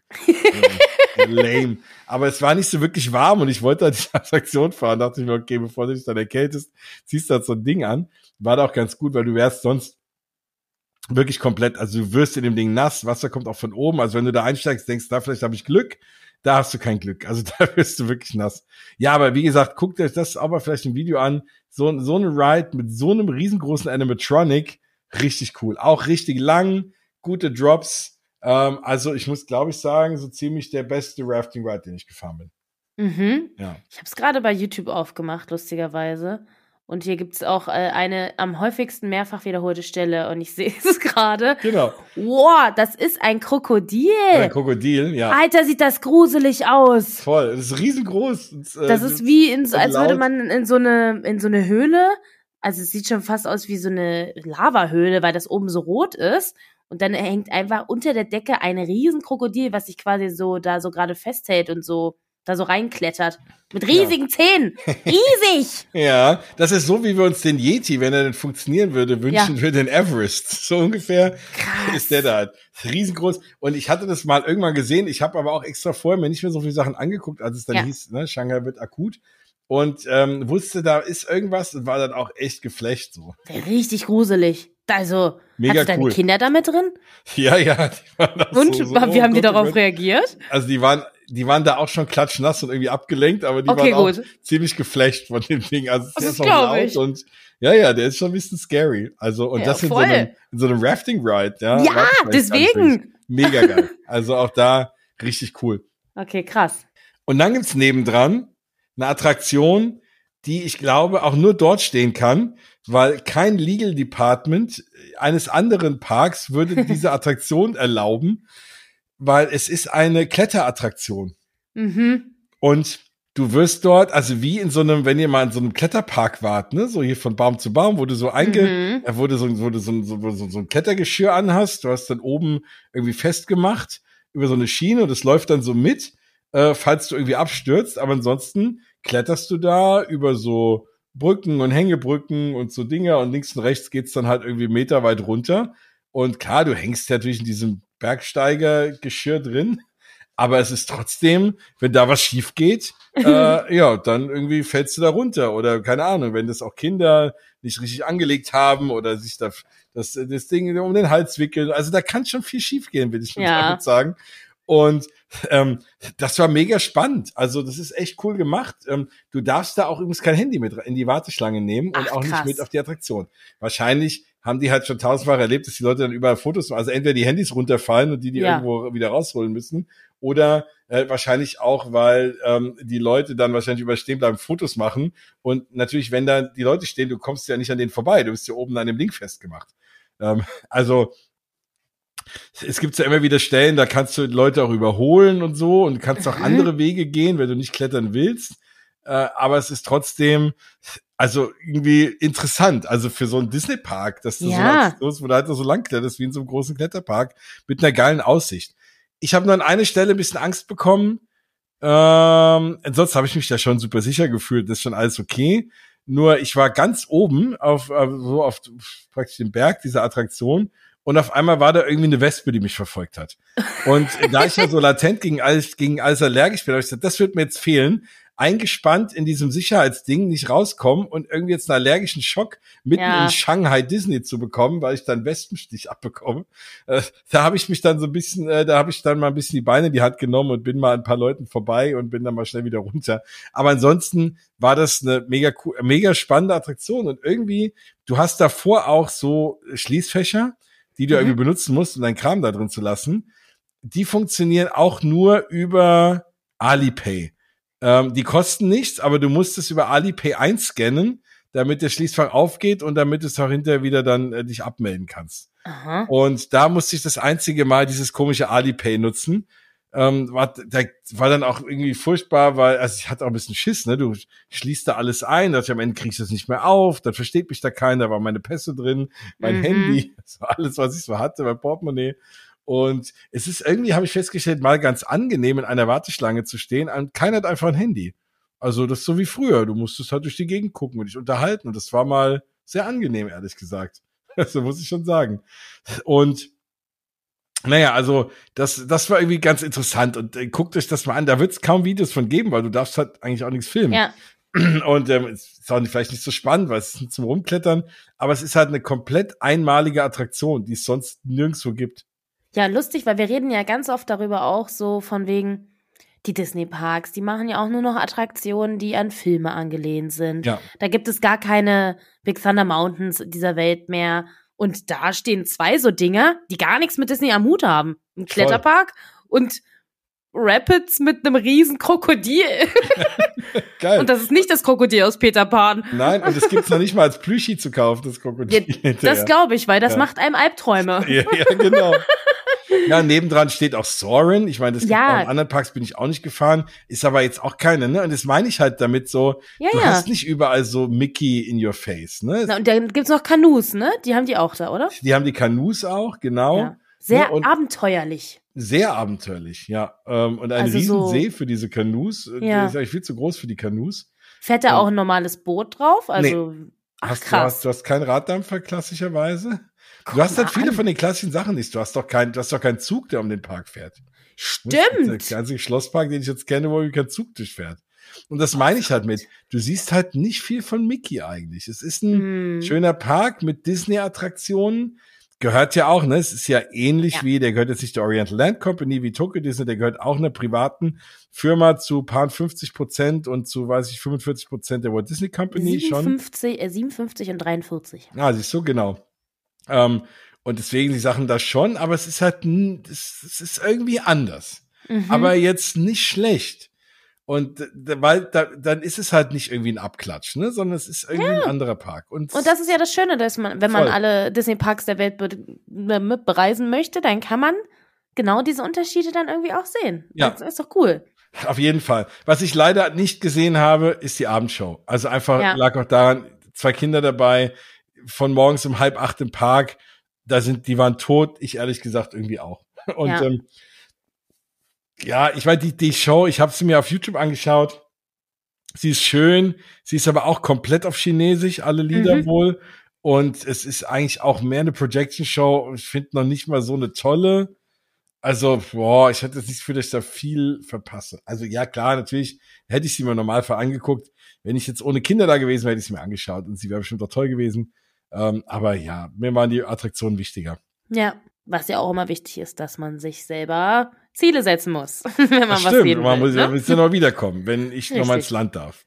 äh, lame. Aber es war nicht so wirklich warm und ich wollte da die Attraktion fahren. Da dachte ich mir, okay, bevor du dich dann erkältest, ziehst du halt so ein Ding an. War da auch ganz gut, weil du wärst sonst wirklich komplett, also du wirst in dem Ding nass, Wasser kommt auch von oben, also wenn du da einsteigst, denkst du, da vielleicht habe ich Glück, da hast du kein Glück, also da wirst du wirklich nass. Ja, aber wie gesagt, guckt euch das auch mal vielleicht ein Video an, so, so eine Ride mit so einem riesengroßen Animatronic, richtig cool, auch richtig lang, gute Drops, ähm, also ich muss glaube ich sagen, so ziemlich der beste Rafting-Ride, den ich gefahren bin. Mhm. Ja. Ich habe es gerade bei YouTube aufgemacht, lustigerweise. Und hier gibt's auch äh, eine am häufigsten mehrfach wiederholte Stelle und ich sehe es gerade. Genau. Wow, das ist ein Krokodil. Ein Krokodil, ja. Alter, sieht das gruselig aus. Voll, das ist riesengroß. Und, äh, das ist wie, in so, als laut. würde man in so eine in so eine Höhle, also es sieht schon fast aus wie so eine Lavahöhle, weil das oben so rot ist. Und dann hängt einfach unter der Decke ein riesen Krokodil, was sich quasi so da so gerade festhält und so da so reinklettert. Mit riesigen ja. Zähnen. Riesig! Ja, das ist so, wie wir uns den Yeti, wenn er denn funktionieren würde, wünschen ja. für den Everest. So ungefähr Krass. Ist der da halt. Riesengroß. Und ich hatte das mal irgendwann gesehen. Ich habe aber auch extra vorher mir nicht mehr so viele Sachen angeguckt, als es dann ja. hieß, ne, Shanghai wird akut. Und ähm, wusste, da ist irgendwas und war dann auch echt geflasht so. Richtig gruselig. Also, Mega hast du deine cool. Kinder da mit drin? Ja, ja. Die waren und, so, so, wie oh, haben die Gott, darauf Gott. reagiert? Also die waren, die waren da auch schon klatschnass und irgendwie abgelenkt, aber die okay, waren gut. auch ziemlich geflasht von dem Ding. Also das ist auch laut ich. Und ja, ja, der ist schon ein bisschen scary. Also und ja, das in so, voll. einem, in so einem Rafting-Ride, ja. Ja, deswegen. Mega geil. Also auch da richtig cool. Okay, krass. Und dann gibt's nebendran eine Attraktion, die ich glaube auch nur dort stehen kann, weil kein Legal Department eines anderen Parks würde diese Attraktion erlauben, weil es ist eine Kletterattraktion. Mhm. Und du wirst dort, also wie in so einem, wenn ihr mal in so einem Kletterpark wart, ne, so hier von Baum zu Baum, wo du so einge, Mhm. äh, wo du so, wo du so, so, so, so ein Klettergeschirr anhast, du hast dann oben irgendwie festgemacht über so eine Schiene und das läuft dann so mit, äh, falls du irgendwie abstürzt, aber ansonsten kletterst du da über so Brücken und Hängebrücken und so Dinger und links und rechts geht's dann halt irgendwie meterweit runter. Und klar, du hängst natürlich in diesem Bergsteigergeschirr drin, aber es ist trotzdem, wenn da was schief geht, äh, ja, dann irgendwie fällst du da runter oder keine Ahnung, wenn das auch Kinder nicht richtig angelegt haben oder sich da das, das Ding um den Hals wickeln. Also da kann schon viel schief gehen, will ich schon ja. damit sagen. Und ähm, das war mega spannend. Also das ist echt cool gemacht. Ähm, du darfst da auch übrigens kein Handy mit in die Warteschlange nehmen und Ach, auch krass. nicht mit auf die Attraktion. Wahrscheinlich haben die halt schon tausendfach erlebt, dass die Leute dann überall Fotos machen. Also entweder die Handys runterfallen und die die Ja. irgendwo wieder rausholen müssen oder äh, wahrscheinlich auch, weil ähm, die Leute dann wahrscheinlich überstehen bleiben, Fotos machen. Und natürlich, wenn da die Leute stehen, du kommst ja nicht an denen vorbei. Du bist ja oben an dem Link festgemacht. Ähm, also es gibt ja immer wieder Stellen, da kannst du Leute auch überholen und so und kannst auch Mhm. andere Wege gehen, wenn du nicht klettern willst. Äh, aber es ist trotzdem, also irgendwie interessant. Also für so einen Disney-Park, dass du Ja. so eine Aktion hast, wo du halt so lang kletterst wie in so einem großen Kletterpark mit einer geilen Aussicht. Ich habe nur an einer Stelle ein bisschen Angst bekommen. Ähm, ansonsten habe ich mich da schon super sicher gefühlt, das ist schon alles okay. Nur ich war ganz oben auf äh, so auf praktisch dem Berg dieser Attraktion. Und auf einmal war da irgendwie eine Wespe, die mich verfolgt hat. Und da ich ja so latent gegen alles, gegen alles allergisch bin, habe ich gesagt, das wird mir jetzt fehlen. Eingespannt in diesem Sicherheitsding nicht rauskommen und irgendwie jetzt einen allergischen Schock mitten Ja. in Shanghai Disney zu bekommen, weil ich dann Wespenstich abbekomme. Äh, da habe ich mich dann so ein bisschen, äh, da habe ich dann mal ein bisschen die Beine in die Hand genommen und bin mal an ein paar Leuten vorbei und bin dann mal schnell wieder runter. Aber ansonsten war das eine mega cool, mega spannende Attraktion und irgendwie, du hast davor auch so Schließfächer, die du Mhm. irgendwie benutzen musst, um deinen Kram da drin zu lassen. Die funktionieren auch nur über Alipay. Ähm, die kosten nichts, aber du musst es über Alipay einscannen, damit der Schließfach aufgeht und damit es auch hinterher wieder dann äh, dich abmelden kannst. Aha. Und da musste ich das einzige Mal dieses komische Alipay nutzen. Ähm, war, der war dann auch irgendwie furchtbar, weil, also ich hatte auch ein bisschen Schiss, ne? Du schließt da alles ein, dass ich am Ende kriegst du das nicht mehr auf, dann versteht mich da keiner, da war meine Pässe drin, mein Mhm. Handy, das war alles, was ich so hatte, mein Portemonnaie. Und es ist irgendwie, habe ich festgestellt, mal ganz angenehm, in einer Warteschlange zu stehen. Und keiner hat einfach ein Handy. Also das ist so wie früher. Du musstest halt durch die Gegend gucken und dich unterhalten. Und das war mal sehr angenehm, ehrlich gesagt. Also muss ich schon sagen. Und naja, also das das war irgendwie ganz interessant. Und äh, guckt euch das mal an. Da wird es kaum Videos von geben, weil du darfst halt eigentlich auch nichts filmen. Ja. Und ähm, es ist auch nicht, vielleicht nicht so spannend, weil es ist nicht zum Rumklettern. Aber es ist halt eine komplett einmalige Attraktion, die es sonst nirgendwo gibt. Ja, lustig, weil wir reden ja ganz oft darüber auch so von wegen die Disney-Parks, die machen ja auch nur noch Attraktionen, die an Filme angelehnt sind. Ja. Da gibt es gar keine Big Thunder Mountains dieser Welt mehr. Und da stehen zwei so Dinger, die gar nichts mit Disney am Hut haben. Ein Kletterpark und Rapids mit einem riesen Krokodil. Geil. Und das ist nicht das Krokodil aus Peter Pan. Nein, und es gibt's noch nicht mal als Plüschi zu kaufen, das Krokodil. Ja, das glaube ich, weil das ja. macht einem Albträume. Ja, ja, genau. Ja, nebendran steht auch Soarin'. Ich meine, das gibt Ja. auch in anderen Parks, bin ich auch nicht gefahren. Ist aber jetzt auch keine, ne? Und das meine ich halt damit so, Ja, du ja. hast nicht überall so Mickey in your face, ne? Na, und dann gibt's noch Kanus, ne? Die haben die auch da, oder? Die haben die Kanus auch, genau. Ja. Sehr Ja, und abenteuerlich. sehr abenteuerlich, ja. Ähm, Und ein Also so- Riesensee für diese Kanus. Ja. Der ist eigentlich viel zu groß für die Kanus. Fährt da Ja. auch ein normales Boot drauf? Also, ach Hast, du, krass. hast, du hast keinen Raddampfer, klassischerweise. Guck Du hast halt mal viele an. von den klassischen Sachen nicht. Du hast doch keinen, du hast doch keinen Zug, der um den Park fährt. Das Stimmt. ist der einzige Schlosspark, den ich jetzt kenne, wo kein Zug durchfährt. Und das meine ich halt mit, du siehst halt nicht viel von Mickey eigentlich. Es ist ein Hm. schöner Park mit Disney-Attraktionen. Gehört ja auch, ne? Es ist ja ähnlich Ja. wie, der gehört jetzt nicht der Oriental Land Company wie Tokyo Disney, der gehört auch einer privaten Firma zu paar fünfzig Prozent und zu, weiß ich, fünfundvierzig Prozent der Walt Disney Company schon. siebenundfünfzig, äh, siebenundfünfzig und dreiundvierzig. Ah, siehst du, genau. Ähm, und deswegen die Sachen da schon, aber es ist halt, n- es, es ist irgendwie anders. Mhm. Aber jetzt nicht schlecht. Und d- d- weil da, dann ist es halt nicht irgendwie ein Abklatsch, ne, sondern es ist irgendwie ein anderer Park. Und, Und das ist ja das Schöne, dass man, wenn man Voll. alle Disney-Parks der Welt be be bereisen möchte, dann kann man genau diese Unterschiede dann irgendwie auch sehen. Ja. Das ist doch cool. auf jeden Fall. Was ich leider nicht gesehen habe, ist die Abendshow. Also einfach Ja. lag auch daran, zwei Kinder dabei, von morgens um halb acht im Park, da sind, die waren tot, ich ehrlich gesagt irgendwie auch. Und Ja. ähm, ja, ich meine, die, die Show, ich habe sie mir auf YouTube angeschaut. Sie ist schön, sie ist aber auch komplett auf Chinesisch, alle Lieder Mhm. wohl. Und es ist eigentlich auch mehr eine Projection-Show. Ich finde noch nicht mal so eine tolle. Also, boah, ich hatte jetzt nicht das Gefühl, dass ich da viel verpasse. Also, ja, klar, natürlich hätte ich sie mir normal für angeguckt. Wenn ich jetzt ohne Kinder da gewesen wäre, hätte ich sie mir angeschaut und sie wäre bestimmt auch toll gewesen. Ähm, aber ja, mir waren die Attraktionen wichtiger. Ja, was ja auch immer wichtig ist, dass man sich selber Ziele setzen muss, wenn man Das was stimmt, sehen man will. muss ja, Ne? muss ja noch wiederkommen, wenn ich noch mal ins Richtig. Land darf.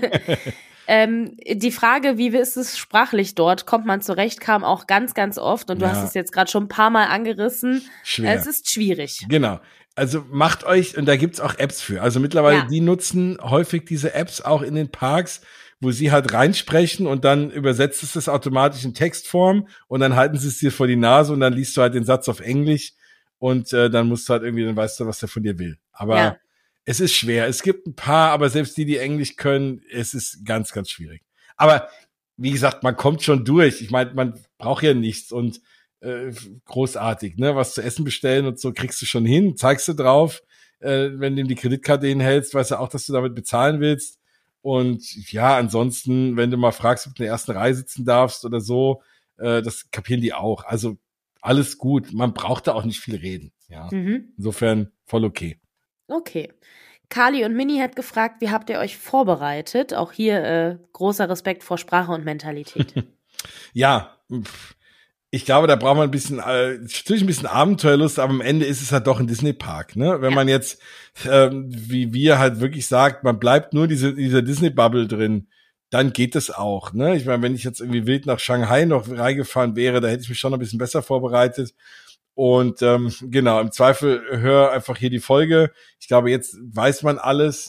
Ähm, die Frage, wie ist es sprachlich dort, kommt man zurecht, kam auch ganz, ganz oft und du Ja. hast es jetzt gerade schon ein paar Mal angerissen. Schwer. Es ist schwierig. Genau. Also macht euch, und da gibt's auch Apps für. Also mittlerweile, Ja. die nutzen häufig diese Apps auch in den Parks, wo sie halt reinsprechen und dann übersetzt es das automatisch in Textform und dann halten sie es dir vor die Nase und dann liest du halt den Satz auf Englisch und äh, dann musst du halt irgendwie, dann weißt du, was der von dir will. Aber Ja. es ist schwer. Es gibt ein paar, aber selbst die, die Englisch können, es ist ganz, ganz schwierig. Aber wie gesagt, man kommt schon durch. Ich meine, man braucht ja nichts und äh, großartig, ne? Was zu essen bestellen und so kriegst du schon hin, zeigst du drauf. Äh, wenn du ihm die Kreditkarte hinhältst, weißt du auch, dass du damit bezahlen willst. Und ja, ansonsten, wenn du mal fragst, ob du in der ersten Reihe sitzen darfst oder so, äh, das kapieren die auch. Also alles gut. Man braucht da auch nicht viel reden. Ja, Mhm. insofern voll okay. Okay. Kali und Mini hat gefragt, wie habt ihr euch vorbereitet? Auch hier äh, großer Respekt vor Sprache und Mentalität. Ja, pf, ich glaube, da braucht man ein bisschen, äh, natürlich ein bisschen Abenteuerlust, aber am Ende ist es halt doch ein Disney-Park, ne? Wenn Ja. man jetzt, ähm, wie wir halt wirklich sagt, man bleibt nur diese, dieser Disney-Bubble drin, dann geht es auch, ne? Ich meine, wenn ich jetzt irgendwie wild nach Shanghai noch reingefahren wäre, da hätte ich mich schon ein bisschen besser vorbereitet. Und ähm, genau, im Zweifel hör einfach hier die Folge. Ich glaube, jetzt weiß man alles.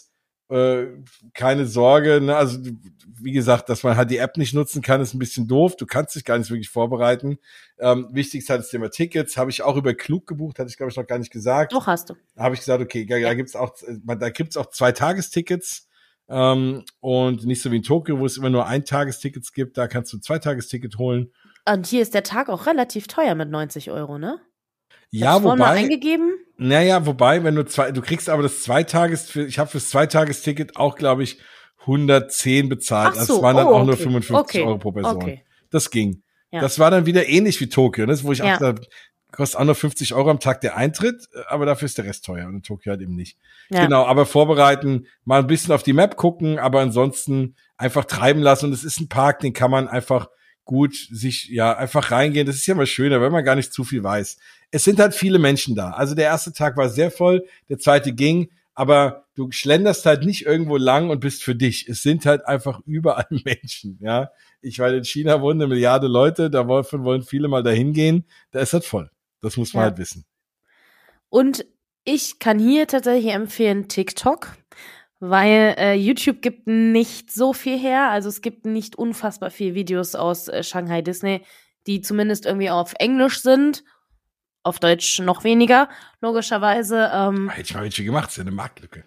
äh, keine Sorge, ne? Also wie gesagt, dass man halt die App nicht nutzen kann, ist ein bisschen doof. Du kannst dich gar nicht wirklich vorbereiten. Ähm, wichtig ist halt das Thema Tickets. Habe ich auch über Klug gebucht, hatte ich glaube ich noch gar nicht gesagt. Doch, hast du. Habe ich gesagt, okay, da, da gibt's auch, da gibt's auch zwei Tagestickets ähm, und nicht so wie in Tokio, wo es immer nur ein Tagestickets gibt. Da kannst du ein Zweitagesticket holen. Und hier ist der Tag auch relativ teuer mit neunzig Euro, ne? Ich Ja, hab's vorhin mal wobei, eingegeben. naja, wobei, wenn du zwei, du kriegst aber das Zweitages, für, ich habe fürs Zweitagesticket auch, glaube ich, hundertzehn bezahlt. Ach so, das waren dann oh, auch nur okay. fünfundfünfzig Okay. Euro pro Person. Okay. Das ging. Ja. Das war dann wieder ähnlich wie Tokio, ne? Wo ich Ja. auch da kostet auch nur fünfzig Euro am Tag der Eintritt, aber dafür ist der Rest teuer und in Tokio halt eben nicht. Ja. Genau, aber vorbereiten, mal ein bisschen auf die Map gucken, aber ansonsten einfach treiben lassen. Und es ist ein Park, den kann man einfach gut sich, ja, einfach reingehen. Das ist ja mal schöner, wenn man gar nicht zu viel weiß. Es sind halt viele Menschen da. Also der erste Tag war sehr voll, der zweite ging, aber du schlenderst halt nicht irgendwo lang und bist für dich. Es sind halt einfach überall Menschen, ja. Ich weiß, in China wohnen eine Milliarde Leute, davon wollen viele mal dahin gehen. Da ist halt voll. Das muss man Ja. halt wissen. Und ich kann hier tatsächlich empfehlen TikTok, weil äh, YouTube gibt nicht so viel her. Also es gibt nicht unfassbar viele Videos aus äh, Shanghai Disney, die zumindest irgendwie auf Englisch sind. Auf Deutsch noch weniger, logischerweise. Ähm. Hätte ich mal welche gemacht, das ist ja eine Marktlücke.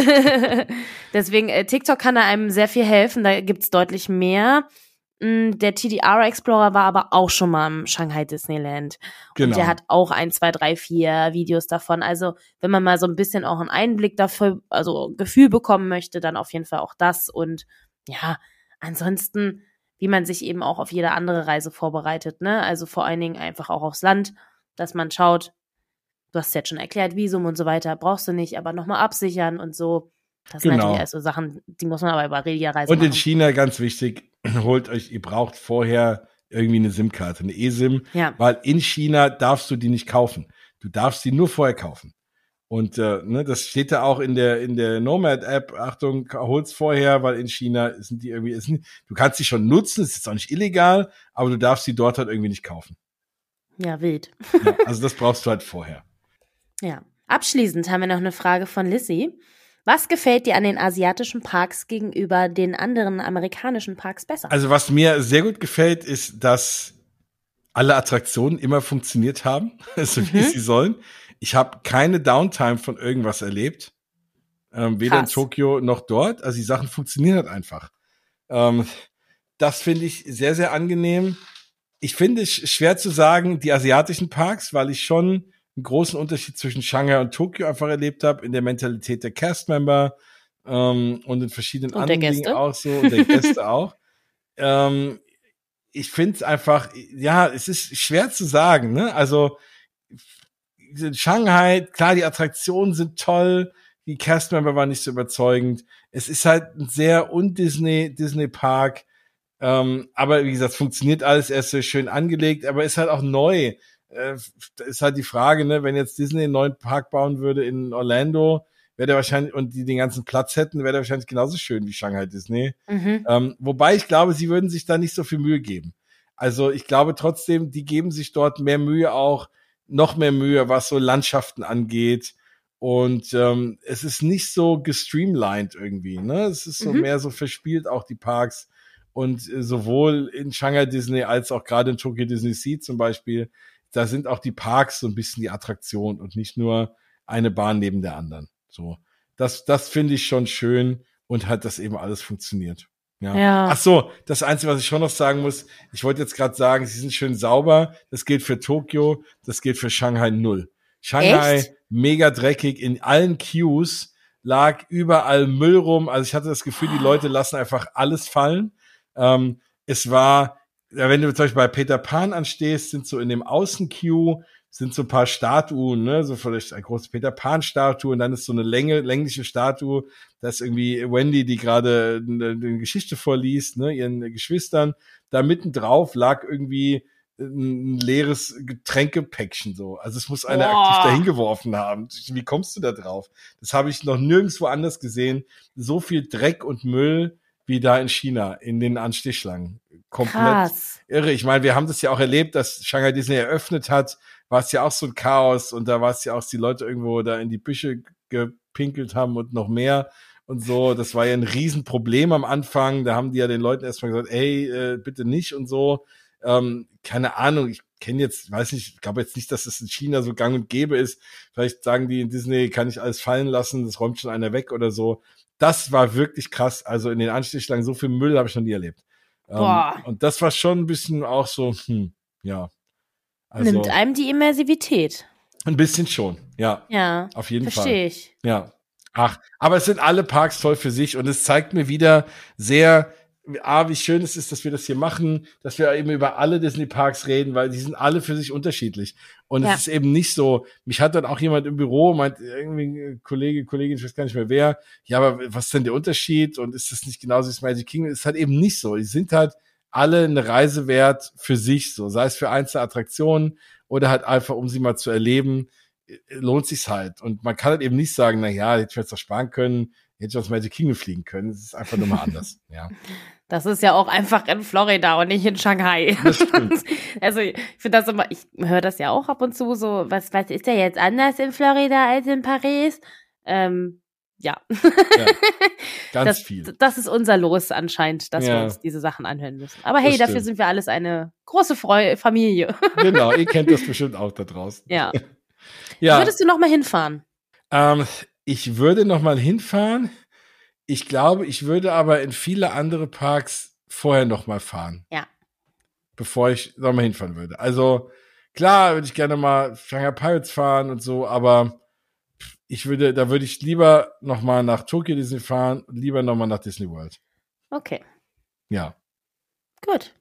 Deswegen, äh, TikTok kann da einem sehr viel helfen, da gibt's deutlich mehr. Der T D R Explorer war aber auch schon mal im Shanghai Disneyland. Genau. Und der hat auch ein, zwei, drei, vier Videos davon. Also, wenn man mal so ein bisschen auch einen Einblick dafür, also Gefühl bekommen möchte, dann auf jeden Fall auch das. Und ja, ansonsten, wie man sich eben auch auf jede andere Reise vorbereitet, ne? Also vor allen Dingen einfach auch aufs Land, dass man schaut, du hast jetzt schon erklärt, Visum und so weiter, brauchst du nicht, aber nochmal absichern und so. Das sind Genau. natürlich also Sachen, die muss man aber bei Relia-Reisen Und machen. in China, ganz wichtig, holt euch, ihr braucht vorher irgendwie eine SIM-Karte, eine eSIM, Ja. weil in China darfst du die nicht kaufen. Du darfst die nur vorher kaufen. Und äh, ne, das steht da auch in der in der Nomad-App. Achtung, hol's vorher, weil in China sind die irgendwie, ist nicht, du kannst sie schon nutzen, es ist auch nicht illegal, aber du darfst sie dort halt irgendwie nicht kaufen. Ja, wild. Ja, also das brauchst du halt vorher. Ja. Abschließend haben wir noch eine Frage von Lissy. Was gefällt dir an den asiatischen Parks gegenüber den anderen amerikanischen Parks besser? Also was mir sehr gut gefällt, ist, dass alle Attraktionen immer funktioniert haben, so wie Mhm. sie sollen. Ich habe keine Downtime von irgendwas erlebt, ähm, weder Krass. in Tokio noch dort. Also die Sachen funktionieren halt einfach. Ähm, das finde ich sehr, sehr angenehm. Ich finde es schwer zu sagen, die asiatischen Parks, weil ich schon einen großen Unterschied zwischen Shanghai und Tokio einfach erlebt habe, in der Mentalität der Castmember ähm, und in verschiedenen Und der anderen Dingen Gäste. auch so und der Gäste auch. Ähm, ich finde es einfach, ja, es ist schwer zu sagen, ne? Also in Shanghai, klar, die Attraktionen sind toll, die Castmember waren nicht so überzeugend. Es ist halt ein sehr un-Disney Disney Park, ähm, aber wie gesagt, funktioniert alles, er ist sehr schön angelegt, aber ist halt auch neu. Äh, ist halt die Frage, ne, wenn jetzt Disney einen neuen Park bauen würde in Orlando, wäre der wahrscheinlich, und die den ganzen Platz hätten, wäre der wahrscheinlich genauso schön wie Shanghai Disney. Mhm. Ähm, wobei ich glaube, sie würden sich da nicht so viel Mühe geben. Also ich glaube trotzdem, die geben sich dort mehr Mühe auch, noch mehr Mühe, was so Landschaften angeht. Und ähm, es ist nicht so gestreamlined irgendwie, ne? Es ist so Mhm. mehr so verspielt auch die Parks. Und äh, sowohl in Shanghai Disney als auch gerade in Tokyo Disney Sea zum Beispiel, da sind auch die Parks so ein bisschen die Attraktion und nicht nur eine Bahn neben der anderen. So, das, das finde ich schon schön und hat das eben alles funktioniert. Ja. Ja. Ach so, das Einzige, was ich schon noch sagen muss, ich wollte jetzt gerade sagen, sie sind schön sauber. Das gilt für Tokio, das gilt für Shanghai null. Shanghai Echt? mega dreckig, in allen Queues lag überall Müll rum. Also ich hatte das Gefühl, die Leute lassen einfach alles fallen. Ähm, es war, ja, wenn du zum Beispiel bei Peter Pan anstehst, sind so in dem Außenqueue sind so ein paar Statuen, ne, so vielleicht eine große Peter Pan Statue und dann ist so eine Länge, längliche Statue, da ist irgendwie Wendy, die gerade eine, eine Geschichte vorliest, ne, ihren Geschwistern. Da mitten drauf lag irgendwie ein leeres Getränkepäckchen so. Also es muss einer Boah. aktiv dahin geworfen haben. Wie kommst du da drauf? Das habe ich noch nirgendwo anders gesehen. So viel Dreck und Müll wie da in China, in den Anstichschlangen. Komplett Krass. irre. Ich meine, wir haben das ja auch erlebt, dass Shanghai Disney eröffnet hat, war es ja auch so ein Chaos und da war es ja auch, dass die Leute irgendwo da in die Büsche gepinkelt haben und noch mehr. und so. Das war ja ein Riesenproblem am Anfang. Da haben die ja den Leuten erstmal gesagt, ey, äh, bitte nicht und so. Ähm, keine Ahnung, ich kenne jetzt, weiß nicht, ich glaube jetzt nicht, dass es in China so gang und gäbe ist. Vielleicht sagen die in Disney, kann ich alles fallen lassen, das räumt schon einer weg oder so. Das war wirklich krass. Also in den Anstichschlangen, so viel Müll habe ich noch nie erlebt. Boah. Ähm, und das war schon ein bisschen auch so, hm, ja. Also, Nimmt einem die Immersivität. ein bisschen schon, ja. Ja, Auf jeden Fall. verstehe ich. Ja. Ach, aber es sind alle Parks toll für sich und es zeigt mir wieder sehr, ah, wie schön es ist, dass wir das hier machen, dass wir eben über alle Disney-Parks reden, weil die sind alle für sich unterschiedlich. Und Ja. es ist eben nicht so, mich hat dann auch jemand im Büro, meint irgendwie ein Kollege, Kollegin, ich weiß gar nicht mehr wer, ja, aber was ist denn der Unterschied und ist das nicht genauso wie das Magic Kingdom? Es ist halt eben nicht so. Die sind halt alle eine Reise wert für sich, so, sei es für einzelne Attraktionen oder halt einfach, um sie mal zu erleben, lohnt sich's halt. Und man kann halt eben nicht sagen, na ja, hätte ich mir jetzt doch sparen können, hätte ich aufs Magic Kingdom fliegen können. Es ist einfach nur mal anders, ja. Das ist ja auch einfach in Florida und nicht in Shanghai. Das stimmt. Also ich finde das immer, ich höre das ja auch ab und zu so, was, was ist ja jetzt anders in Florida als in Paris? Ähm, ja. Ja, ganz das, viel. Das ist unser Los anscheinend, dass Ja. wir uns diese Sachen anhören müssen. Aber hey, Das dafür stimmt. sind wir alles eine große Freu Familie. Genau, ihr kennt das bestimmt auch da draußen. Ja. Ja, Würdest du noch mal hinfahren? ähm, ich würde noch mal hinfahren. Ich glaube, ich würde aber in viele andere Parks vorher noch mal fahren. Ja. Bevor ich noch mal hinfahren würde. Also, klar, würde ich gerne mal Shanghai Pirates fahren und so, aber ich würde, da würde ich lieber noch mal nach Tokyo Disney fahren und lieber noch mal nach Disney World. Okay, Ja. gut.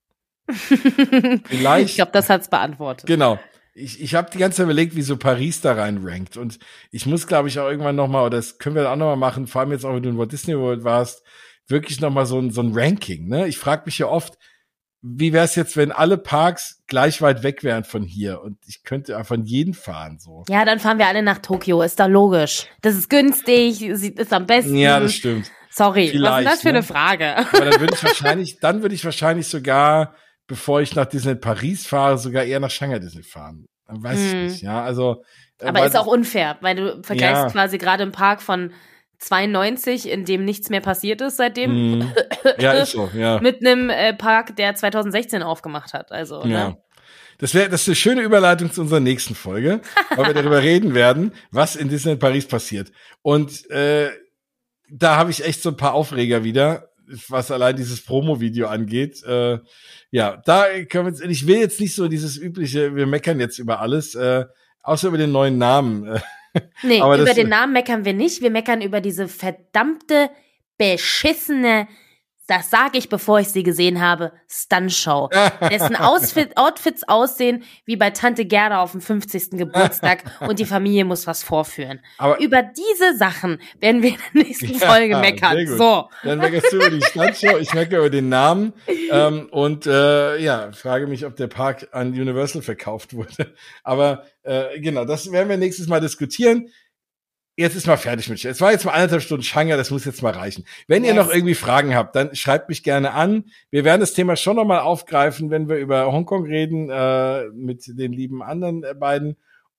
Vielleicht- Ich glaube, das hat's beantwortet. Genau. Ich, ich habe die ganze Zeit überlegt, wie so Paris da rein rankt. Und ich muss, glaube ich, auch irgendwann noch mal, oder das können wir auch noch mal machen, vor allem jetzt auch, wenn du in Walt Disney World warst, wirklich noch mal so ein, so ein Ranking. Ne? Ich frage mich ja oft, wie wäre es jetzt, wenn alle Parks gleich weit weg wären von hier und ich könnte einfach in jeden fahren so. Ja, dann fahren wir alle nach Tokio, ist doch logisch. Das ist günstig, sieht- ist am besten. Ja, das stimmt. Sorry, was ist Vielleicht, das für ne? eine Frage? Aber dann würde ich wahrscheinlich, dann würde ich wahrscheinlich sogar, bevor ich nach Disney Paris fahre, sogar eher nach Shanghai Disney fahren. Weiß ich Hm. nicht, ja. Also, äh, Aber weil- ist auch unfair, weil du vergleichst Ja. quasi gerade einen Park von zweiundneunzig, in dem nichts mehr passiert ist seitdem, Mhm. Ja, ist so, ja. mit einem äh, Park, der zweitausendsechzehn aufgemacht hat. Also, Ja. ne? Das wäre, das ist eine schöne Überleitung zu unserer nächsten Folge, weil wir darüber reden werden, was in Disneyland Paris passiert. Und äh, da habe ich echt so ein paar Aufreger wieder, was allein dieses Promo-Video angeht. Äh, ja, da können wir jetzt, ich will jetzt nicht so dieses übliche, wir meckern jetzt über alles, äh, außer über den neuen Namen. Äh, Nee, Aber über das- den Namen meckern wir nicht. Wir meckern über diese verdammte, beschissene, das sage ich, bevor ich sie gesehen habe, Stuntshow. Dessen Ausfit, Outfits aussehen wie bei Tante Gerda auf dem fünfzigsten Geburtstag und die Familie muss was vorführen. Aber- über diese Sachen werden wir in der nächsten Ja, Folge sehr meckern. gut. So. Dann meckerst du über die Standshow, ich meckere über den Namen ähm, und äh, ja, frage mich, ob der Park an Universal verkauft wurde. Aber äh, genau, das werden wir nächstes Mal diskutieren. Jetzt ist mal fertig mit. Es war jetzt mal eineinhalb Stunden Shanghai, das muss jetzt mal reichen. Wenn ihr Yes. noch irgendwie Fragen habt, dann schreibt mich gerne an. Wir werden das Thema schon nochmal aufgreifen, wenn wir über Hongkong reden, äh, mit den lieben anderen äh, beiden.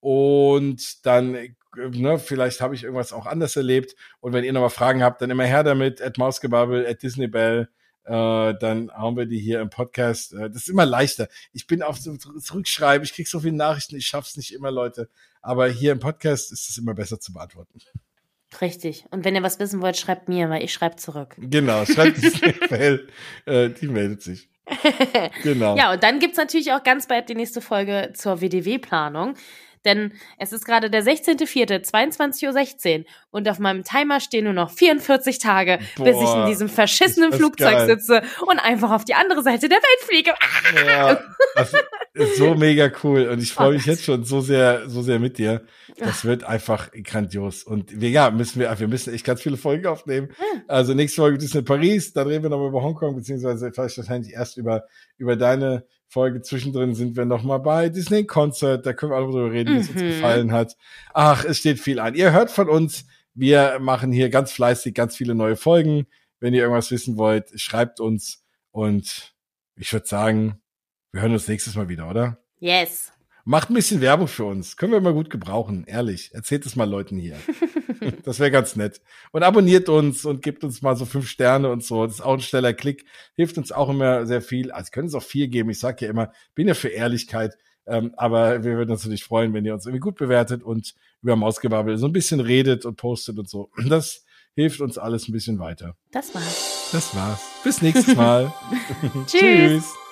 Und dann, äh, ne, vielleicht habe ich irgendwas auch anders erlebt. Und wenn ihr nochmal Fragen habt, dann immer her damit, at Mausgebabbel, at Disneybell. Äh, dann hauen wir die hier im Podcast. Äh, das ist immer leichter. Ich bin auf so zurückschreiben, ich krieg so viele Nachrichten, ich schaff's nicht immer, Leute. Aber hier im Podcast ist es immer besser zu beantworten. Richtig. Und wenn ihr was wissen wollt, schreibt mir, weil ich schreibe zurück. Genau, schreibt Disney-Mail, äh, die meldet sich. Genau. Ja, und dann gibt's natürlich auch ganz bald die nächste Folge zur W D W-Planung. Denn es ist gerade der sechzehnter vierte, zweiundzwanzig Uhr sechzehn und auf meinem Timer stehen nur noch vierundvierzig Tage, Boah, bis ich in diesem verschissenen ist das Flugzeug geil. sitze und einfach auf die andere Seite der Welt fliege. Ah! Ja, das ist so mega cool und ich freue Oh mich Gott. jetzt schon so sehr, so sehr mit dir. Das wird einfach grandios und wir, ja, müssen wir, wir müssen echt ganz viele Folgen aufnehmen. Also nächste Folge ist in Paris, dann reden wir nochmal über Hongkong, beziehungsweise vielleicht wahrscheinlich erst über, über deine Folge. Zwischendrin sind wir nochmal bei Disney Concert, da können wir auch drüber reden, wie es uns Mhm. gefallen hat. Ach, es steht viel an. Ihr hört von uns, wir machen hier ganz fleißig ganz viele neue Folgen. Wenn ihr irgendwas wissen wollt, schreibt uns und ich würde sagen, wir hören uns nächstes Mal wieder, oder? Yes. Macht ein bisschen Werbung für uns. Können wir mal gut gebrauchen, ehrlich. Erzählt es mal Leuten hier. Das wäre ganz nett. Und abonniert uns und gebt uns mal so fünf Sterne und so. Das ist auch ein schneller Klick. Hilft uns auch immer sehr viel. Also können es auch vier geben. Ich sage ja immer, bin ja für Ehrlichkeit. Ähm, aber wir würden uns natürlich freuen, wenn ihr uns irgendwie gut bewertet und über Mausgebabbel so ein bisschen redet und postet und so. Das hilft uns alles ein bisschen weiter. Das war's. Das war's. Bis nächstes Mal. Tschüss.